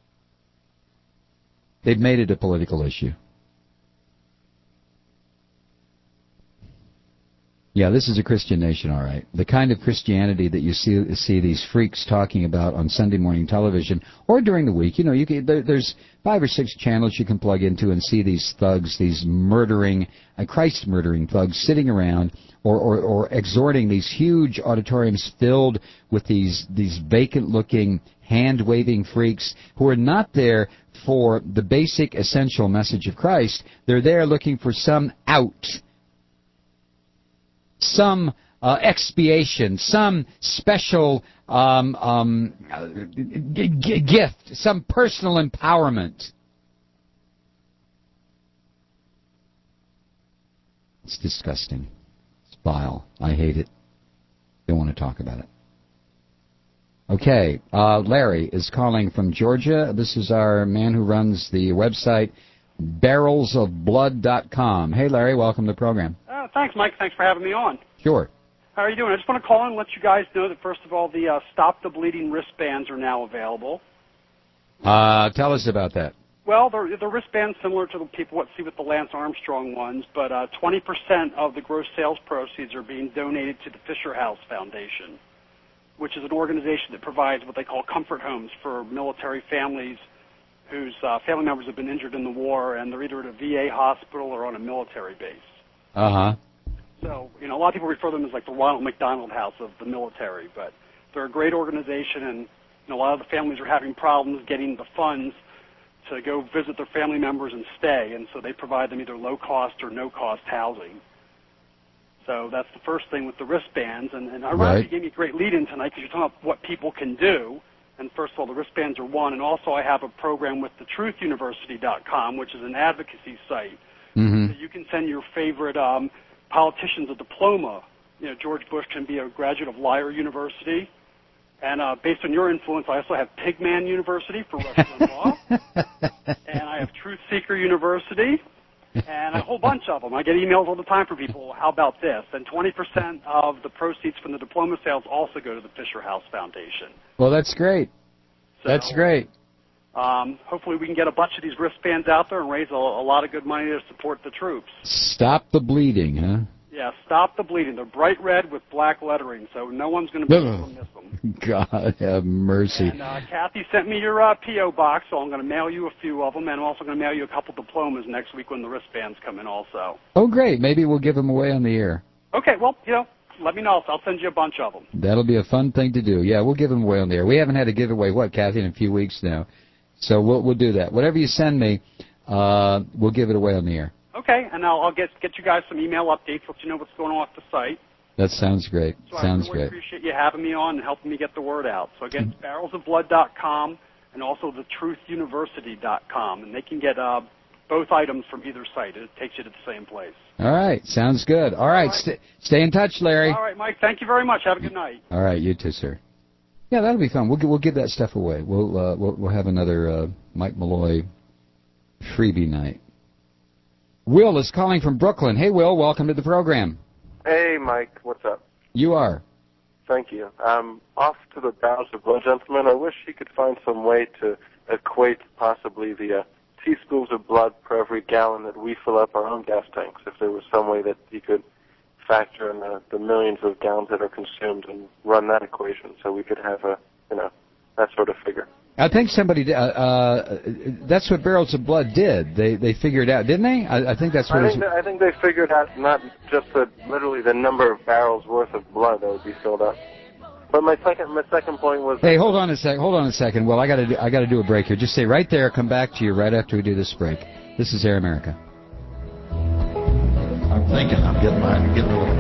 They've made it a political issue. Yeah, this is a Christian nation, all right. The kind of Christianity that you see these freaks talking about on Sunday morning television or during the week. You know, there's 5 or 6 channels you can plug into and see these thugs, these murdering, Christ-murdering thugs sitting around or exhorting these huge auditoriums filled with these vacant-looking, hand-waving freaks who are not there for the basic, essential message of Christ. They're there looking for some out, some expiation, some special gift, some personal empowerment. It's disgusting. It's vile. I hate it. Don't want to talk about it. Okay, Larry is calling from Georgia. This is our man who runs the website barrelsofblood.com. Hey, Larry, welcome to the program. Thanks, Mike. Thanks for having me on. Sure. How are you doing? I just want to call in and let you guys know that, first of all, the Stop the Bleeding wristbands are now available. Tell us about that. Well, the wristbands similar to the people see with the Lance Armstrong ones, but 20% of the gross sales proceeds are being donated to the Fisher House Foundation, which is an organization that provides what they call comfort homes for military families whose family members have been injured in the war, and they're either at a VA hospital or on a military base. Uh-huh. So, you know, a lot of people refer to them as like the Ronald McDonald House of the military, but they're a great organization, and a lot of the families are having problems getting the funds to go visit their family members and stay, and so they provide them either low-cost or no-cost housing. So that's the first thing with the wristbands, and ironically, you gave me a great lead-in tonight because you're talking about what people can do. And first of all, the wristbands are one, and also I have a program with thetruthuniversity.com, which is an advocacy site. Mm-hmm. So you can send your favorite politicians a diploma. You know, George Bush can be a graduate of Liar University. And based on your influence, I also have Pigman University for Rush Limbaugh. And I have Truth Seeker University. And a whole bunch of them. I get emails all the time from people, how about this? And 20% of the proceeds from the diploma sales also go to the Fisher House Foundation. Well, that's great. So, that's great. Hopefully we can get a bunch of these wristbands out there and raise a lot of good money to support the troops. Stop the bleeding, huh? Yeah, Stop the Bleeding. They're bright red with black lettering, so no one's going to be able to miss them. God have mercy. And Kathy sent me your P.O. box, so I'm going to mail you a few of them, and I'm also going to mail you a couple diplomas next week when the wristbands come in also. Oh, great. Maybe we'll give them away on the air. Okay, well, let me know. I'll send you a bunch of them. That'll be a fun thing to do. Yeah, we'll give them away on the air. We haven't had a giveaway, Kathy, in a few weeks now. So we'll do that. Whatever you send me, we'll give it away on the air. Okay, and I'll get you guys some email updates, let you know what's going on with the site. That sounds great. So sounds I really great. appreciate you having me on and helping me get the word out. So again, it's barrelsofblood.com and also thetruthuniversity.com, and they can get both items from either site. It takes you to the same place. All right, sounds good. All right, stay in touch, Larry. All right, Mike. Thank you very much. Have a good night. All right, you too, sir. Yeah, that'll be fun. We'll give that stuff away. We'll have another Mike Malloy freebie night. Will is calling from Brooklyn. Hey, Will, welcome to the program. Hey, Mike, what's up? You are. Thank you. Off to the Barrels of Blood, gentlemen. I wish he could find some way to equate possibly the teaspoons of blood per every gallon that we fill up our own gas tanks. If there was some way that he could factor in the millions of gallons that are consumed and run that equation, so we could have that sort of figure. I think somebody did. That's what Barrels of Blood did. They figured out, didn't they? I think that's what. I think they figured out not just literally the number of barrels worth of blood that would be filled up. But my second point was. Hey, hold on a second. Well, I got to do a break here. Just stay right there. Come back to you right after we do this break. This is Air America. I'm thinking. I'm getting a little.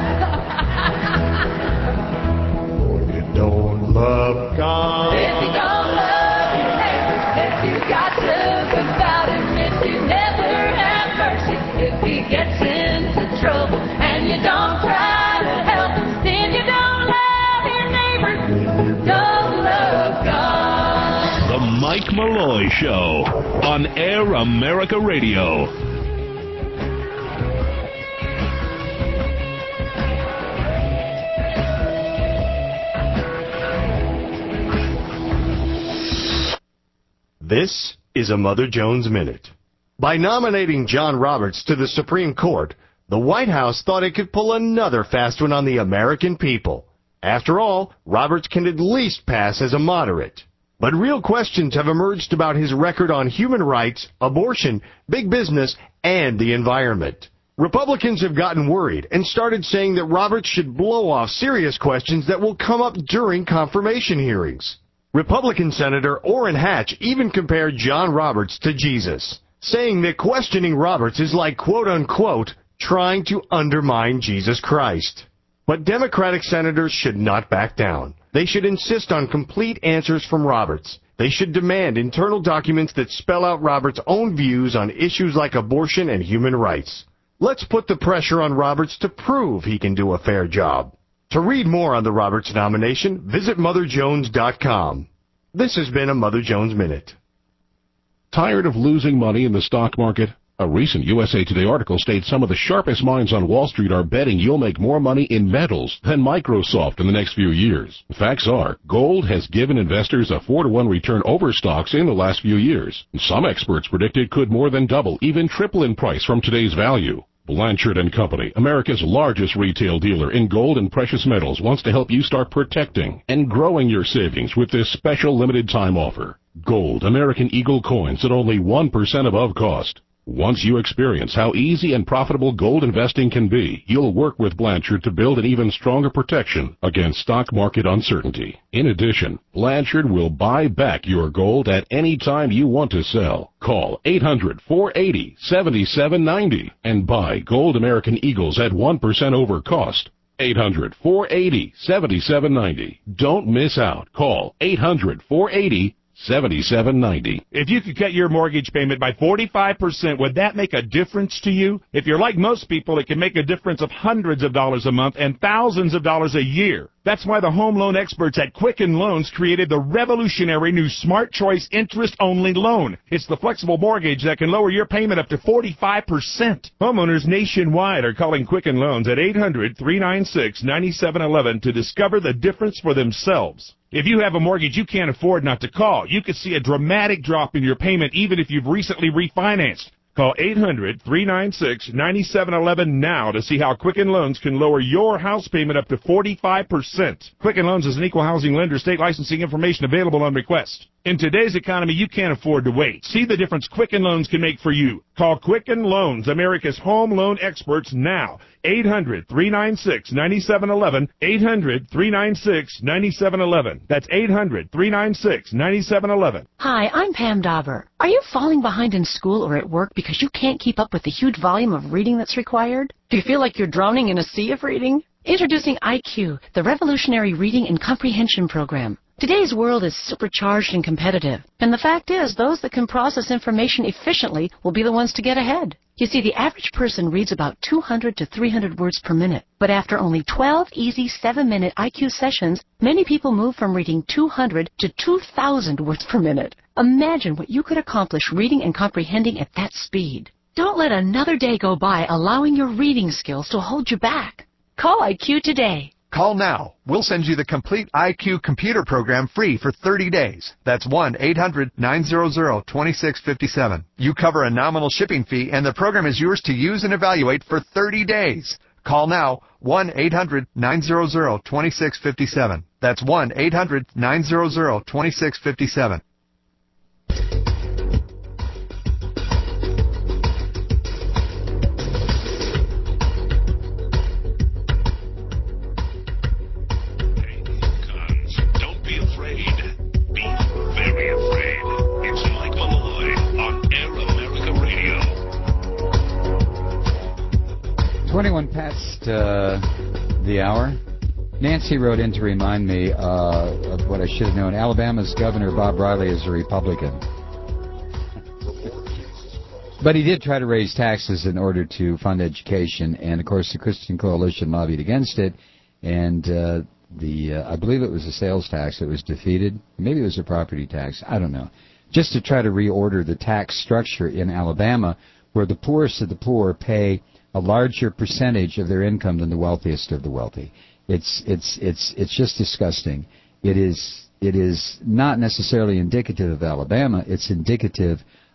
If you don't love God. If you don't love your neighbor, if you got love about him, if you never have mercy, if he gets into trouble and you don't try to help him, then you don't love your neighbor, don't love God. The Mike Malloy Show on Air America Radio. This is a Mother Jones Minute. By nominating John Roberts to the Supreme Court, The White House thought it could pull another fast one on the American people. After all, Roberts can at least pass as a moderate. But real questions have emerged about his record on human rights, abortion, big business, and the environment. Republicans have gotten worried and started saying that Roberts should blow off serious questions that will come up during confirmation hearings. Republican Senator Orrin Hatch even compared John Roberts to Jesus, saying that questioning Roberts is like, quote-unquote, trying to undermine Jesus Christ. But Democratic senators should not back down. They should insist on complete answers from Roberts. They should demand internal documents that spell out Roberts' own views on issues like abortion and human rights. Let's put the pressure on Roberts to prove he can do a fair job. To read more on the Roberts nomination, visit MotherJones.com. This has been a Mother Jones Minute. Tired of losing money in the stock market? A recent USA Today article states some of the sharpest minds on Wall Street are betting you'll make more money in metals than Microsoft in the next few years. The facts are, gold has given investors a 4-to-1 return over stocks in the last few years. Some experts predict it could more than double, even triple in price from today's value. Blanchard & Company, America's largest retail dealer in gold and precious metals, wants to help you start protecting and growing your savings with this special limited time offer. Gold American Eagle coins at only 1% above cost. Once you experience how easy and profitable gold investing can be, you'll work with Blanchard to build an even stronger protection against stock market uncertainty. In addition, Blanchard will buy back your gold at any time you want to sell. Call 800-480-7790 and buy Gold American Eagles at 1% over cost. 800-480-7790. Don't miss out. Call 800-480-7790. If you could cut your mortgage payment by 45%, would that make a difference to you? If you're like most people, it can make a difference of hundreds of dollars a month and thousands of dollars a year. That's why the home loan experts at Quicken Loans created the revolutionary new Smart Choice interest-only loan. It's the flexible mortgage that can lower your payment up to 45%. Homeowners nationwide are calling Quicken Loans at 800-396-9711 to discover the difference for themselves. If you have a mortgage you can't afford not to call, you could see a dramatic drop in your payment even if you've recently refinanced. Call 800-396-9711 now to see how Quicken Loans can lower your house payment up to 45%. Quicken Loans is an equal housing lender. State licensing information available on request. In today's economy, you can't afford to wait. See the difference Quicken Loans can make for you. Call Quicken Loans, America's home loan experts, now. 800-396-9711. 800-396-9711. That's 800-396-9711. Hi, I'm Pam Dauber. Are you falling behind in school or at work because you can't keep up with the huge volume of reading that's required? Do you feel like you're drowning in a sea of reading? Introducing IQ, the revolutionary reading and comprehension program. Today's world is supercharged and competitive, and the fact is those that can process information efficiently will be the ones to get ahead. You see, the average person reads about 200 to 300 words per minute, but after only 12 easy 7-minute IQ sessions, many people move from reading 200 to 2,000 words per minute. Imagine what you could accomplish reading and comprehending at that speed. Don't let another day go by allowing your reading skills to hold you back. Call IQ today. Call now. We'll send you the complete IQ computer program free for 30 days. That's 1-800-900-2657. You cover a nominal shipping fee, and the program is yours to use and evaluate for 30 days. Call now, 1-800-900-2657. That's 1-800-900-2657. 21 past the hour. Nancy wrote in to remind me of what I should have known. Alabama's Governor Bob Riley is a Republican. But he did try to raise taxes in order to fund education, and of course the Christian Coalition lobbied against it, and I believe it was a sales tax that was defeated. Maybe it was a property tax. I don't know. Just to try to reorder the tax structure in Alabama, where the poorest of the poor pay a larger percentage of their income than the wealthiest of the wealthy. It's just disgusting. It is not necessarily indicative of Alabama. It's indicative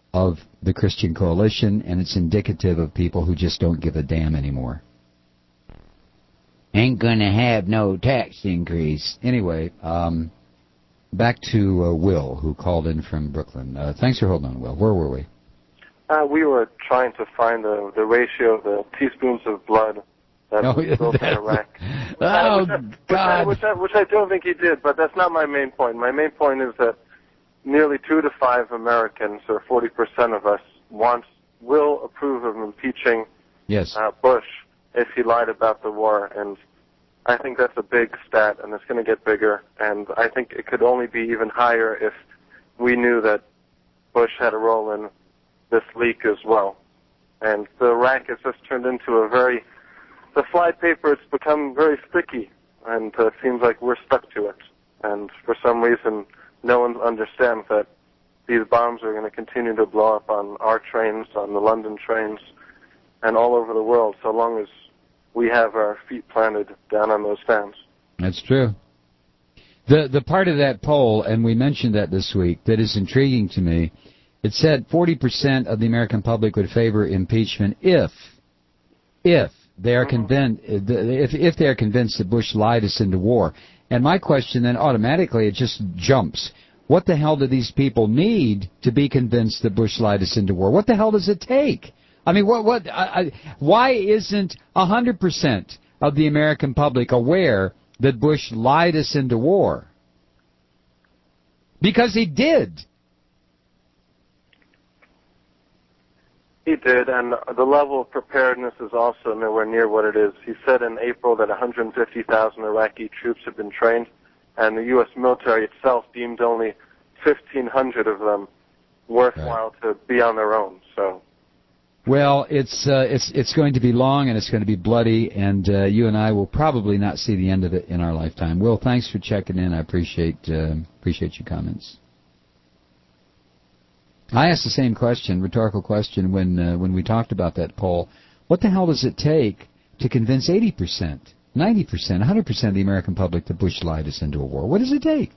of the Christian Coalition, and it's indicative of people who just don't give a damn anymore. Ain't gonna have no tax increase. Anyway, back to Will, who called in from Brooklyn. Thanks for holding on, Will. Where were we? We were trying to find the ratio of the teaspoons of blood that was spilled in Iraq. Which I don't think he did, but that's not my main point. My main point is that nearly 2 to 5 Americans, or 40% of us, will approve of impeaching Bush if he lied about the war. And I think that's a big stat, and it's going to get bigger. And I think it could only be even higher if we knew that Bush had a role in this leak as well. And the Iraq has just turned into the fly paper, it's become very sticky, and it seems like we're stuck to it. And for some reason, no one understands that these bombs are going to continue to blow up on our trains, on the London trains, and all over the world, so long as we have our feet planted down on those stands. That's true. The part of that poll, and we mentioned that this week, that is intriguing to me, it said 40% of the American public would favor impeachment if they are convinced that Bush lied us into war. And my question then automatically, it just jumps. What the hell do these people need to be convinced that Bush lied us into war? What the hell does it take? I mean, why isn't 100% of the American public aware that Bush lied us into war? Because he did. He did, and the level of preparedness is also nowhere near what it is. He said in April that 150,000 Iraqi troops had been trained, and the U.S. military itself deemed only 1,500 of them worthwhile to be on their own. So, well, it's going to be long and it's going to be bloody, and you and I will probably not see the end of it in our lifetime. Will, thanks for checking in. I appreciate your comments. I asked the same question, rhetorical question, when we talked about that poll. What the hell does it take to convince 80%, 90%, 100% of the American public that Bush lied us into a war? What does it take?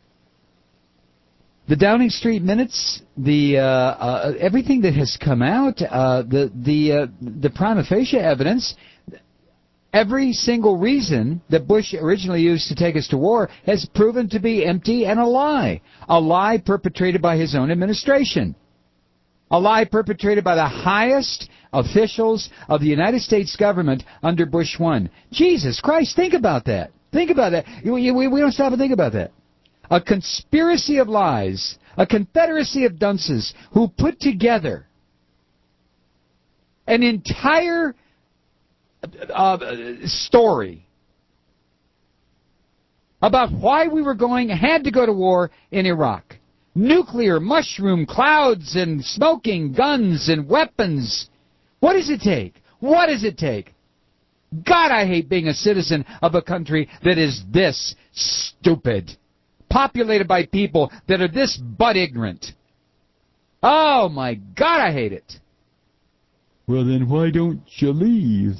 The Downing Street minutes, the everything that has come out, the prima facie evidence, every single reason that Bush originally used to take us to war has proven to be empty and a lie perpetrated by his own administration, a lie perpetrated by the highest officials of the United States government under Bush 1. Jesus Christ, think about that. Think about that. We don't stop and think about that. A conspiracy of lies, a confederacy of dunces who put together an entire story about why we had to go to war in Iraq. Nuclear mushroom clouds and smoking guns and weapons. What does it take? What does it take? God, I hate being a citizen of a country that is this stupid, populated by people that are this butt ignorant. Oh my God, I hate it. Well, then why don't you leave?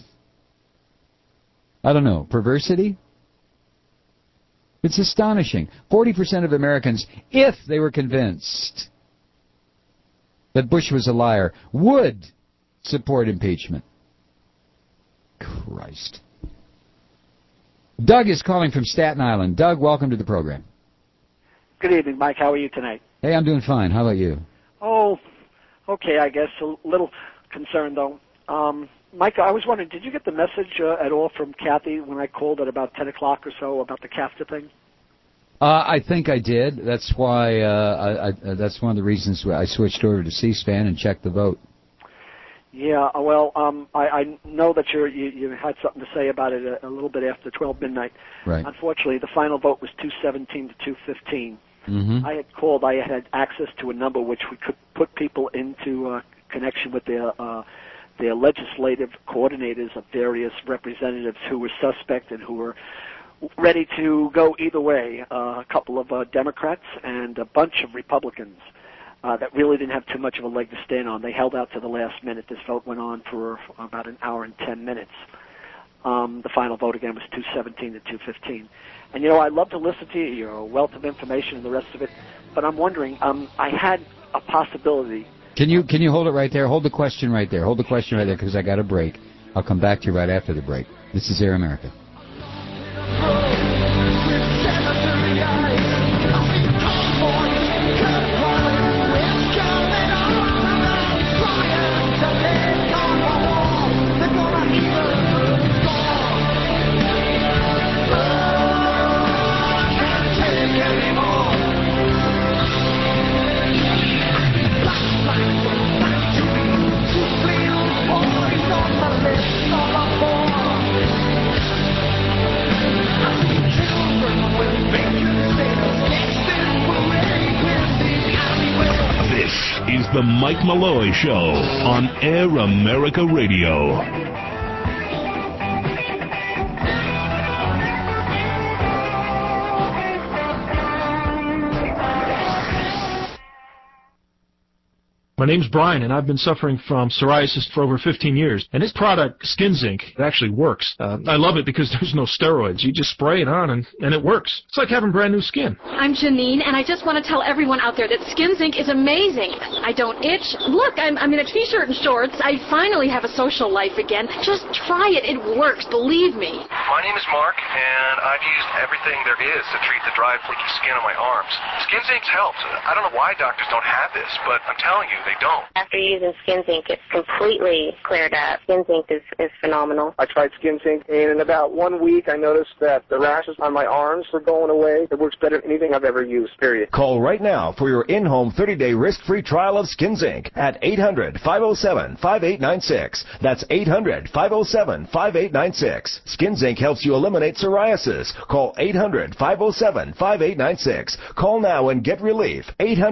I don't know. Perversity? It's astonishing. 40% of Americans, if they were convinced that Bush was a liar, would support impeachment. Christ. Doug is calling from Staten Island. Doug, welcome to the program. Good evening, Mike. How are you tonight? Hey, I'm doing fine. How about you? Oh, okay, I guess. A little concerned, though. Mike, I was wondering, did you get the message at all from Kathy when I called at about 10 o'clock or so about the CAFTA thing? I think I did. That's why that's one of the reasons I switched over to C-SPAN and checked the vote. Yeah, well, I know that you had something to say about it a little bit after 12 midnight. Right. Unfortunately, the final vote was 217 to 215. Mm-hmm. I had called. I had access to a number which we could put people into connection with their legislative coordinators of various representatives who were suspect and who were ready to go either way. A couple of Democrats and a bunch of Republicans that really didn't have too much of a leg to stand on. They held out to the last minute. This vote went on for about an hour and 10 minutes. The final vote, again, was 217 to 215. And, you know, I'd love to listen to you. You're a wealth of information and the rest of it. But I'm wondering, I had a possibility Can you hold it right there? Hold the question right there. Hold the question right there because I got a break. I'll come back to you right after the break. This is Air America. Is the Mike Malloy Show on Air America Radio. My name's Brian, and I've been suffering from psoriasis for over 15 years. And this product, Skin Zinc, it actually works. I love it because there's no steroids. You just spray it on, and it works. It's like having brand new skin. I'm Janine, and I just want to tell everyone out there that Skin Zinc is amazing. I don't itch. Look, I'm in a t-shirt and shorts. I finally have a social life again. Just try it. It works. Believe me. My name is Mark, and I've used everything there is to treat the dry, flaky skin on my arms. Skin Zinc's helped. I don't know why doctors don't have this, but I'm telling you, they don't. After using Skin Zinc, it's completely cleared up. Skin Zinc is phenomenal. I tried Skin Zinc, and in about 1 week, I noticed that the rashes on my arms were going away. It works better than anything I've ever used, period. Call right now for your in-home 30-day risk-free trial of Skin Zinc at 800-507-5896. That's 800-507-5896. Skin Zinc helps you eliminate psoriasis. Call 800-507-5896. Call now and get relief.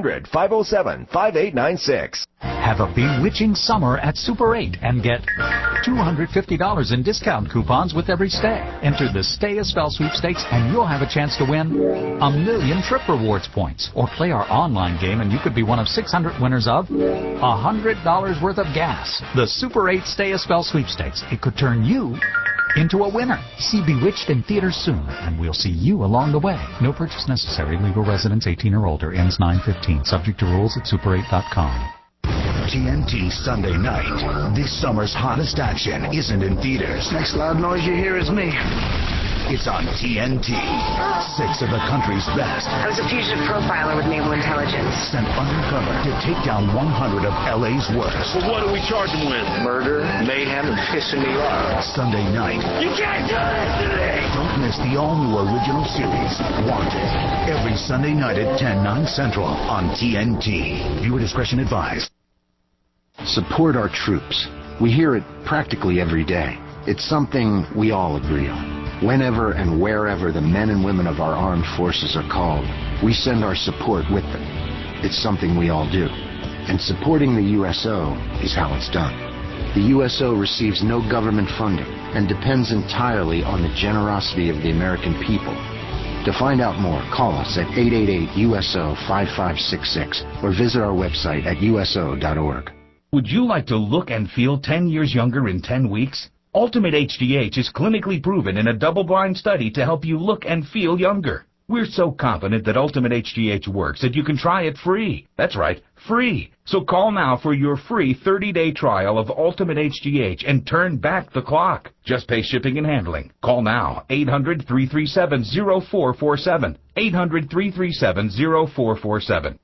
800-507-5896. Have a bewitching summer at Super 8 and get $250 in discount coupons with every stay. Enter the Stay a Spell sweepstakes and you'll have a chance to win 1 million Trip Rewards points. Or play our online game and you could be one of 600 winners of $100 worth of gas. The Super 8 Stay a Spell sweepstakes. It could turn you into a winner. See Bewitched in theaters soon, and we'll see you along the way. No purchase necessary. Legal residents 18 or older. Ends 9/15. Subject to rules at super8.com. TNT Sunday night. This summer's hottest action isn't in theaters. Next loud noise you hear is me. It's on TNT. 6 of the country's best. I was a fugitive profiler with Naval Intelligence. Sent undercover to take down 100 of LA's worst. Well, what do we charge them with? Murder, mayhem, and pissing me off. Sunday night. You can't do this today! Don't miss the all-new original series, Wanted. Every Sunday night at 10/9 Central on TNT. Viewer discretion advised. Support our troops. We hear it practically every day. It's something we all agree on. Whenever and wherever the men and women of our armed forces are called, we send our support with them. It's something we all do. And supporting the USO is how it's done. The USO receives no government funding and depends entirely on the generosity of the American people. To find out more, call us at 888-USO-5566 or visit our website at uso.org. Would you like to look and feel 10 years younger in 10 weeks? Ultimate HGH is clinically proven in a double-blind study to help you look and feel younger. We're so confident that Ultimate HGH works that you can try it free. That's right, free. So call now for your free 30-day trial of Ultimate HGH and turn back the clock. Just pay shipping and handling. Call now, 800-337-0447. 800-337-0447.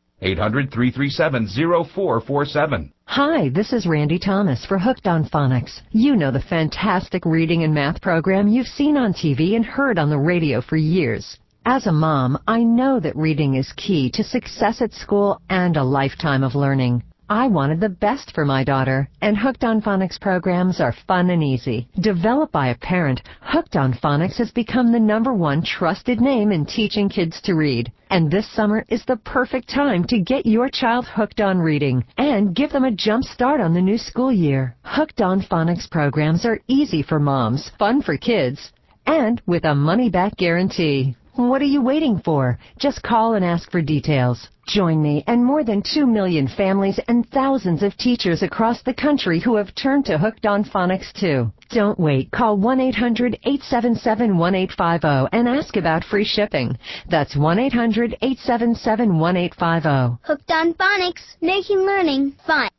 800-337-0447. Hi, this is Randy Thomas for Hooked on Phonics. You know the fantastic reading and math program you've seen on TV and heard on the radio for years. As a mom, I know that reading is key to success at school and a lifetime of learning. I wanted the best for my daughter, and Hooked on Phonics programs are fun and easy. Developed by a parent, Hooked on Phonics has become the #1 trusted name in teaching kids to read. And this summer is the perfect time to get your child hooked on reading and give them a jump start on the new school year. Hooked on Phonics programs are easy for moms, fun for kids, and with a money-back guarantee. What are you waiting for? Just call and ask for details. Join me and more than 2 million families and thousands of teachers across the country who have turned to Hooked on Phonics too. Don't wait. Call 1-800-877-1850 and ask about free shipping. That's 1-800-877-1850. Hooked on Phonics, making learning fun.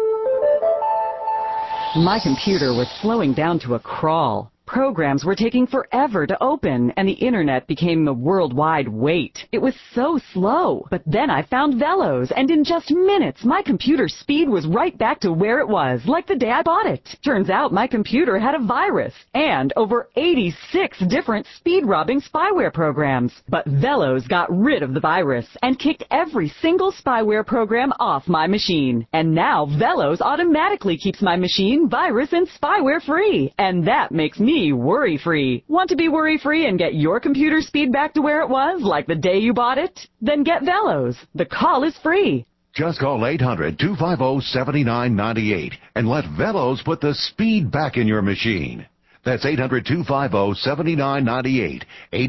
My computer was slowing down to a crawl. Programs were taking forever to open, and the internet became the worldwide wait. It was so slow. But then I found Velos, and in just minutes, my computer's speed was right back to where it was, like the day I bought it. Turns out my computer had a virus, and over 86 different speed-robbing spyware programs. But Velos got rid of the virus, and kicked every single spyware program off my machine. And now Velos automatically keeps my machine virus and spyware-free. And that makes me worry-free. Want to be worry-free and get your computer speed back to where it was, like the day you bought it? Then get Velos. The call is free. Just call 800-250-7998 and let Velos put the speed back in your machine. That's 800-250-7998.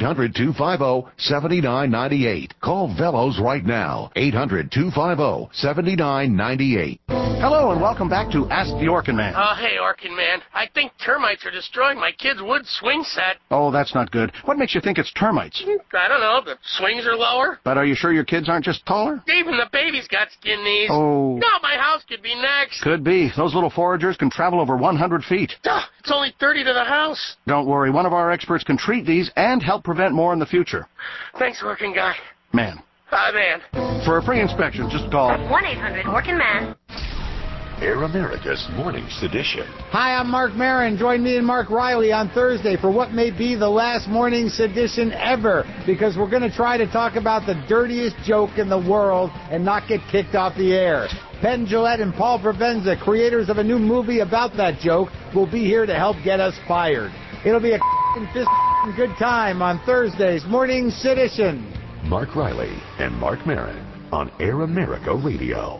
800-250-7998. Call Velos right now. 800-250-7998. Hello and welcome back to Ask the Orkin Man. Oh, hey, Orkin Man. I think termites are destroying my kid's wood swing set. Oh, that's not good. What makes you think it's termites? I don't know. The swings are lower. But are you sure your kids aren't just taller? Even the baby's got skin knees. Oh. No, my house could be next. Could be. Those little foragers can travel over 100 feet. It's only 30 to the house. Don't worry. One of our experts can treat these and help prevent more in the future. Thanks, Orkin guy. Man. Man. For a free inspection, just call 1-800-ORKIN-MAN. Air America's Morning Sedition. Hi, I'm Mark Maron. Join me and Mark Riley on Thursday for what may be the last Morning Sedition ever, because we're going to try to talk about the dirtiest joke in the world and not get kicked off the air. Penn Jillette and Paul Provenza, creators of a new movie about that joke, will be here to help get us fired. It'll be a good time on Thursday's Morning Sedition. Mark Riley and Mark Maron on Air America Radio.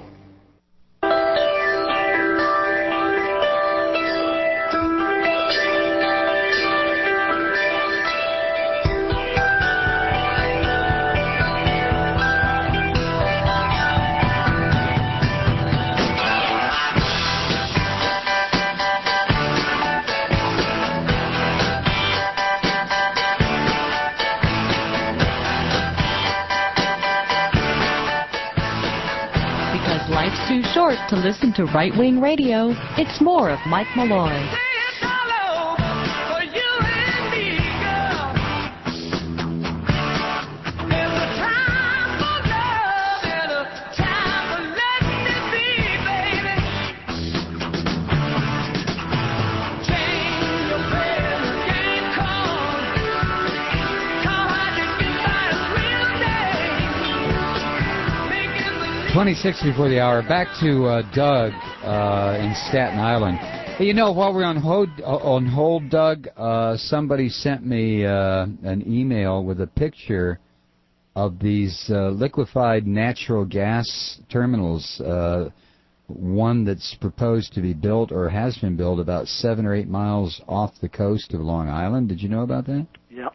Too short to listen to right-wing radio. It's more of Mike Malloy. .26 before the hour. Back to Doug in Staten Island. Hey, you know, while we're on hold, Doug, somebody sent me an email with a picture of these liquefied natural gas terminals. One that's proposed to be built or has been built about 7 or 8 miles off the coast of Long Island. Did you know about that? Yep.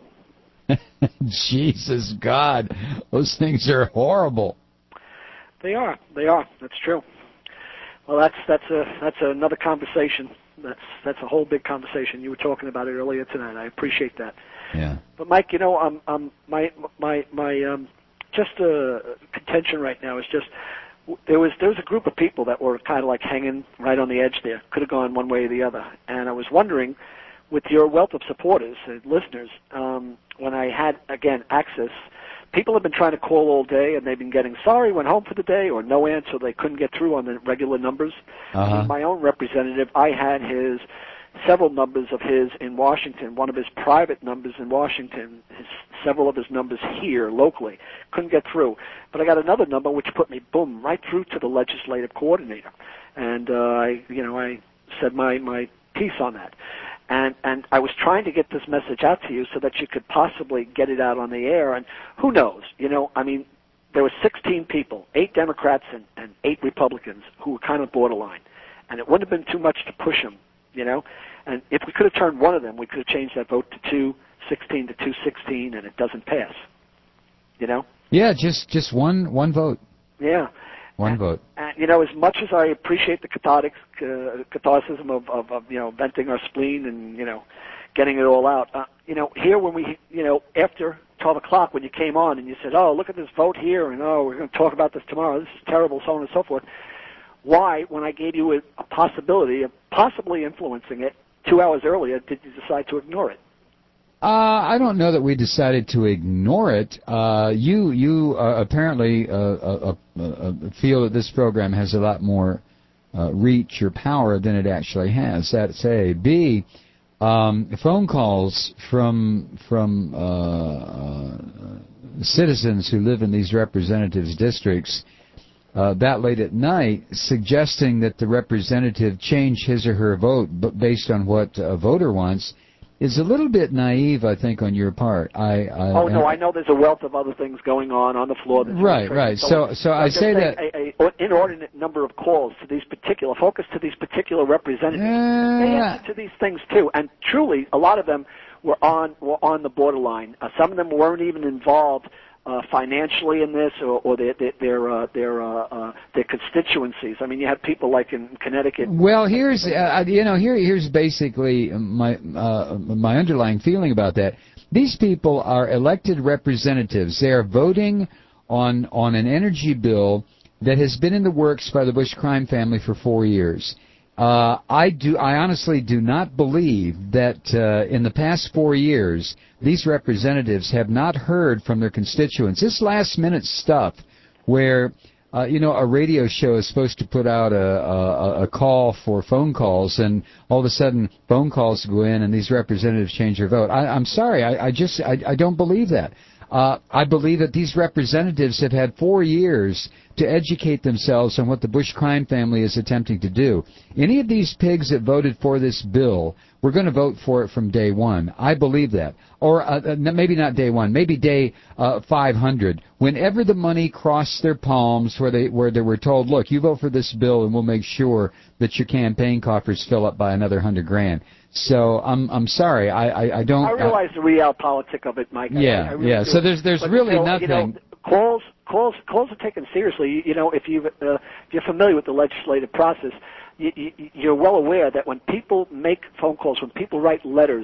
Jesus God, those things are horrible. They are. That's true. Well, that's another conversation. That's a whole big conversation. You were talking about it earlier tonight. I appreciate that. Yeah. But Mike, you know, my just contention right now is just there was a group of people that were kind of like hanging right on the edge there. Could have gone one way or the other. And I was wondering, with your wealth of supporters and listeners, when I had again access. People have been trying to call all day, and they've been getting sorry, went home for the day, or no answer. They couldn't get through on the regular numbers. My own representative, I had several numbers of his in Washington, one of his private numbers in Washington, several of his numbers here locally. Couldn't get through. But I got another number which put me, boom, right through to the legislative coordinator. And I said my piece on that. And I was trying to get this message out to you so that you could possibly get it out on the air. And who knows? You know, I mean, there were 16 people, 8 Democrats and 8 Republicans who were kind of borderline. And it wouldn't have been too much to push them, you know. And if we could have turned one of them, we could have changed that vote to 2, 16 to 216, and it doesn't pass. You know? Yeah, just one vote. Yeah. One vote. And, you know, as much as I appreciate the catharticism of you know, venting our spleen and, you know, getting it all out, you know, here when we, you know, after 12 o'clock when you came on and you said, oh, look at this vote here, and oh, we're going to talk about this tomorrow, this is terrible, so on and so forth. Why, when I gave you a possibility of possibly influencing it 2 hours earlier, did you decide to ignore it? I don't know that we decided to ignore it. You apparently feel that this program has a lot more reach or power than it actually has. That's A. B. Phone calls from citizens who live in these representatives' districts that late at night, suggesting that the representative change his or her vote based on what a voter wants, is a little bit naive, I think, on your part. I know there's a wealth of other things going on the floor. Right. So I say that an inordinate number of calls to these particular representatives. They answer to these things too, and truly, a lot of them were on the borderline. Some of them weren't even involved financially in this, or their constituencies. I mean, you had people like in Connecticut. Well, here's here's basically my underlying feeling about that. These people are elected representatives. They are voting on an energy bill that has been in the works by the Bush crime family for 4 years. I honestly do not believe that in the past 4 years these representatives have not heard from their constituents. This last-minute stuff where, a radio show is supposed to put out a call for phone calls, and all of a sudden phone calls go in and these representatives change their vote. I'm sorry, I don't believe that. I believe that these representatives have had 4 years to educate themselves on what the Bush crime family is attempting to do. Any of these pigs that voted for this bill, we're going to vote for it from day one. I believe that. Or maybe not day one, maybe day 500. Whenever the money crossed their palms where they were told, look, you vote for this bill and we'll make sure that your campaign coffers fill up by another $100,000. So I'm sorry, I don't. I realize the realpolitik of it, Mike. Yeah, yeah. So there's really nothing. Calls are taken seriously. You know, if you're familiar with the legislative process, you're well aware that when people make phone calls, when people write letters,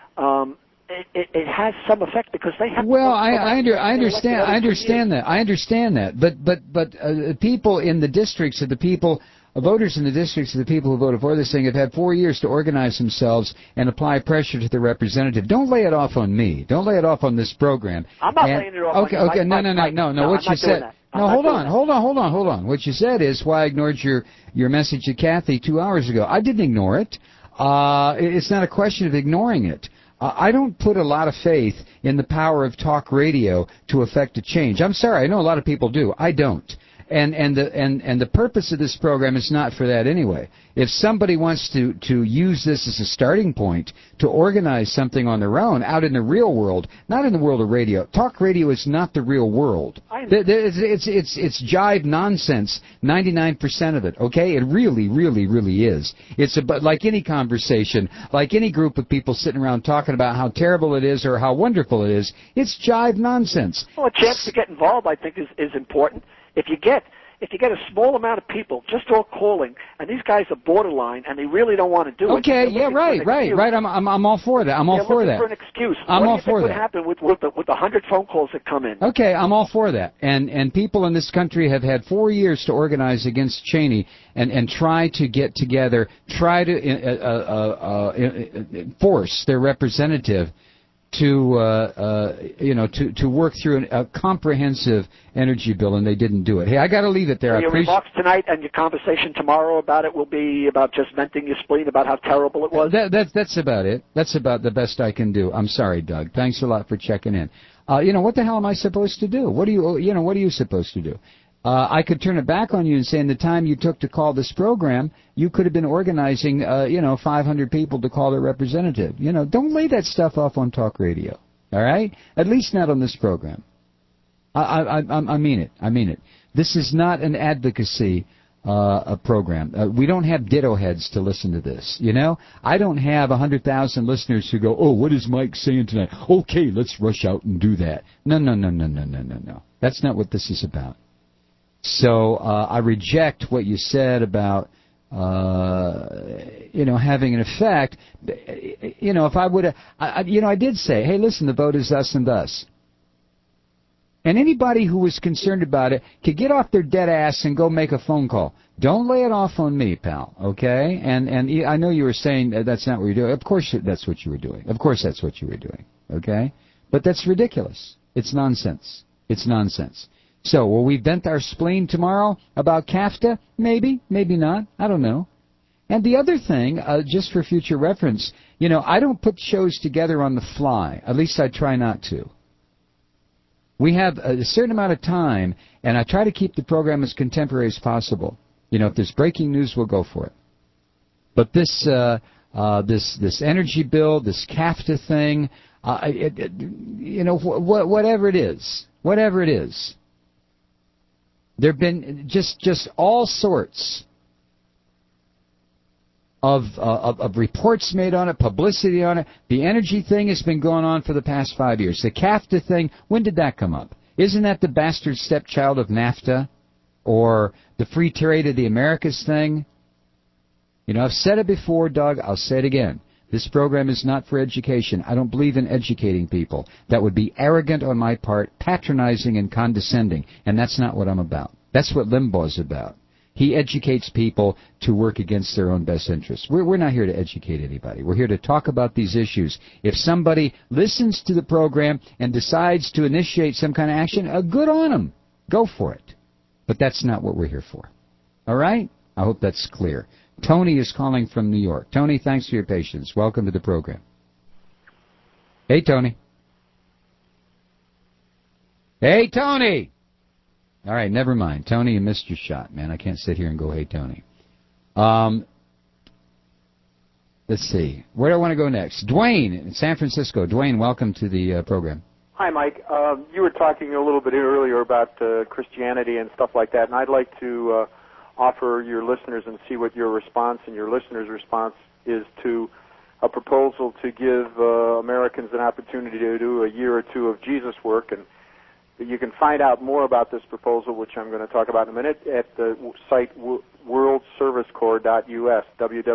it has some effect because they have. Well, I understand that. But people in the districts of the people. Voters in the districts of the people who voted for this thing have had 4 years to organize themselves and apply pressure to the representative. Don't lay it off on me. Don't lay it off on this program. I'm not laying it off on you. Okay, no. What you said. No, hold on. What you said is why I ignored your message to Kathy 2 hours ago. I didn't ignore it. It's not a question of ignoring it. I don't put a lot of faith in the power of talk radio to affect a change. I'm sorry. I know a lot of people do. I don't. And the purpose of this program is not for that anyway. If somebody wants to use this as a starting point to organize something on their own out in the real world, not in the world of radio. Talk radio is not the real world. It's jive nonsense, 99% of it, okay? It really, really, really is. It's about like any conversation, like any group of people sitting around talking about how terrible it is or how wonderful it is. It's jive nonsense. Well, a chance to get involved, I think, is important. If you get a small amount of people just all calling, and these guys are borderline, and they really don't want to do it. Okay, yeah, right. I'm all for that. I'm all for that. They're looking for an excuse. I'm all for that. What do you think would happen with the 100 phone calls that come in? Okay, I'm all for that. And people in this country have had 4 years to organize against Cheney and try to get together, try to force their representative to work through a comprehensive energy bill, and they didn't do it. Hey, I got to leave it there. So your remarks tonight and your conversation tomorrow about it will be about just venting your spleen about how terrible it was? That's about it. That's about the best I can do. I'm sorry, Doug. Thanks a lot for checking in. What the hell am I supposed to do? What are you supposed to do? I could turn it back on you and say in the time you took to call this program, you could have been organizing, 500 people to call their representative. Don't lay that stuff off on talk radio. All right? At least not on this program. I mean it. This is not an advocacy a program. We don't have ditto heads to listen to this, you know? I don't have 100,000 listeners who go, oh, what is Mike saying tonight? Okay, let's rush out and do that. No. That's not what this is about. So I reject what you said about, having an effect. If I would have, I did say, hey, listen, the vote is us and us. And anybody who was concerned about it could get off their dead ass and go make a phone call. Don't lay it off on me, pal, okay? And I know you were saying that's not what you're doing. Of course that's what you were doing. Of course that's what you were doing, okay? But that's ridiculous. It's nonsense. It's nonsense. So, will we vent our spleen tomorrow about CAFTA? Maybe, maybe not. I don't know. And the other thing, just for future reference, I don't put shows together on the fly. At least I try not to. We have a certain amount of time, and I try to keep the program as contemporary as possible. If there's breaking news, we'll go for it. But this energy bill, this CAFTA thing, whatever it is, there have been just all sorts of reports made on it, publicity on it. The energy thing has been going on for the past 5 years. The CAFTA thing, when did that come up? Isn't that the bastard stepchild of NAFTA? Or the free trade of the Americas thing? I've said it before, Doug. I'll say it again. This program is not for education. I don't believe in educating people. That would be arrogant on my part, patronizing and condescending. And that's not what I'm about. That's what Limbaugh's about. He educates people to work against their own best interests. We're not here to educate anybody. We're here to talk about these issues. If somebody listens to the program and decides to initiate some kind of action, good on them. Go for it. But that's not what we're here for. All right? I hope that's clear. Tony is calling from New York. Tony, thanks for your patience. Welcome to the program. Hey, Tony. Hey, Tony! All right, never mind. Tony, you missed your shot, man. I can't sit here and go, hey, Tony. Let's see. Where do I want to go next? Dwayne in San Francisco. Dwayne, welcome to the program. Hi, Mike. You were talking a little bit earlier about Christianity and stuff like that, and I'd like to offer your listeners and see what your response and your listeners' response is to a proposal to give Americans an opportunity to do a year or two of Jesus work. And you can find out more about this proposal, which I'm going to talk about in a minute, at the site worldservicecorps.us,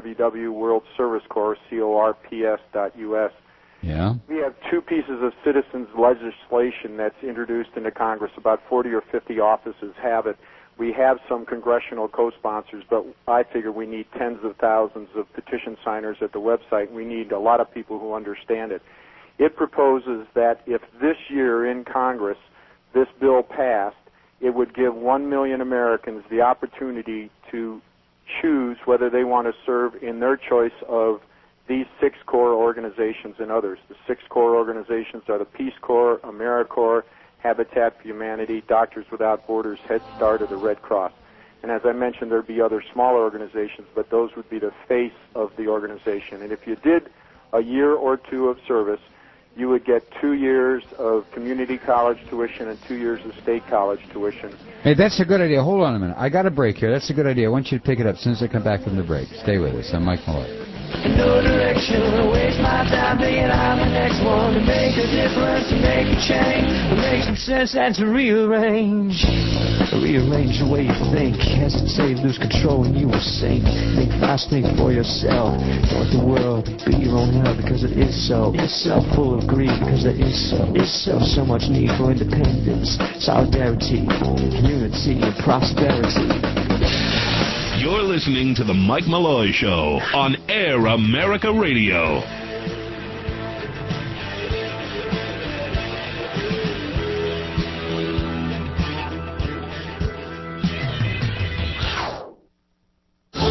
www.worldservicecorps.us. Yeah. We have two pieces of citizens' legislation that's introduced into Congress. About 40 or 50 offices have it. We have some congressional co-sponsors, but I figure we need tens of thousands of petition signers at the website. We need a lot of people who understand it. It proposes that if this year in Congress this bill passed, it would give 1 million Americans the opportunity to choose whether they want to serve in their choice of these 6 core organizations and others. The 6 core organizations are the Peace Corps, AmeriCorps, Habitat for Humanity, Doctors Without Borders, Head Start, or the Red Cross. And as I mentioned, there'd be other smaller organizations, but those would be the face of the organization. And if you did a year or two of service, you would get 2 years of community college tuition and 2 years of state college tuition. Hey, that's a good idea. Hold on a minute. I got a break here. That's a good idea. I want you to pick it up as soon as I come back from the break. Stay with us. I'm Mike Malloy. No direction, I waste my time thinking I'm the next one to make a difference, to make a change, to make some sense and to rearrange the way you think. Hesitate, lose control and you will sink. Think fast, think for yourself. Don't let the world be your own hell because it is so. It's so full of greed because it is so. It's so much need for independence, solidarity, unity, and prosperity. You're listening to The Mike Malloy Show on Air America Radio.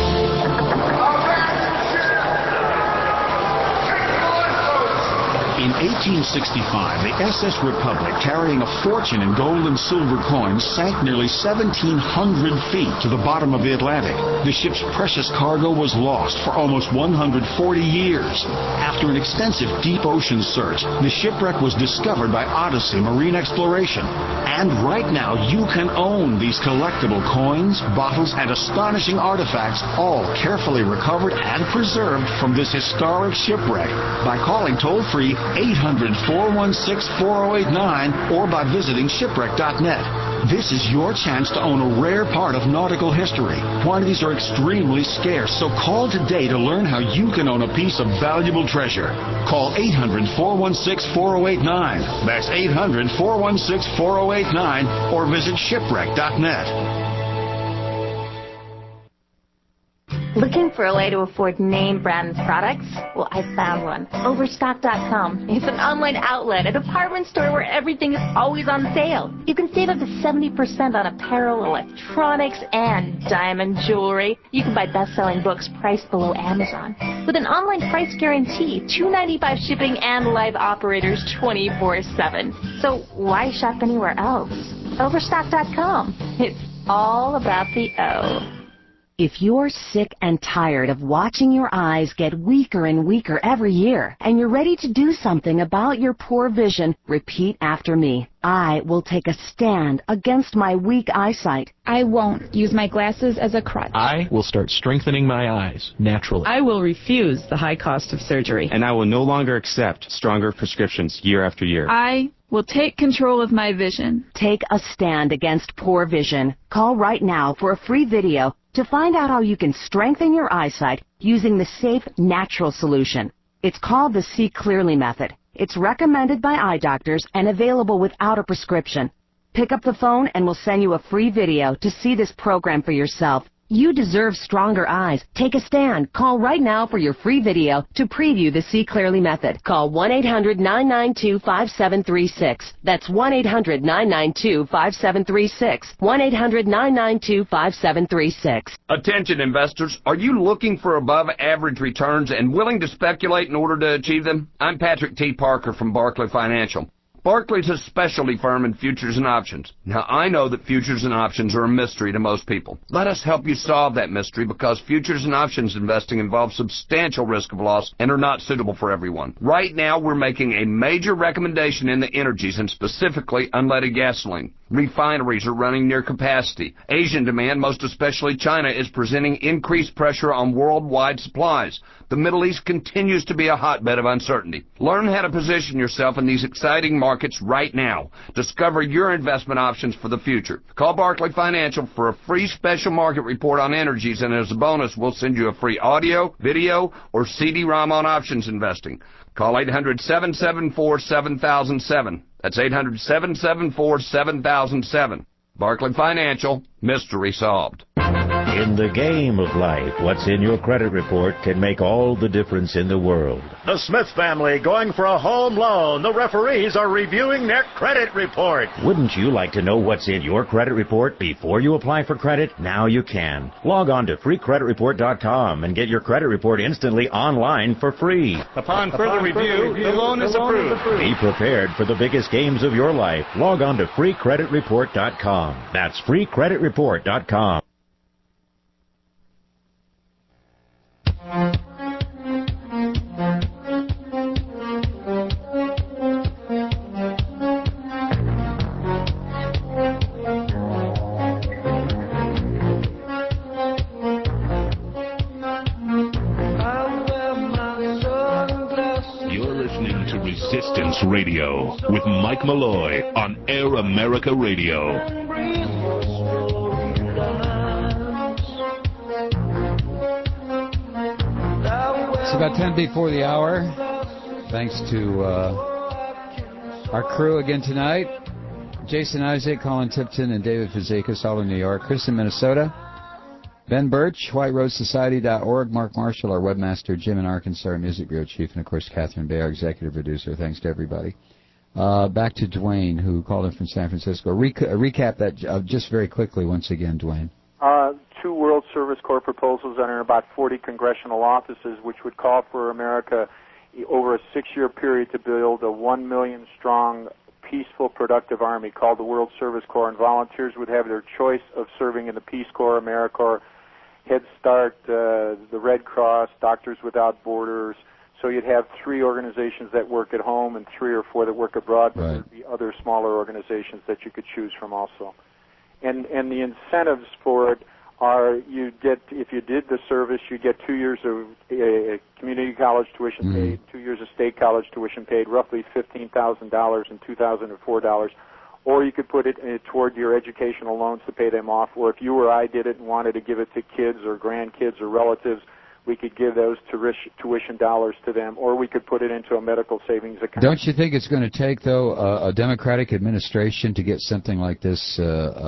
In 1865, the SS Republic, carrying a fortune in gold and silver coins, sank nearly 1,700 feet to the bottom of the Atlantic. The ship's precious cargo was lost for almost 140 years. After an extensive deep ocean search, the shipwreck was discovered by Odyssey Marine Exploration. And right now, you can own these collectible coins, bottles, and astonishing artifacts, all carefully recovered and preserved from this historic shipwreck by calling toll-free 800-416-4089 or by visiting shipwreck.net. This is your chance to own a rare part of nautical history. Quantities are extremely scarce, so call today to learn how you can own a piece of valuable treasure. Call 800-416-4089. That's 800-416-4089 or visit shipwreck.net. Looking for a way to afford name brand products? Well, I found one. Overstock.com. It's an online outlet, a department store where everything is always on sale. You can save up to 70% on apparel, electronics, and diamond jewelry. You can buy best-selling books priced below Amazon. With an online price guarantee, $2.95 shipping, and live operators 24/7. So why shop anywhere else? Overstock.com. It's all about the O. If you're sick and tired of watching your eyes get weaker and weaker every year, and you're ready to do something about your poor vision, repeat after me. I will take a stand against my weak eyesight. I won't use my glasses as a crutch. I will start strengthening my eyes naturally. I will refuse the high cost of surgery. And I will no longer accept stronger prescriptions year after year. I will take control of my vision. Take a stand against poor vision. Call right now for a free video to find out how you can strengthen your eyesight using the safe, natural solution. It's called the See Clearly method. It's recommended by eye doctors and available without a prescription. Pick up the phone and we'll send you a free video to see this program for yourself. You deserve stronger eyes. Take a stand. Call right now for your free video to preview the See Clearly method. Call 1-800-992-5736. That's 1-800-992-5736. 1-800-992-5736. Attention investors, are you looking for above average returns and willing to speculate in order to achieve them? I'm Patrick T. Parker from Barclay Financial. Barclay's a specialty firm in futures and options. Now, I know that futures and options are a mystery to most people. Let us help you solve that mystery because futures and options investing involves substantial risk of loss and are not suitable for everyone. Right now, we're making a major recommendation in the energies and specifically unleaded gasoline. Refineries are running near capacity. Asian demand, most especially China, is presenting increased pressure on worldwide supplies. The Middle East continues to be a hotbed of uncertainty. Learn how to position yourself in these exciting markets right now. Discover your investment options for the future. Call Barclay Financial for a free special market report on energies, and as a bonus, we'll send you a free audio, video, or CD-ROM on options investing. Call 800-774-7007. That's 800-774-7007. Barclay Financial, mystery solved. In the game of life, what's in your credit report can make all the difference in the world. The Smith family going for a home loan. The referees are reviewing their credit report. Wouldn't you like to know what's in your credit report before you apply for credit? Now you can. Log on to freecreditreport.com and get your credit report instantly online for free. Upon further review, the loan is approved. Be prepared for the biggest games of your life. Log on to freecreditreport.com. That's freecreditreport.com. Resistance Radio with Mike Malloy on Air America Radio. It's about 10 before the hour. Thanks to our crew again tonight. Jason Isaac, Colin Tipton, and David Fazekas, all in New York. Chris in Minnesota. Ben Birch, WhiteRoseSociety.org. Mark Marshall, our webmaster. Jim in Arkansas, our music bureau chief. And, of course, Catherine Bay, our executive producer. Thanks to everybody. Back to Dwayne, who called in from San Francisco. Recap that just very quickly once again, Dwayne. 2 World Service Corps proposals that are in about 40 congressional offices, which would call for America over a 6-year period to build a 1 million strong, peaceful, productive army called the World Service Corps, and volunteers would have their choice of serving in the Peace Corps, AmeriCorps, Head Start, the Red Cross, Doctors Without Borders. So you'd have 3 organizations that work at home and 3 or 4 that work abroad, but there'd be other smaller organizations that you could choose from also. And the incentives for it are, you get, if you did the service, you get 2 years of community college tuition paid, 2 years of state college tuition paid, roughly $15,000 and $2,004. Or you could put it toward your educational loans to pay them off. Or if you or I did it and wanted to give it to kids or grandkids or relatives, we could give those tuition dollars to them, or we could put it into a medical savings account. Don't you think it's going to take, though, a Democratic administration to get something like this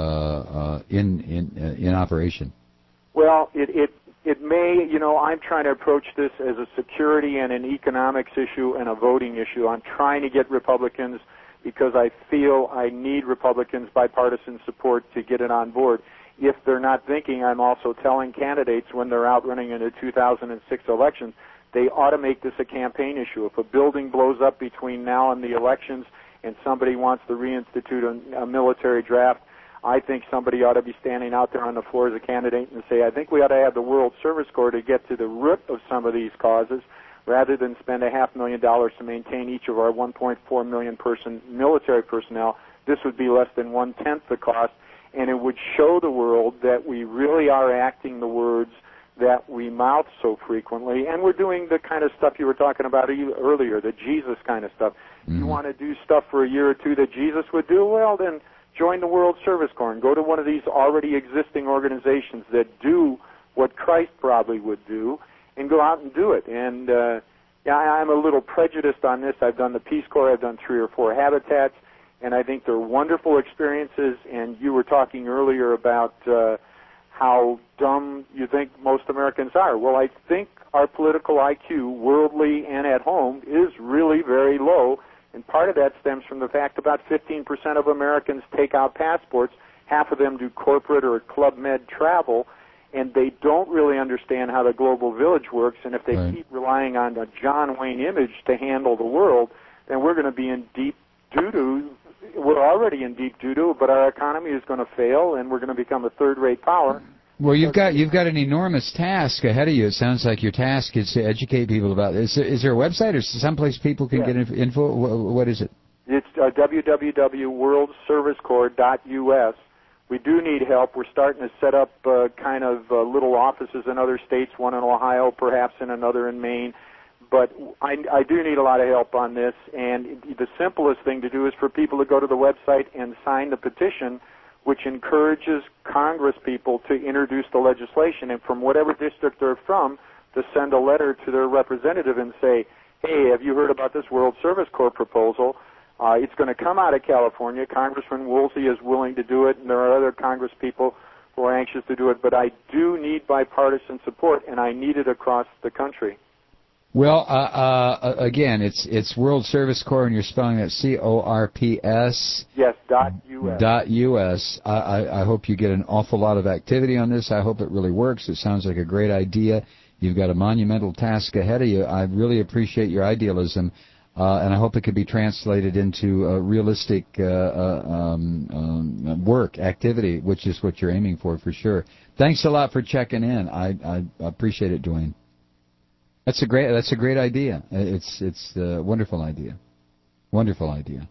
in operation? Well, it may. You know, I'm trying to approach this as a security and an economics issue and a voting issue. I'm trying to get Republicans, because I feel I need Republicans' bipartisan support to get it on board. If they're not thinking, I'm also telling candidates when they're out running in the 2006 elections, they ought to make this a campaign issue. If a building blows up between now and the elections and somebody wants to reinstitute a military draft, I think somebody ought to be standing out there on the floor as a candidate and say, I think we ought to have the World Service Corps to get to the root of some of these causes, rather than spend $500,000 to maintain each of our 1.4 million person military personnel. This would be less than 1/10 the cost, and it would show the world that we really are acting the words that we mouth so frequently, and we're doing the kind of stuff you were talking about earlier, the Jesus kind of stuff. You want to do stuff for a year or two that Jesus would do? Well, then join the World Service Corps and go to one of these already existing organizations that do what Christ probably would do, and go out and do it. And yeah, I'm a little prejudiced on this. I've done the Peace Corps. I've done 3 or 4 habitats, and I think they're wonderful experiences. And you were talking earlier about how dumb you think most Americans are. Well, I think our political IQ, worldly and at home, is really very low, and part of that stems from the fact about 15% of Americans take out passports. Half of them do corporate or Club Med travel, and they don't really understand how the global village works. And if they keep relying on a John Wayne image to handle the world, then we're going to be in deep doo-doo. We're already in deep doo-doo, but our economy is going to fail, and we're going to become a third-rate power. Well, you've got an enormous task ahead of you. It sounds like your task is to educate people about this. Is there a website or someplace people can get info? What is it? It's www.worldservicecorps.us. We do need help. We're starting to set up kind of little offices in other states, one in Ohio, perhaps in another in Maine. But I do need a lot of help on this, and the simplest thing to do is for people to go to the website and sign the petition, which encourages Congress people to introduce the legislation, and from whatever district they're from, to send a letter to their representative and say, hey, have you heard about this World Service Corps proposal? It's going to come out of California. Congressman Woolsey is willing to do it, and there are other Congress people who are anxious to do it, but I do need bipartisan support, and I need it across the country. Well, again, it's World Service Corps, and you're spelling that CORPS. Yes, .us. .us. I hope you get an awful lot of activity on this. I hope it really works. It sounds like a great idea. You've got a monumental task ahead of you. I really appreciate your idealism, and I hope it could be translated into realistic work, activity, which is what you're aiming for sure. Thanks a lot for checking in. I appreciate it, Dwayne. That's a great idea. It's a wonderful idea. Wonderful idea.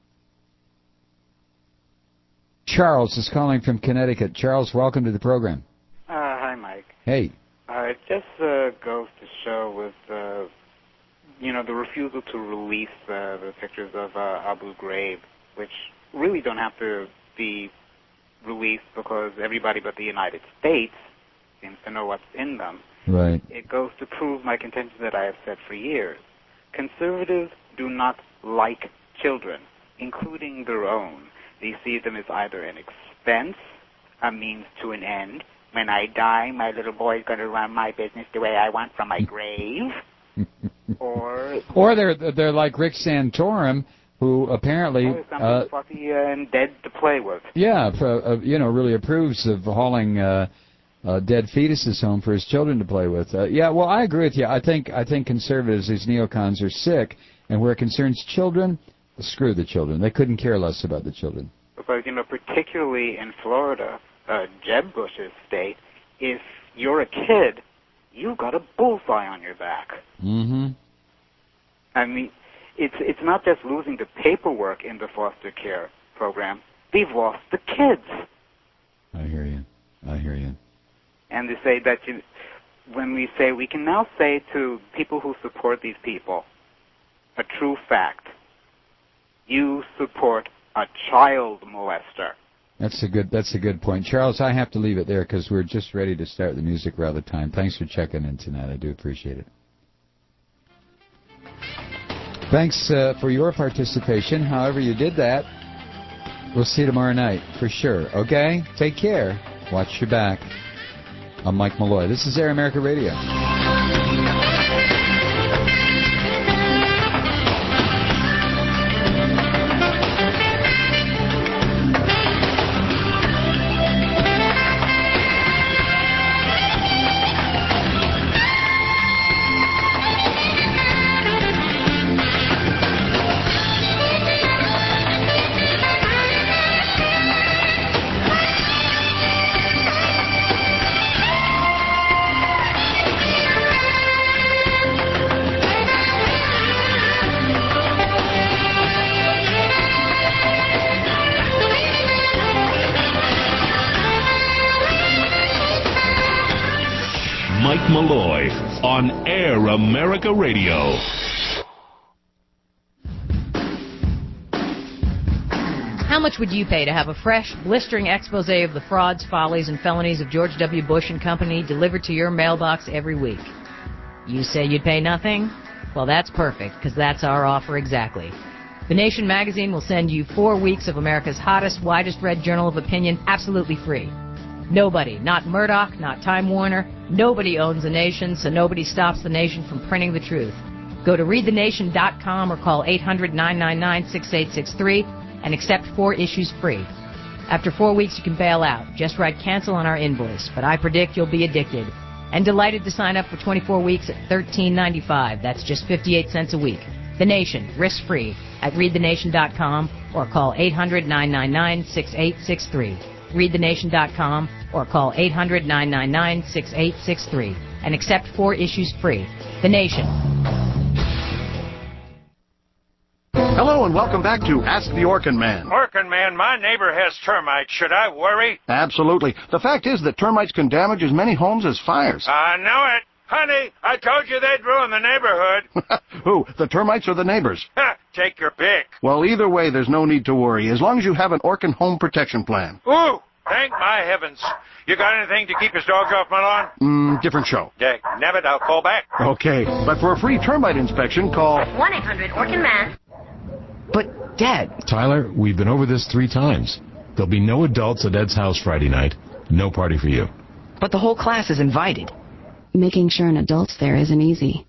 Charles is calling from Connecticut. Charles, welcome to the program. Hi, Mike. Hey. It just goes to show with the refusal to release the pictures of Abu Ghraib, which really don't have to be released because everybody but the United States seems to know what's in them. Right. It goes to prove my contention that I have said for years. Conservatives do not like children, including their own. They see them as either an expense, a means to an end. When I die, my little boy's going to run my business the way I want from my grave. Or they're like Rick Santorum, who apparently something fluffy and dead to play with. Yeah, really approves of hauling dead fetuses home for his children to play with. Yeah, well, I agree with you. I think conservatives, these neocons, are sick, and where it concerns children, screw the children. They couldn't care less about the children. But, particularly in Florida, Jeb Bush's state, if you're a kid, you've got a bullseye on your back. Mm-hmm. I mean, it's not just losing the paperwork in the foster care program. They've lost the kids. I hear you. And they say that we can now say to people who support these people, a true fact, you support a child molester. That's a good point. Charles, I have to leave it there because we're just ready to start the music. We're out of time. Thanks for checking in tonight. I do appreciate it. Thanks for your participation, however you did that. We'll see you tomorrow night, for sure. Okay? Take care. Watch your back. I'm Mike Malloy. This is Air America Radio. Mike Malloy on Air America Radio. How much would you pay to have a fresh, blistering expose of the frauds, follies, and felonies of George W. Bush and Company delivered to your mailbox every week? You say you'd pay nothing? Well, that's perfect, because that's our offer exactly. The Nation magazine will send you 4 weeks of America's hottest, widest-read journal of opinion absolutely free. Nobody, not Murdoch, not Time Warner, nobody owns the Nation, so nobody stops the Nation from printing the truth. Go to readthenation.com or call 800-999-6863 and accept 4 issues free. After 4 weeks, you can bail out. Just write cancel on our invoice, but I predict you'll be addicted. And delighted to sign up for 24 weeks at $13.95. That's just 58 cents a week. The Nation, risk-free, at readthenation.com or call 800-999-6863. readthenation.com or call 800-999-6863 and accept 4 issues free. The Nation. Hello and welcome back to Ask the Orkin Man. Orkin Man, my neighbor has termites. Should I worry? Absolutely. The fact is that termites can damage as many homes as fires. I know it. Honey, I told you they'd ruin the neighborhood. Who, the termites or the neighbors? Take your pick. Well, either way, there's no need to worry, as long as you have an Orkin home protection plan. Ooh, thank my heavens. You got anything to keep his dogs off my lawn? Different show. Nabbit, I'll call back. Okay, but for a free termite inspection, call 1-800-ORKIN-MAN. But, Dad... Tyler, we've been over this 3 times. There'll be no adults at Ed's house Friday night. No party for you. But the whole class is invited. Making sure an adult's there isn't easy.